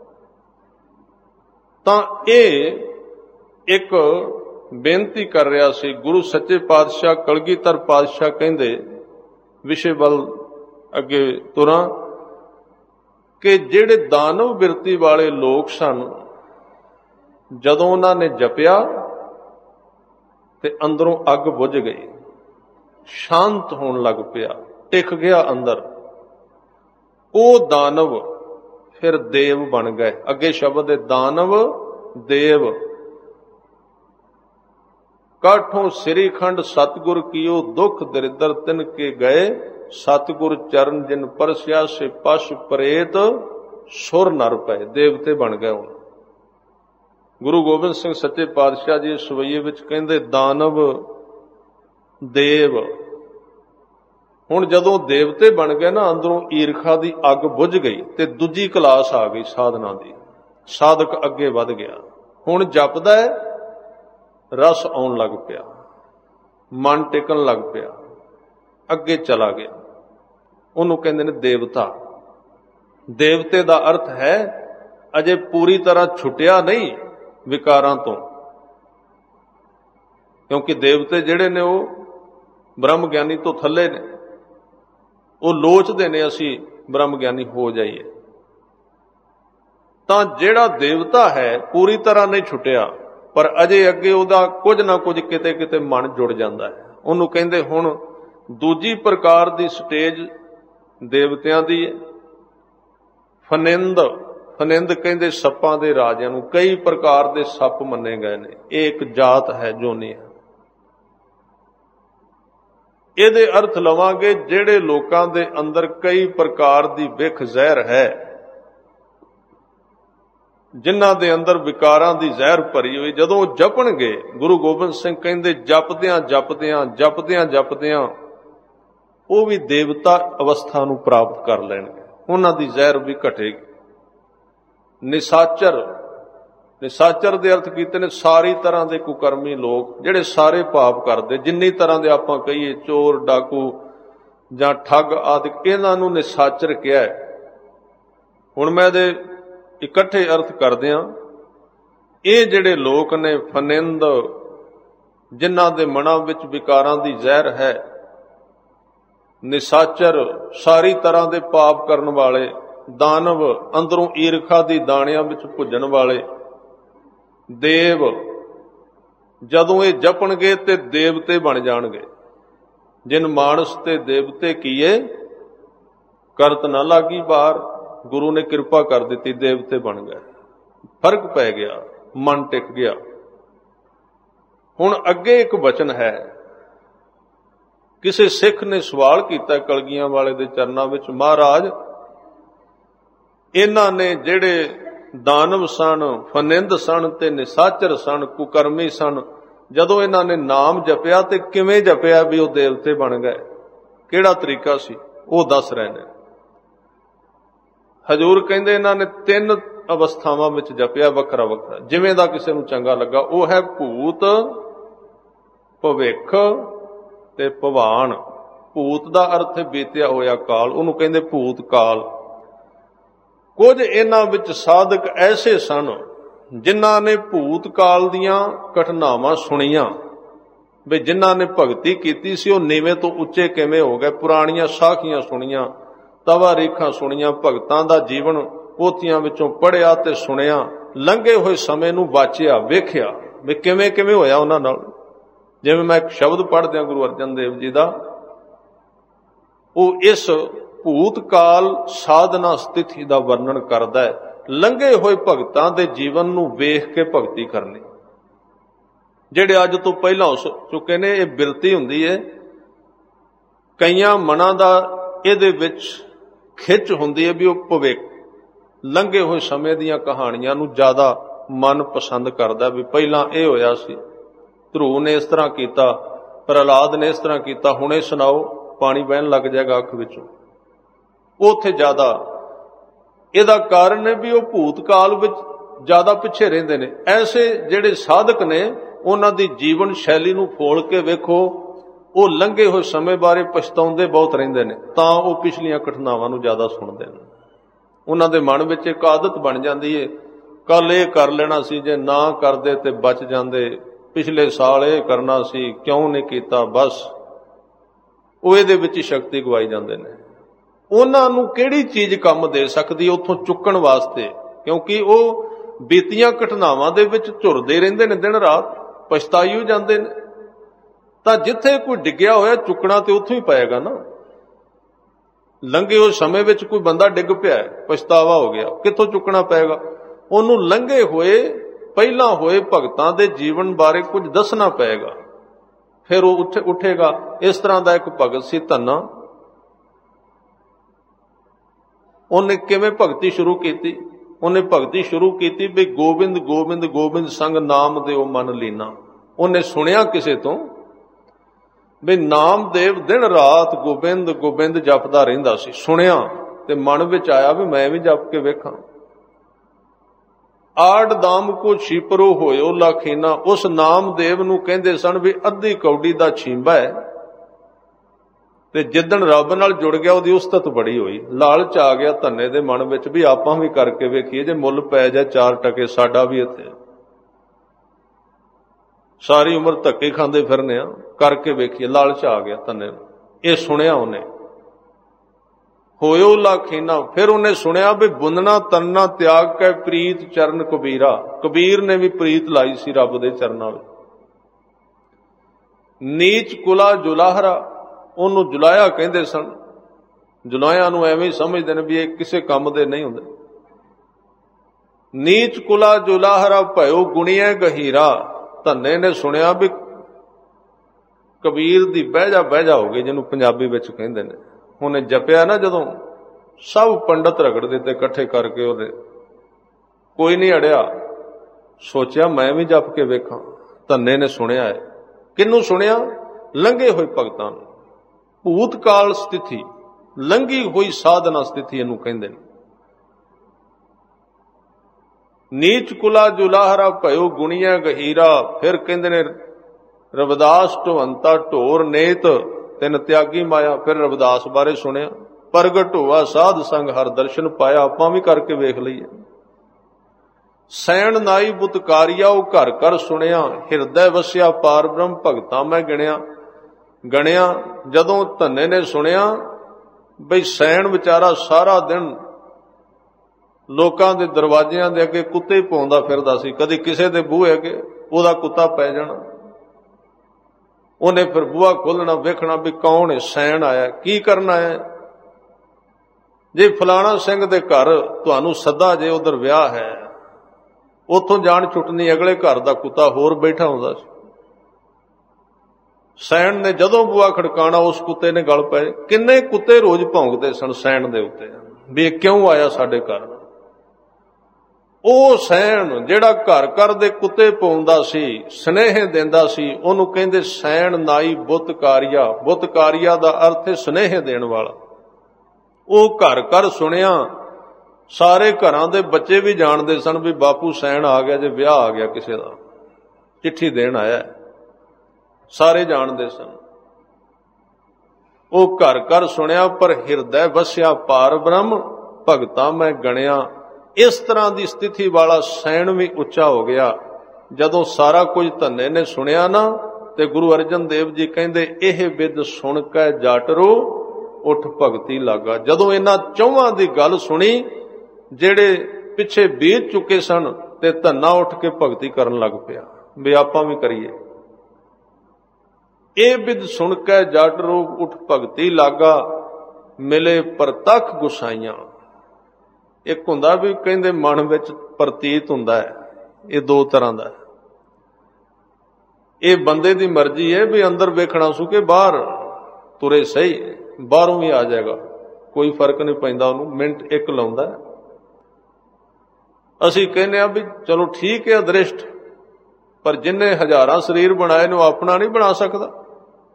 ਤਾਂ ਇਹ ਇੱਕ ਬੇਨਤੀ ਕਰ ਰਿਹਾ ਸੀ ਗੁਰੂ ਸੱਚੇ ਪਾਤਸ਼ਾਹ ਕਲਗੀਧਰ ਪਾਤਸ਼ਾਹ ਕਹਿੰਦੇ, ਵਿਸ਼ੇ ਵੱਲ ਅੱਗੇ ਤੁਰਾਂ, ਕਿ ਜਿਹੜੇ ਦਾਨਵ ਬਿਰਤੀ ਵਾਲੇ ਲੋਕ ਸਨ, ਜਦੋਂ ਉਹਨਾਂ ਨੇ ਜਪਿਆ ਤੇ ਅੰਦਰੋਂ ਅੱਗ ਬੁਝ ਗਈ, ਸ਼ਾਂਤ ਹੋਣ ਲੱਗ ਪਿਆ, ਟਿਕ ਗਿਆ ਅੰਦਰ। ਉਹ ਦਾਨਵ ਫਿਰ ਦੇਵ ਬਣ ਗਏ। ਅੱਗੇ ਸ਼ਬਦ ਹੈ ਦਾਨਵ ਦੇਵ। ਕਾਠੋਂ ਸ੍ਰੀ ਖੰਡ ਸਤਿਗੁਰ ਕੀਓ, ਦੁੱਖ ਦਰਿਦਰ ਤਿਨ ਕੇ ਗਏ, ਸਤਿਗੁਰ ਚਰਨ ਜਿਨ ਪਰਸਿਆ, ਸੇ ਪਸ਼ ਪ੍ਰੇਤ ਸੁਰ ਨਰ ਪਏ। ਦੇਵਤੇ ਬਣ ਗਏ ਹੁਣ। ਗੁਰੂ ਗੋਬਿੰਦ ਸਿੰਘ ਸੱਚੇ ਪਾਤਸ਼ਾਹ ਜੀ ਸਵਈਏ ਵਿੱਚ ਕਹਿੰਦੇ ਦਾਨਵ ਦੇਵ। ਹੁਣ ਜਦੋਂ ਦੇਵਤੇ ਬਣ ਗਏ ਨਾ, ਅੰਦਰੋਂ ਈਰਖਾ ਦੀ ਅੱਗ ਬੁਝ ਗਈ ਤੇ ਦੂਜੀ ਕਲਾਸ ਆ ਗਈ ਸਾਧਨਾ ਦੀ। ਸਾਧਕ ਅੱਗੇ ਵੱਧ ਗਿਆ। ਹੁਣ ਜਪਦਾ ਹੈ, ਰਸ ਆਉਣ ਲੱਗ ਪਿਆ, ਮਨ ਟਿਕਣ ਲੱਗ ਪਿਆ, ਅੱਗੇ ਚਲਾ ਗਿਆ। ਉਹਨੂੰ ਕਹਿੰਦੇ ਨੇ ਦੇਵਤਾ। ਦੇਵਤੇ ਦਾ ਅਰਥ ਹੈ ਅਜੇ ਪੂਰੀ ਤਰ੍ਹਾਂ ਛੁੱਟਿਆ ਨਹੀਂ ਵਿਕਾਰਾਂ ਤੋਂ, ਕਿਉਂਕਿ ਦੇਵਤੇ ਜਿਹੜੇ ਨੇ ਉਹ ਬ੍ਰਹਮ ਗਿਆਨੀ ਤੋਂ ਥੱਲੇ ਨੇ। ਉਹ ਲੋਚਦੇ ਨੇ ਅਸੀਂ ਬ੍ਰਹਮ ਗਿਆਨੀ ਹੋ ਜਾਈਏ। ਤਾਂ ਜਿਹੜਾ ਦੇਵਤਾ ਹੈ ਪੂਰੀ ਤਰ੍ਹਾਂ ਨਹੀਂ ਛੁੱਟਿਆ, ਪਰ ਅਜੇ ਅੱਗੇ ਉਹਦਾ ਕੁਝ ਨਾ ਕੁਝ ਕਿਤੇ ਕਿਤੇ ਮਨ ਜੁੜ ਜਾਂਦਾ ਹੈ। ਉਹਨੂੰ ਕਹਿੰਦੇ ਹੁਣ ਦੂਜੀ ਪ੍ਰਕਾਰ ਦੀ ਸਟੇਜ ਦੇਵਤਿਆਂ ਦੀ ਹੈ। ਫਨਿੰਦ। ਫਨਿੰਦ ਕਹਿੰਦੇ ਸੱਪਾਂ ਦੇ ਰਾਜਿਆਂ ਨੂੰ। ਕਈ ਪ੍ਰਕਾਰ ਦੇ ਸੱਪ ਮੰਨੇ ਗਏ ਨੇ। ਇਹ ਇੱਕ ਜਾਤ ਹੈ, ਜੋਨੀ ਹੈ। ਇਹਦੇ ਅਰਥ ਲਵਾਂਗੇ ਜਿਹੜੇ ਲੋਕਾਂ ਦੇ ਅੰਦਰ ਕਈ ਪ੍ਰਕਾਰ ਦੀ ਵਿਖ ਜ਼ਹਿਰ ਹੈ, ਜਿਨ੍ਹਾਂ ਦੇ ਅੰਦਰ ਵਿਕਾਰਾਂ ਦੀ ਜ਼ਹਿਰ ਭਰੀ ਹੋਈ, ਜਦੋਂ ਉਹ ਜਪਣਗੇ, ਗੁਰੂ ਗੋਬਿੰਦ ਸਿੰਘ ਕਹਿੰਦੇ ਜਪਦਿਆਂ ਜਪਦਿਆਂ ਜਪਦਿਆਂ ਜਪਦਿਆਂ ਉਹ ਵੀ ਦੇਵਤਾ ਅਵਸਥਾ ਨੂੰ ਪ੍ਰਾਪਤ ਕਰ ਲੈਣਗੇ। ਉਹਨਾਂ ਦੀ ਜ਼ਹਿਰ ਵੀ ਘਟੇਗੀ। ਨਿਸਾਚਰ। ਨਿਸਾਚਰ ਦੇ ਅਰਥ ਕੀਤੇ ਨੇ ਸਾਰੀ ਤਰ੍ਹਾਂ ਦੇ ਕੁਕਰਮੀ ਲੋਕ, ਜਿਹੜੇ ਸਾਰੇ ਪਾਪ ਕਰਦੇ, ਜਿੰਨੀ ਤਰ੍ਹਾਂ ਦੇ ਆਪਾਂ ਕਹੀਏ ਚੋਰ ਡਾਕੂ ਜਾਂ ਠੱਗ ਆਦਿ, ਇਹਨਾਂ ਨੂੰ ਨਿਸਾਚਰ ਕਿਹਾ ਹੈ। ਹੁਣ ਮੈਂ ਇਹਦੇ ਇਕੱਠੇ ਅਰਥ ਕਰਦਿਆਂ, ਇਹ ਜਿਹੜੇ ਲੋਕ ਨੇ ਫਨਿੰਦ, ਜਿਨ੍ਹਾਂ ਦੇ ਮਨਾਂ ਵਿੱਚ ਵਿਕਾਰਾਂ ਦੀ ਜ਼ਹਿਰ ਹੈ, ਨਿਸਾਚਰ ਸਾਰੀ ਤਰ੍ਹਾਂ ਦੇ ਪਾਪ ਕਰਨ ਵਾਲੇ, ਦਾਨਵ ਅੰਦਰੋਂ ਈਰਖਾ ਦੀ ਦਾਣਿਆਂ ਵਿੱਚ ਭੁੱਜਣ ਵਾਲੇ, ਦੇਵ ਜਦੋਂ ਇਹ ਜਪਣਗੇ ਤੇ ਦੇਵਤੇ ਬਣ ਜਾਣਗੇ। ਜਿਨ ਮਾਨਸ ਤੇ ਦੇਵਤੇ ਕੀਏ, ਕਰਤ ਨਾ ਲਾਗੀ ਬਾਹਰ। ਗੁਰੂ ਨੇ ਕਿਰਪਾ ਕਰ ਦਿੱਤੀ, ਦੇਵਤੇ ਬਣ ਗਏ। ਫਰਕ ਪੈ ਗਿਆ, ਮਨ ਟਿਕ ਗਿਆ। ਹੁਣ ਅੱਗੇ ਇੱਕ ਵਚਨ ਹੈ। ਕਿਸੇ ਸਿੱਖ ਨੇ ਸਵਾਲ ਕੀਤਾ ਕਲਗੀਆਂ ਵਾਲੇ ਦੇ ਚਰਨਾਂ ਵਿੱਚ, ਮਹਾਰਾਜ ਇਹਨਾਂ ਨੇ ਜਿਹੜੇ ਦਾਨਵ ਸਨ, ਫਨਿੰਦ ਸਨ ਤੇ ਨਿਸਾਚਰ ਸਨ, ਕੁਕਰਮੀ ਸਨ, ਜਦੋਂ ਇਹਨਾਂ ਨੇ ਨਾਮ ਜਪਿਆ ਤੇ ਕਿਵੇਂ ਜਪਿਆ ਵੀ ਉਹ ਦੇਵਤੇ ਬਣ ਗਏ? ਕਿਹੜਾ ਤਰੀਕਾ ਸੀ? ਉਹ ਦੱਸ ਰਹੇ ਨੇ। ਹਜ਼ੂਰ ਕਹਿੰਦੇ ਇਹਨਾਂ ਨੇ 3 ਅਵਸਥਾਵਾਂ ਵਿੱਚ ਜਪਿਆ, ਵੱਖਰਾ ਵੱਖਰਾ, ਜਿਵੇਂ ਦਾ ਕਿਸੇ ਨੂੰ ਚੰਗਾ ਲੱਗਾ। ਉਹ ਹੈ ਭੂਤ, ਭਵਿੱਖ ਤੇ ਭਵਾਨ। ਭੂਤ ਦਾ ਅਰਥ ਹੈ ਬੀਤਿਆ ਹੋਇਆ ਕਾਲ, ਉਹਨੂੰ ਕਹਿੰਦੇ ਭੂਤ ਕਾਲ। ਕੁਝ ਇਹਨਾਂ ਵਿੱਚ ਸਾਧਕ ਐਸੇ ਸਨ ਜਿਨ੍ਹਾਂ ਨੇ ਭੂਤ ਕਾਲ ਦੀਆਂ ਘਟਨਾਵਾਂ ਸੁਣੀਆਂ, ਵੀ ਜਿਨ੍ਹਾਂ ਨੇ ਭਗਤੀ ਕੀਤੀ ਸੀ ਉਹ ਨੀਵੇਂ ਤੋਂ ਉੱਚੇ ਕਿਵੇਂ ਹੋ ਗਏ। ਪੁਰਾਣੀਆਂ ਸਾਖੀਆਂ ਸੁਣੀਆਂ, ਤਵਾ ਰੇਖਾਂ ਸੁਣੀਆਂ, ਭਗਤਾਂ ਦਾ ਜੀਵਨ ਪੋਥੀਆਂ ਵਿੱਚੋਂ ਪੜ੍ਹਿਆ ਤੇ ਸੁਣਿਆ, ਲੰਘੇ ਹੋਏ ਸਮੇਂ ਨੂੰ ਵਾਚਿਆ, ਵੇਖਿਆ ਵੀ ਕਿਵੇਂ ਕਿਵੇਂ ਹੋਇਆ ਉਹਨਾਂ ਨਾਲ। ਜਿਵੇਂ ਮੈਂ ਇੱਕ ਸ਼ਬਦ ਪੜ੍ਹਦਿਆਂ ਗੁਰੂ ਅਰਜਨ ਦੇਵ ਜੀ ਦਾ, ਉਹ ਇਸ ਭੂਤ ਕਾਲ ਸਾਧਨਾ ਸਥਿਤੀ ਦਾ ਵਰਣਨ ਕਰਦਾ ਹੈ। ਲੰਘੇ ਹੋਏ ਭਗਤਾਂ ਦੇ ਜੀਵਨ ਨੂੰ ਵੇਖ ਕੇ ਭਗਤੀ ਕਰਨੀ। ਜਿਹੜੇ ਅੱਜ ਤੋਂ ਪਹਿਲਾਂ ਹੋ ਚੁੱਕੇ ਨੇ, ਇਹ ਬਿਰਤੀ ਹੁੰਦੀ ਹੈ। ਕਈਆਂ ਮਨਾਂ ਦਾ ਇਹਦੇ ਵਿੱਚ ਖਿੱਚ ਹੁੰਦੀ ਹੈ ਵੀ ਉਹ ਭਵਿੱਖ, ਲੰਘੇ ਹੋਏ ਸਮੇਂ ਦੀਆਂ ਕਹਾਣੀਆਂ ਨੂੰ ਜ਼ਿਆਦਾ ਮਨ ਪਸੰਦ ਕਰਦਾ, ਵੀ ਪਹਿਲਾਂ ਇਹ ਹੋਇਆ ਸੀ, ਧਰੂ ਨੇ ਇਸ ਤਰ੍ਹਾਂ ਕੀਤਾ, ਪ੍ਰਹਲਾਦ ਨੇ ਇਸ ਤਰ੍ਹਾਂ ਕੀਤਾ, ਹੁਣੇ ਸੁਣਾਓ, ਪਾਣੀ ਵਹਿਣ ਲੱਗ ਜਾਏਗਾ ਅੱਖ ਵਿੱਚੋਂ। ਉਹ ਉੱਥੇ ਜ਼ਿਆਦਾ, ਇਹਦਾ ਕਾਰਨ ਹੈ ਵੀ ਉਹ ਭੂਤਕਾਲ ਵਿੱਚ ਜ਼ਿਆਦਾ ਪਿੱਛੇ ਰਹਿੰਦੇ ਨੇ। ਐਸੇ ਜਿਹੜੇ ਸਾਧਕ ਨੇ ਉਹਨਾਂ ਦੀ ਜੀਵਨ ਸ਼ੈਲੀ ਨੂੰ ਫੋਲ ਕੇ ਵੇਖੋ, ਉਹ ਲੰਘੇ ਹੋਏ ਸਮੇਂ ਬਾਰੇ ਪਛਤਾਉਂਦੇ ਬਹੁਤ ਰਹਿੰਦੇ ਨੇ, ਤਾਂ ਉਹ ਪਿਛਲੀਆਂ ਘਟਨਾਵਾਂ ਨੂੰ ਜ਼ਿਆਦਾ ਸੁਣਦੇ ਨੇ। ਉਹਨਾਂ ਦੇ ਮਨ ਵਿੱਚ ਇੱਕ ਆਦਤ ਬਣ ਜਾਂਦੀ ਹੈ, ਕੱਲ ਇਹ ਕਰ ਲੈਣਾ ਸੀ, ਜੇ ਨਾ ਕਰਦੇ ਤੇ ਬਚ ਜਾਂਦੇ, ਪਿਛਲੇ ਸਾਲ ਇਹ ਕਰਨਾ ਸੀ, ਕਿਉਂ ਨਹੀਂ ਕੀਤਾ, ਬਸ ਉਹ ਇਹਦੇ ਵਿੱਚ ਹੀ ਸ਼ਕਤੀ ਗਵਾਈ ਜਾਂਦੇ ਨੇ। ਉਹਨਾਂ ਨੂੰ ਕਿਹੜੀ ਚੀਜ਼ ਕੰਮ ਦੇ ਸਕਦੀ ਉੱਥੋਂ ਚੁੱਕਣ ਵਾਸਤੇ, ਕਿਉਂਕਿ ਉਹ ਬੀਤੀਆਂ ਘਟਨਾਵਾਂ ਦੇ ਵਿੱਚ ਝੁਰਦੇ ਰਹਿੰਦੇ ਨੇ ਦਿਨ ਰਾਤ, ਪਛਤਾਈ ਹੋ ਜਾਂਦੇ ਨੇ। ਤਾਂ ਜਿੱਥੇ ਕੋਈ ਡਿੱਗਿਆ ਹੋਇਆ ਚੁੱਕਣਾ ਤੇ ਉੱਥੋਂ ਹੀ ਪਏਗਾ ਨਾ। ਲੰਘੇ ਹੋਏ ਸਮੇਂ ਵਿੱਚ ਕੋਈ ਬੰਦਾ ਡਿੱਗ ਪਿਆ, ਪਛਤਾਵਾ ਹੋ ਗਿਆ, ਕਿੱਥੋਂ ਚੁੱਕਣਾ ਪਏਗਾ? ਉਹਨੂੰ ਲੰਘੇ ਹੋਏ ਪਹਿਲਾਂ ਹੋਏ ਭਗਤਾਂ ਦੇ ਜੀਵਨ ਬਾਰੇ ਕੁਝ ਦੱਸਣਾ ਪਏਗਾ, ਫਿਰ ਉਹ ਉੱਠੇਗਾ। ਇਸ ਤਰ੍ਹਾਂ ਦਾ ਇੱਕ ਭਗਤ ਸੀ ਧੰਨਾ। ਉਹਨੇ ਕਿਵੇਂ ਭਗਤੀ ਸ਼ੁਰੂ ਕੀਤੀ? ਉਹਨੇ ਭਗਤੀ ਸ਼ੁਰੂ ਕੀਤੀ ਵੀ ਗੋਬਿੰਦ ਗੋਬਿੰਦ ਗੋਬਿੰਦ ਸੰਗ ਨਾਮ ਦਿਓ ਮਨ ਲੀਨਾ। ਉਹਨੇ ਸੁਣਿਆ ਕਿਸੇ ਤੋਂ ਵੀ ਨਾਮਦੇਵ ਦਿਨ ਰਾਤ ਗੋਬਿੰਦ ਗੋਬਿੰਦ ਜਪਦਾ ਰਹਿੰਦਾ ਸੀ, ਸੁਣਿਆ ਤੇ ਮਨ ਵਿੱਚ ਆਇਆ ਵੀ ਮੈਂ ਵੀ ਜਪ ਕੇ ਵੇਖਾਂ। ਆੜ ਦਾਮ ਕੋ ਛੀਪਰੋ ਹੋਇਓ ਲਾਖੀਨਾ। ਉਸ ਨਾਮਦੇਵ ਨੂੰ ਕਹਿੰਦੇ ਸਨ ਵੀ ਅੱਧੀ ਕੌਡੀ ਦਾ ਛੀਂਬਾ ਹੈ, ਤੇ ਜਿੱਦਣ ਰੱਬ ਨਾਲ ਜੁੜ ਗਿਆ ਉਹਦੀ ਉਸਤਤ ਬੜੀ ਹੋਈ। ਲਾਲਚ ਆ ਗਿਆ ਧੰਨੇ ਦੇ ਮਨ ਵਿੱਚ ਵੀ ਆਪਾਂ ਵੀ ਕਰਕੇ ਵੇਖੀਏ, ਜੇ ਮੁੱਲ ਪੈ ਜਾ 4 ਟਕੇ ਸਾਡਾ ਵੀ ਇੱਥੇ। ਸਾਰੀ ਉਮਰ ਧੱਕੇ ਖਾਂਦੇ ਫਿਰਨੇ ਆ, ਕਰਕੇ ਵੇਖੀਏ। ਲਾਲਚ ਆ ਗਿਆ ਧੰਨੇ ਨੂੰ, ਇਹ ਸੁਣਿਆ ਉਹਨੇ, ਹੋਇਓ ਲਾਖੀਨਾ। ਫਿਰ ਉਹਨੇ ਸੁਣਿਆ ਵੀ ਬੁੰਦਨਾ ਤਨਨਾ ਤਿਆਗ ਕੇ ਪ੍ਰੀਤ ਚਰਨ ਕਬੀਰਾ। ਕਬੀਰ ਨੇ ਵੀ ਪ੍ਰੀਤ ਲਾਈ ਸੀ ਰੱਬ ਦੇ ਚਰਨਾਂ ਵਿੱਚ। ਨੀਚ ਕੁਲਾ ਜੁਲਾਹਰਾ, ਉਹਨੂੰ ਜੁਲਾਇਆ ਕਹਿੰਦੇ ਸਨ। ਜੁਲਾਇਆ ਨੂੰ ਐਵੇਂ ਹੀ ਸਮਝਦੇ ਨੇ ਵੀ ਇਹ ਕਿਸੇ ਕੰਮ ਦੇ ਨਹੀਂ ਹੁੰਦੇ। ਨੀਚ ਕੁਲਾ ਜੁਲਾਹਰਾ ਭਇਓ ਗੁਣੀਐ ਗਹੀਰਾ। ਧੰਨੇ ਨੇ ਸੁਣਿਆ ਵੀ ਕਬੀਰ ਦੀ ਬਹਿ ਜਾ ਹੋ ਗਈ, ਜਿਹਨੂੰ ਪੰਜਾਬੀ ਵਿੱਚ ਕਹਿੰਦੇ ਨੇ। ਉਹਨੇ ਜਪਿਆ ਨਾ ਜਦੋਂ, ਸਭ ਪੰਡਤ ਰਗੜ ਦਿੱਤੇ ਇਕੱਠੇ ਕਰਕੇ ਉਹਦੇ, ਕੋਈ ਨਹੀਂ ਅੜਿਆ। ਸੋਚਿਆ ਮੈਂ ਵੀ ਜਪ ਕੇ ਵੇਖਾਂ। ਧੰਨੇ ਨੇ ਸੁਣਿਆ ਹੈ। ਕਿਹਨੂੰ ਸੁਣਿਆ? ਲੰਘੇ ਹੋਏ ਭਗਤਾਂ ਨੂੰ। ਭੂਤਕਾਲ ਸਥਿਤੀ, ਲੰਘੀ ਹੋਈ ਸਾਧਨਾ ਸਥਿਤੀ ਇਹਨੂੰ ਕਹਿੰਦੇ ਨੇ। ਨੀਚ ਕੁਲਾ ਜੁਲਾਹਰਾ ਭਇਓ ਗੁਣੀਐ ਗਹੀਰਾ। ਫਿਰ ਕਹਿੰਦੇ ਨੇ ਰਵਿਦਾਸ ਢਵੰਤਾ ਢੋਰ ਨੇਤ ਤਿੰਨ ਤਿਆਗੀ ਮਾਇਆ। ਫਿਰ ਰਵਿਦਾਸ ਬਾਰੇ ਸੁਣਿਆ, ਪ੍ਰਗਟ ਹੋਆ ਸਾਧ ਸੰਗ ਹਰ ਦਰਸ਼ਨ ਪਾਇਆ। ਆਪਾਂ ਵੀ ਕਰਕੇ ਵੇਖ ਲਈਏ। ਸੈਣ ਨਾਈ ਬੁਤਕਾਰੀਆ, ਉਹ ਘਰ ਘਰ ਸੁਣਿਆ। ਹਿਰਦੈ ਵਸਿਆ ਪਾਰ ਬ੍ਰਹਮ, ਭਗਤਾਂ ਮੈਂ ਗਿਣਿਆ। ਜਦੋਂ ਧੰਨੇ ਨੇ ਸੁਣਿਆ ਬਈ ਸੈਣ ਵਿਚਾਰਾ ਸਾਰਾ ਦਿਨ ਲੋਕਾਂ ਦੇ ਦਰਵਾਜ਼ਿਆਂ ਦੇ ਅੱਗੇ ਕੁੱਤੇ ਪਾਉਂਦਾ ਫਿਰਦਾ ਸੀ, ਕਦੀ ਕਿਸੇ ਦੇ ਬੂਹੇ ਅੱਗੇ ਉਹਦਾ ਕੁੱਤਾ ਪੈ ਜਾਣਾ। ਉਹਨੇ ਫਿਰ ਬੂਹਾ ਖੋਲਣਾ, ਵੇਖਣਾ ਵੀ ਕੌਣ ਹੈ, ਸੈਣ ਆਇਆ, ਕੀ ਕਰਨ ਆਇਆ? ਜੇ ਫਲਾਣਾ ਸਿੰਘ ਦੇ ਘਰ ਤੁਹਾਨੂੰ ਸੱਦਾ, ਜੇ ਉਧਰ ਵਿਆਹ ਹੈ, ਉੱਥੋਂ ਜਾਣ ਛੁੱਟਣੀ, ਅਗਲੇ ਘਰ ਦਾ ਕੁੱਤਾ ਹੋਰ ਬੈਠਾ ਹੁੰਦਾ ਸੀ। ਸੈਣ ਨੇ ਜਦੋਂ ਬੂਹਾ ਖੜਕਾਣਾ, ਉਸ ਕੁੱਤੇ ਨੇ ਗਲ ਪਏ। ਕਿੰਨੇ ਕੁੱਤੇ ਰੋਜ਼ ਭੌਂਕਦੇ ਸਨ ਸੈਣ ਦੇ ਉੱਤੇ ਵੀ ਇਹ ਕਿਉਂ ਆਇਆ ਸਾਡੇ ਘਰ। ਉਹ ਸੈਣ ਜਿਹੜਾ ਘਰ ਘਰ ਦੇ ਕੁੱਤੇ ਪਾਉਂਦਾ ਸੀ, ਸਨੇਹ ਦਿੰਦਾ ਸੀ, ਉਹਨੂੰ ਕਹਿੰਦੇ ਸੈਣ ਨਾਈ ਬੁੱਤਕਾਰੀਆ। ਬੁੱਤਕਾਰੀਆ ਦਾ ਅਰਥ ਹੈ ਸਨੇਹ ਦੇਣ ਵਾਲਾ। ਉਹ ਘਰ ਘਰ ਸੁਣਿਆ। ਸਾਰੇ ਘਰਾਂ ਦੇ ਬੱਚੇ ਵੀ ਜਾਣਦੇ ਸਨ ਵੀ ਬਾਪੂ ਸੈਣ ਆ ਗਿਆ, ਜੇ ਵਿਆਹ ਆ ਗਿਆ ਕਿਸੇ ਦਾ, ਚਿੱਠੀ ਦੇਣ ਆਇਆ, ਸਾਰੇ ਜਾਣਦੇ ਸਨ। ਉਹ ਘਰ ਘਰ ਸੁਣਿਆ। ਪਰ ਹਿਰਦੈ ਵਸਿਆ ਪਾਰ ਬ੍ਰਹਮ, ਭਗਤਾਂ ਮੈਂ ਗਣਿਆ। ਇਸ ਤਰ੍ਹਾਂ ਦੀ ਸਥਿਤੀ ਵਾਲਾ ਸੈਣ ਵੀ ਉੱਚਾ ਹੋ ਗਿਆ। ਜਦੋਂ ਸਾਰਾ ਕੁਝ ਧੰਨੇ ਨੇ ਸੁਣਿਆ ਨਾ, ਤੇ ਗੁਰੂ ਅਰਜਨ ਦੇਵ ਜੀ ਕਹਿੰਦੇ ਇਹ ਬਿਦ ਸੁਣ ਕੇ ਜਾਟਰੋ ਉੱਠ ਭਗਤੀ ਲਾਗਾ। ਜਦੋਂ ਇਹਨਾਂ ਚੌਹਾਂ ਦੀ ਗੱਲ ਸੁਣੀ ਜਿਹੜੇ ਪਿੱਛੇ ਬੀਤ ਚੁੱਕੇ ਸਨ, ਤੇ ਧੰਨਾ ਉੱਠ ਕੇ ਭਗਤੀ ਕਰਨ ਲੱਗ ਪਿਆ ਵੀ ਆਪਾਂ ਵੀ ਕਰੀਏ। ਇਹ ਬਿਦ ਸੁਣ ਕੇ ਜਾਟਰੋ ਉੱਠ ਭਗਤੀ ਲਾਗਾ, ਮਿਲੇ ਪ੍ਰਤੱਖ ਗੁਸਾਈਆਂ। ਇੱਕ ਹੁੰਦਾ ਵੀ ਕਹਿੰਦੇ ਮਨ ਵਿੱਚ ਪ੍ਰਤੀਤ ਹੁੰਦਾ ਹੈ, ਇਹ ਦੋ ਤਰ੍ਹਾਂ ਦਾ। ਇਹ ਬੰਦੇ ਦੀ ਮਰਜ਼ੀ ਹੈ ਵੀ ਅੰਦਰ ਵੇਖਣਾ ਸੂ ਕਿ ਬਾਹਰ ਤੁਰੇ ਸਹੀ, ਬਾਹਰੋਂ ਵੀ ਆ ਜਾਏਗਾ, ਕੋਈ ਫਰਕ ਨਹੀਂ ਪੈਂਦਾ ਉਹਨੂੰ, ਮਿੰਟ ਇੱਕ ਲਾਉਂਦਾ। ਅਸੀਂ ਕਹਿੰਦੇ ਆ ਵੀ ਚਲੋ ਠੀਕ ਹੈ ਅਦ੍ਰਿਸ਼ਟ, ਪਰ ਜਿੰਨੇ ਹਜ਼ਾਰਾਂ ਸਰੀਰ ਬਣਾਏ ਨੂੰ ਆਪਣਾ ਨਹੀਂ ਬਣਾ ਸਕਦਾ।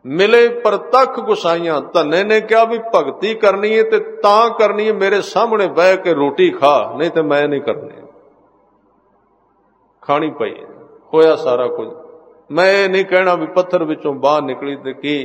ਮਿਲੇ ਪ੍ਰਤੱਖ ਗੁਸਾਈਆਂ। ਧੰਨੇ ਨੇ ਕਿਹਾ ਵੀ ਭਗਤੀ ਕਰਨੀ ਹੈ ਤੇ ਤਾਂ ਕਰਨੀ ਹੈ ਮੇਰੇ ਸਾਹਮਣੇ ਬਹਿ ਕੇ ਰੋਟੀ ਖਾ, ਨਹੀਂ ਤੇ ਮੈਂ ਨਹੀਂ ਕਰਨੀ। ਖਾਣੀ ਪਈ, ਹੋਇਆ ਸਾਰਾ ਕੁਝ। ਮੈਂ ਇਹ ਨਹੀਂ ਕਹਿਣਾ ਵੀ ਪੱਥਰ ਵਿੱਚੋਂ ਬਾਹਰ ਨਿਕਲੀ ਤੇ ਕੀ,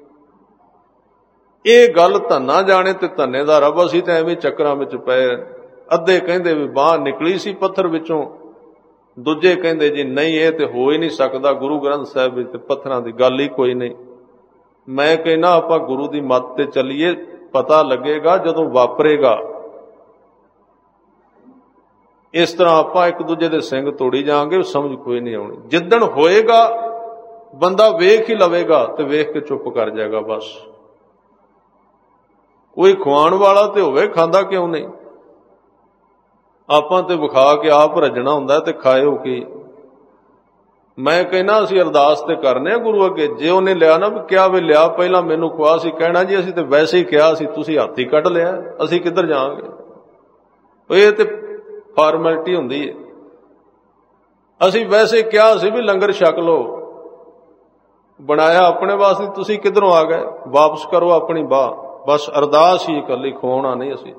ਇਹ ਗੱਲ ਧੰਨਾ ਜਾਣੇ ਤੇ ਧੰਨੇ ਦਾ ਰੱਬ। ਅਸੀਂ ਤਾਂ ਐਵੇਂ ਚੱਕਰਾਂ ਵਿੱਚ ਪਏ। ਅੱਧੇ ਕਹਿੰਦੇ ਵੀ ਬਾਹਰ ਨਿਕਲੀ ਸੀ ਪੱਥਰ ਵਿੱਚੋਂ, ਦੂਜੇ ਕਹਿੰਦੇ ਜੀ ਨਹੀਂ ਇਹ ਤੇ ਹੋ ਹੀ ਨਹੀਂ ਸਕਦਾ, ਗੁਰੂ ਗ੍ਰੰਥ ਸਾਹਿਬ ਵਿੱਚ ਤੇ ਪੱਥਰਾਂ ਦੀ ਗੱਲ ਹੀ ਕੋਈ ਨਹੀਂ। ਮੈਂ ਕਹਿੰਦਾ ਆਪਾਂ ਗੁਰੂ ਦੀ ਮੱਤ ਤੇ ਚੱਲੀਏ, ਪਤਾ ਲੱਗੇਗਾ ਜਦੋਂ ਵਾਪਰੇਗਾ। ਇਸ ਤਰ੍ਹਾਂ ਆਪਾਂ ਇੱਕ ਦੂਜੇ ਦੇ ਸਿੰਘ ਤੋੜੀ ਜਾਵਾਂਗੇ, ਸਮਝ ਕੋਈ ਨਹੀਂ ਆਉਣੀ। ਜਿੱਦਣ ਹੋਏਗਾ ਬੰਦਾ ਵੇਖ ਹੀ ਲਵੇਗਾ ਤੇ ਵੇਖ ਕੇ ਚੁੱਪ ਕਰ ਜਾਏਗਾ ਬਸ। ਕੋਈ ਖਵਾਉਣ ਵਾਲਾ ਤੇ ਹੋਵੇ, ਖਾਂਦਾ ਕਿਉਂ ਨਹੀਂ। ਆਪਾਂ ਤੇ ਵਿਖਾ ਕੇ ਆਪ ਰੱਜਣਾ ਹੁੰਦਾ ਤੇ ਖਾਇਓ ਕੀ। ਮੈਂ ਕਹਿੰਦਾ ਅਸੀਂ ਅਰਦਾਸ ਤੇ ਕਰਨੇ ਆ ਗੁਰੂ ਅੱਗੇ। ਜੇ ਉਹਨੇ ਲਿਆ ਨਾ ਵੀ ਕਿਹਾ ਵੀ ਲਿਆ ਪਹਿਲਾਂ ਮੈਨੂੰ ਖਵਾ, ਸੀ ਕਹਿਣਾ ਜੀ ਅਸੀਂ ਤੇ ਵੈਸੇ ਹੀ ਕਿਹਾ ਸੀ, ਤੁਸੀਂ ਹੱਥ ਹੀ ਕੱਢ ਲਿਆ, ਅਸੀਂ ਕਿੱਧਰ ਜਾਵਾਂਗੇ। ਇਹ ਤੇ ਫਾਰਮੈਲਿਟੀ ਹੁੰਦੀ ਹੈ। ਅਸੀਂ ਵੈਸੇ ਕਿਹਾ ਸੀ ਵੀ ਲੰਗਰ ਛਕ ਲਓ, ਬਣਾਇਆ ਆਪਣੇ ਵਾਸਤੇ, ਤੁਸੀਂ ਕਿੱਧਰੋਂ ਆ ਗਏ, ਵਾਪਸ ਕਰੋ ਆਪਣੀ ਬਾਹ। ਬਸ ਅਰਦਾਸ ਹੀ ਇਕੱਲੀ, ਖਵਾਉਣਾ ਨਹੀਂ ਅਸੀਂ।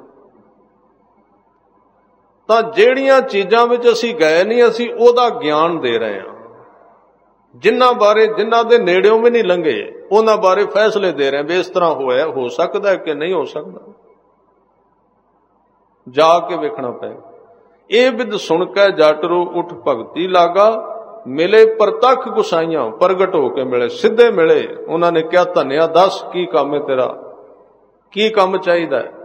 ਤਾਂ ਜਿਹੜੀਆਂ ਚੀਜ਼ਾਂ ਵਿੱਚ ਅਸੀਂ ਗਏ ਨਹੀਂ, ਅਸੀਂ ਉਹਦਾ ਗਿਆਨ ਦੇ ਰਹੇ ਹਾਂ। ਜਿਨ੍ਹਾਂ ਬਾਰੇ, ਜਿਨ੍ਹਾਂ ਦੇ ਨੇੜਿਓਂ ਵੀ ਨਹੀਂ ਲੰਘੇ, ਉਹਨਾਂ ਬਾਰੇ ਫੈਸਲੇ ਦੇ ਰਹੇ ਵੀ ਇਸ ਤਰ੍ਹਾਂ ਹੋਇਆ, ਹੋ ਸਕਦਾ ਕਿ ਨਹੀਂ ਹੋ ਸਕਦਾ। ਜਾ ਕੇ ਵੇਖਣਾ ਪਏ। ਇਹ ਬਿਦ ਸੁਣ ਕੇ ਜੱਟ ਰੂ ਉੱਠ ਭਗਤੀ ਲਾਗਾ, ਮਿਲੇ ਪ੍ਰਤੱਖ ਗੁਸਾਈਆਂ। ਪ੍ਰਗਟ ਹੋ ਕੇ ਮਿਲੇ, ਸਿੱਧੇ ਮਿਲੇ। ਉਹਨਾਂ ਨੇ ਕਿਹਾ ਧੰਨਿਆ ਦੱਸ ਕੀ ਕੰਮ ਹੈ ਤੇਰਾ, ਕੀ ਕੰਮ ਚਾਹੀਦਾ ਹੈ।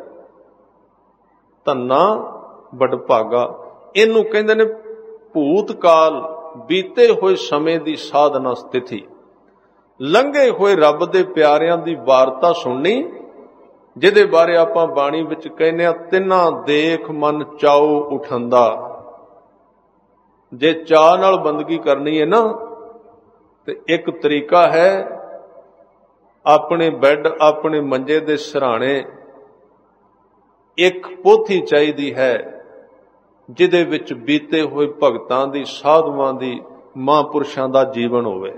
ਧੰਨਾ ਵਡਭਾਗਾ, ਇਹਨੂੰ ਕਹਿੰਦੇ ਨੇ ਭੂਤਕਾਲ, ਬੀਤੇ ਹੋਏ ਸਮੇਂ ਦੀ ਸਾਧਨਾ ਸਥਿਤੀ। ਲੰਘੇ ਹੋਏ ਰੱਬ ਦੇ ਪਿਆਰਿਆਂ ਦੀ ਵਾਰਤਾ ਸੁਣਨੀ, ਜਿਹਦੇ ਬਾਰੇ ਆਪਾਂ ਬਾਣੀ ਵਿੱਚ ਕਹਿੰਦੇ ਆ ਤਿੰਨਾਂ ਦੇਖ ਮਨ ਚਾਉ ਉਠੰਦਾ। ਜੇ ਚਾਅ ਨਾਲ ਬੰਦਗੀ ਕਰਨੀ ਹੈ ਨਾ, ਤੇ ਇੱਕ ਤਰੀਕਾ ਹੈ ਆਪਣੇ ਬੈੱਡ, ਆਪਣੇ ਮੰਜੇ ਦੇ ਸਿਰਹਾਣੇ ਇੱਕ ਪੋਥੀ ਚਾਹੀਦੀ ਹੈ ਜਿਹਦੇ ਵਿੱਚ ਬੀਤੇ ਹੋਏ ਭਗਤਾਂ ਦੀ, ਸਾਧੂਆਂ ਦੀ, ਮਹਾਂਪੁਰਸ਼ਾਂ ਦਾ ਜੀਵਨ ਹੋਵੇ।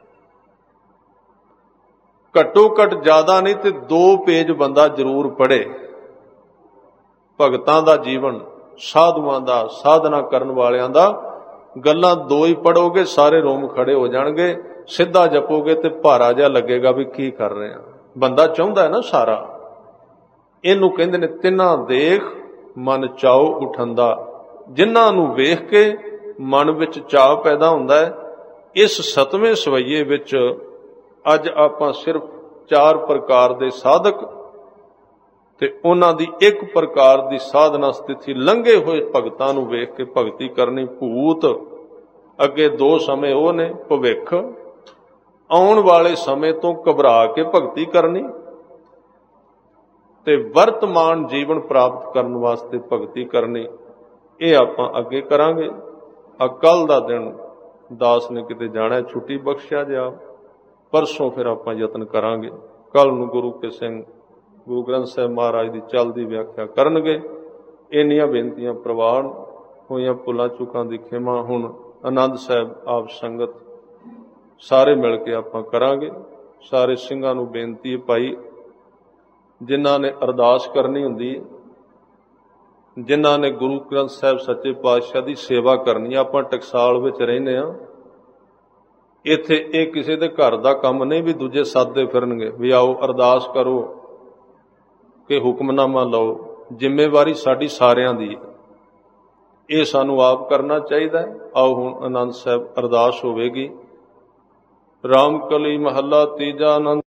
ਘੱਟੋ ਘੱਟ ਜ਼ਿਆਦਾ ਨਹੀਂ ਤੇ 2 ਪੇਜ ਬੰਦਾ ਜ਼ਰੂਰ ਪੜ੍ਹੇ। ਭਗਤਾਂ ਦਾ ਜੀਵਨ, ਸਾਧੂਆਂ ਦਾ, ਸਾਧਨਾ ਕਰਨ ਵਾਲਿਆਂ ਦਾ। ਗੱਲਾਂ 2 ਹੀ ਪੜ੍ਹੋਗੇ ਸਾਰੇ ਰੋਮ ਖੜੇ ਹੋ ਜਾਣਗੇ। ਸਿੱਧਾ ਜਪੋਗੇ ਤੇ ਭਾਰਾ ਜਿਹਾ ਲੱਗੇਗਾ ਵੀ ਕੀ ਕਰ ਰਹੇ ਆ। ਬੰਦਾ ਚਾਹੁੰਦਾ ਹੈ ਨਾ ਸਾਰਾ। ਇਹਨੂੰ ਕਹਿੰਦੇ ਨੇ ਤਿੰਨਾਂ ਦੇਖ ਮਨ ਚਾਉ ਉਠੰਦਾ, ਜਿਨ੍ਹਾਂ ਨੂੰ ਵੇਖ ਕੇ ਮਨ ਵਿੱਚ ਚਾਅ ਪੈਦਾ ਹੁੰਦਾ ਹੈ। ਇਸ 7ਵੇਂ ਸਵਈਏ ਵਿੱਚ ਅੱਜ ਆਪਾਂ ਸਿਰਫ 4 ਪ੍ਰਕਾਰ ਦੇ ਸਾਧਕ ਤੇ ਉਹਨਾਂ ਦੀ ਇੱਕ ਪ੍ਰਕਾਰ ਦੀ ਸਾਧਨਾ ਸਥਿਤੀ, ਲੰਘੇ ਹੋਏ ਭਗਤਾਂ ਨੂੰ ਵੇਖ ਕੇ ਭਗਤੀ ਕਰਨੀ। ਭੂਤ ਅੱਗੇ 2 ਸਮੇਂ ਉਹ ਨੇ, ਭਵਿੱਖ ਆਉਣ ਵਾਲੇ ਸਮੇਂ ਤੋਂ ਘਬਰਾ ਕੇ ਭਗਤੀ ਕਰਨੀ, ਤੇ ਵਰਤਮਾਨ ਜੀਵਨ ਪ੍ਰਾਪਤ ਕਰਨ ਵਾਸਤੇ ਭਗਤੀ ਕਰਨੀ। ਇਹ ਆਪਾਂ ਅੱਗੇ ਕਰਾਂਗੇ। ਕੱਲ੍ਹ ਦਾ ਦਿਨ ਦਾਸ ਨੇ ਕਿਤੇ ਜਾਣਾ, ਛੁੱਟੀ ਬਖਸ਼ਿਆ ਜਾ। ਪਰਸੋਂ ਫਿਰ ਆਪਾਂ ਯਤਨ ਕਰਾਂਗੇ। ਕੱਲ੍ਹ ਨੂੰ ਗੁਰੂ ਕੇ ਸਿੰਘ ਗੁਰੂ ਗ੍ਰੰਥ ਸਾਹਿਬ ਮਹਾਰਾਜ ਦੀ ਚੱਲਦੀ ਵਿਆਖਿਆ ਕਰਨਗੇ। ਇੰਨੀਆਂ ਬੇਨਤੀਆਂ ਪ੍ਰਵਾਨ ਹੋਈਆਂ, ਭੁੱਲਾਂ ਚੁੱਕਾਂ ਦੀ ਖਿਮਾ। ਹੁਣ ਆਨੰਦ ਸਾਹਿਬ ਆਪ ਸੰਗਤ ਸਾਰੇ ਮਿਲ ਕੇ ਆਪਾਂ ਕਰਾਂਗੇ। ਸਾਰੇ ਸਿੰਘਾਂ ਨੂੰ ਬੇਨਤੀ ਹੈ ਭਾਈ, ਜਿਨ੍ਹਾਂ ਨੇ ਅਰਦਾਸ ਕਰਨੀ ਹੁੰਦੀ, ਜਿਨ੍ਹਾਂ ਨੇ ਗੁਰੂ ਗ੍ਰੰਥ ਸਾਹਿਬ ਸੱਚੇ ਪਾਤਸ਼ਾਹ ਦੀ ਸੇਵਾ ਕਰਨੀ। ਆਪਾਂ ਟਕਸਾਲ ਵਿੱਚ ਰਹਿੰਦੇ ਹਾਂ, ਇੱਥੇ ਇਹ ਕਿਸੇ ਦੇ ਘਰ ਦਾ ਕੰਮ ਨਹੀਂ ਵੀ ਦੂਜੇ ਸੱਦਦੇ ਫਿਰਨਗੇ ਵੀ ਆਓ ਅਰਦਾਸ ਕਰੋ ਕਿ ਹੁਕਮਨਾਮਾ ਲਓ। ਜ਼ਿੰਮੇਵਾਰੀ ਸਾਡੀ ਸਾਰਿਆਂ ਦੀ ਹੈ, ਇਹ ਸਾਨੂੰ ਆਪ ਕਰਨਾ ਚਾਹੀਦਾ ਹੈ। ਆਓ ਹੁਣ ਆਨੰਦ ਸਾਹਿਬ ਅਰਦਾਸ ਹੋਵੇਗੀ। ਰਾਮ ਕਲੀ ਮਹੱਲਾ ਤੀਜਾ। ਆਨੰਦ